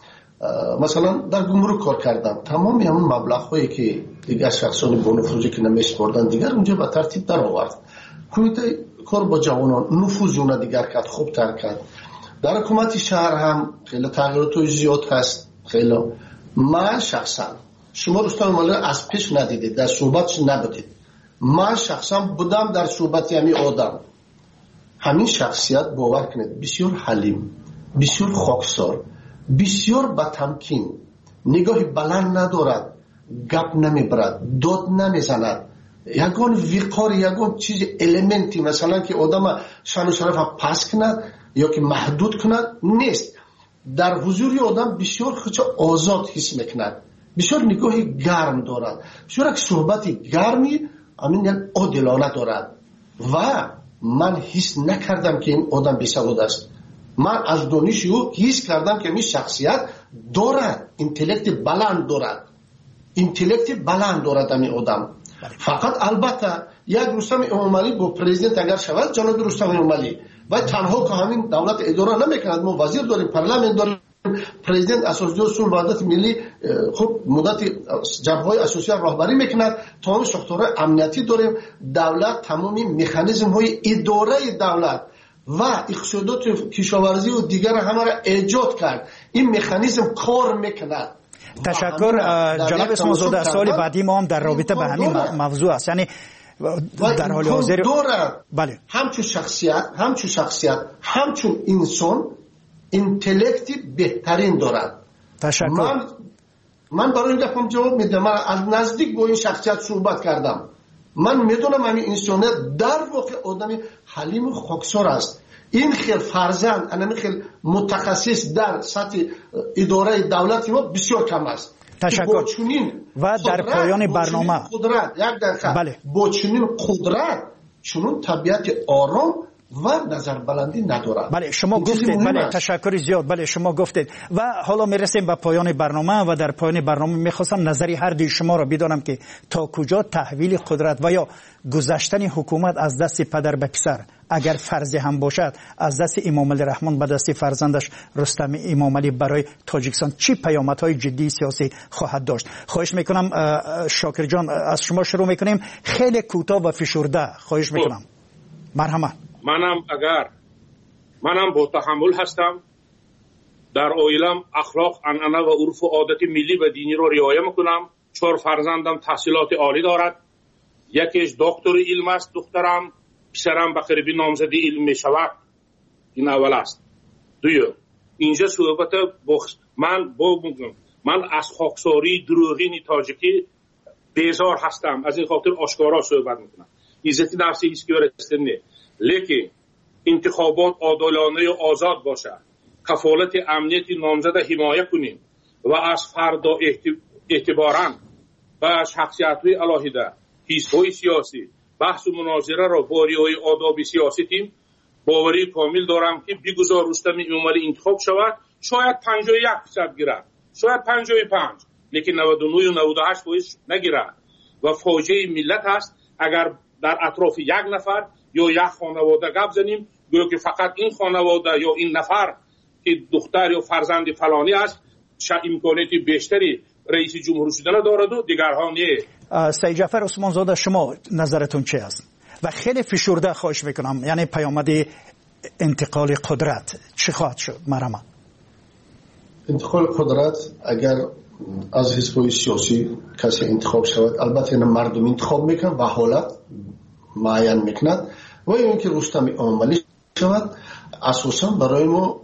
مثلا در گمرک کار کردم، تمام همون مبلغ هایی که دیگر شخصان با نفوذی که نمیسپردن دیگر اونجا به ترتیب در آورد. کمیته کار با جوانان نفوذ اون دیگر کرد، خوب تر کرد. در حکومت شهر هم خیلی تغییرات زیاد هست. خیلی من شخصا، شما رستم امامعلی از پیش ندیدید، در صحبتش نبودید. من شخصا بودم در صحبت همین آدم. همین شخصیت باور کنید بسیار حلیم، بسیار خاکسار، بسیار با تمکین، نگاه بلند ندارد، گپ نمیبرد، داد نمیزند. یگان وقار، یگان چیز المنتی مثلا که آدم شان و شرف پس کند یا که محدود کند نیست. در حضور آدم بسیار خودش آزاد حس میکند، بسیار نگاه گرم دارد، بسیار یک صحبت گرمی همین یک عادلانه دارد. و من حس نکردم که این آدم بی‌سواد است. من از دانش او حس کردم که این شخصیت دارد، اینتלקت بلند دارد، اینتלקت بلند دارد این آدم. فقط البته یک رستم امامعلی با پرزیدنت اگر شود، جناب رستم امامعلی و تنها که همین دولت اداره نمیکند. ما وزیر داریم، پارلمان داریم، پرزیدنت اساسدار اصول وحدت ملی خب مدت جبهه‌های اساسی راهبری میکند، تمام ساختارهای امنیتی داریم، دولت تمامی مکانیزم های اداره دولت و اقتصادات کشاورزی و دیگر همه را ایجاد کرد. این مکانیزم کار میکند. تشکر جناب اسماعیل زاده. سوال بعدی ما هم در رابطه به همین موضوع است. یعنی در حال حاضر بله همچون شخصیت همچون شخصیت همچون انسان اینتלקتی بهترین دارد. تشکر. من من برای این دفعه جواب میدم. من از نزدیک با این شخصیت صحبت کردم. من میدونم همین انسانیت در واقع آدمی حلیم و خاکسار است. این خیلی فرزند، این خیلی متخصص در سطح اداره دولتی ما بسیار کم است. تشکر. و در پایان برنامه قدرت یک دقیقه بله. با چنین قدرت چنون طبیعت آرام و نظر بلندی ندارد. بله شما گفتید. بله تشکر زیاد. بله شما گفتید. و حالا میرسیم به پایان برنامه و در پایان برنامه میخواستم نظری هر دوی شما را بدانم که تا کجا تحویل قدرت و یا گذشتن حکومت از دست پدر به پسر، اگر فرض هم باشد از دست امامعلی رحمان به دست فرزندش رستم امامعلی برای تاجیکستان چی پیامدهای جدی سیاسی خواهد داشت؟ خواهش میکنم شاکر جان از شما شروع میکنیم، خیلی کوتاه و فشرده. خواهش میکنم. مرحمت. منم اگر منم با تحمل هستم، در عائلم اخلاق، عنعنه و عرف و عادت ملی و دینی رو رعایت میکنم. چهار فرزندم تحصیلات عالی دارد، یکیش دکتر علم است دخترم، پسرم به قریبی نامزدی علم میشود. این اول است. دوم اینجا صحبت بخش من با من از خاکساری دروغین تاجیکی بیزار هستم، از این خاطر آشکارا صحبت میکنم. عزت نفسی هیچ کی ورسته نه، لیکن انتخابات عادلانه و آزاد باشد. کفالت امنیت نامزد حمایت کنیم و از فردا اعتباراً و شخصیت‌های علاهده، حزب‌های سیاسی بحث و مناظره را با رعایت آداب سیاسی تیم باوری کامل دارم که بگذار رستم امالی انتخاب شود. شاید پنجاه و یک درصد گیرد، شاید پنجاه و پنج، لیکن نود و نه و نود و هشت درصد نگیرد و فاجعه ملت است اگر در اطراف یک نفر یا یک خانواده گپ زنیم گویا که فقط این خانواده یا این نفر که دختر یا فرزند فلانی است امکانات بیشتری رئیس جمهور شدن دارد و دیگرها نه. سید جعفر عثمان زاده، شما نظرتون چی است؟ و خیلی فشرده خواهش میکنم، یعنی پیامد انتقال قدرت چی خواهد شد؟ مرحبا. انتقال قدرت اگر از حزب‌های سیاسی کسی انتخاب شود، البته مردم انتخاب میکنن و حالت معین میکند و اینکه رستم امالی شود، اساسا برای ما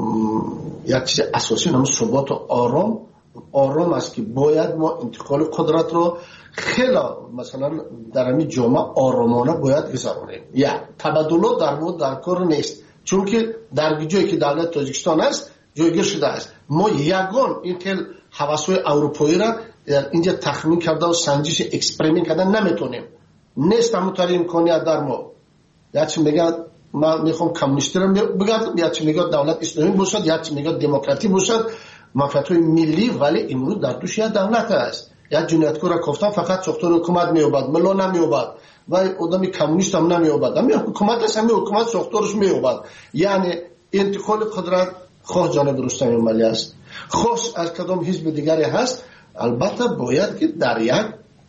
یک چیز اساسی نام ثبات و آرام آرام است که باید ما انتقال قدرت رو خیلی مثلا در همین جامعه آرامانه باید گذرانیم. یا تبادلات در مورد در کار نیست، چون که در جایی که دولت تاجیکستان است جایگیر شده است. ما یگان این تل حواسای اروپایی را اینجا تخمین کرده و سنجش اکسپریمنت کردن نمیتونیم. نیست همونطوری امکانیت در ما. یا چی میگن من میخوام کمونیستی رو بگردم، یا چی میگه دولت اسلامی باشد، یا چی میگه دموکراتی باشد، منفعت‌های ملی، ولی امروز در توش یک دولت است. یک جنایتکار را گفتن فقط ساختار حکومت میوبد، ملا نمیوبد و آدمی کمونیست هم نمیوبد، همین حکومت است، همین حکومت ساختارش میوبد. یعنی انتقال قدرت خواه جانب رستم امالی است، خواه از کدام حزب دیگری هست. البته باید که در یک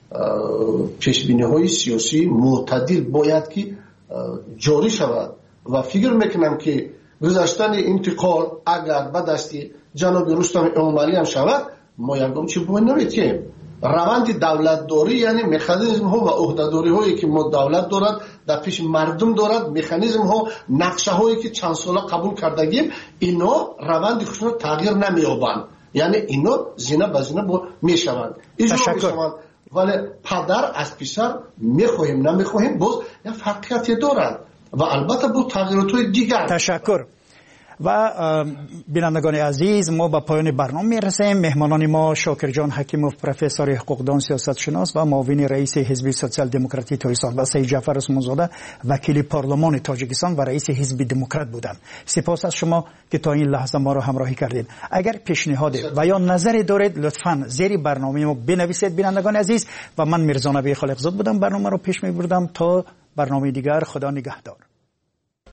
پیشبینی‌های سیاسی معتدل باید که جاری شود و فکر میکنم که گذاشتن انتقال اگر به دستی جناب رستم امالی هم شود، ما یکم چی باید نمیتیم. روند دولت داری یعنی مکانیزم ها و عهده‌داری هایی که ما دولت دارد در پیش مردم دارد، مکانیزم ها نقشه هایی که چند ساله قبول کردگیم، اینا روند خودشون تغییر نمیابند، یعنی اینا زینه به زینه میشوند اجرا میشوند. ولی پدر از پسر میخواهیم نمیخواهیم باز یک فرقیتی دارد و البته با تغییرات های دیگر. تشکر. و بینندگان عزیز، ما به پایان برنامه میرسیم. مهمانان ما شاکر جان حکیموف، پروفسور حقوقدان سیاست شناس و معاون رئیس حزب سوسیال دموکراتی تایسال، و سید جعفر عثمان زاده وکیل پارلمان تاجیکستان و رئیس حزب دموکرات بودند. سپاس از شما که تا این لحظه ما را همراهی کردید. اگر پیشنهاد و یا نظری دارید لطفاً زیر برنامه ما بنویسید بینندگان عزیز. و من میرزا نبی خالقزاد بودم، برنامه رو پیش میبردم. تا برنامه دیگر، خدا نگهدار.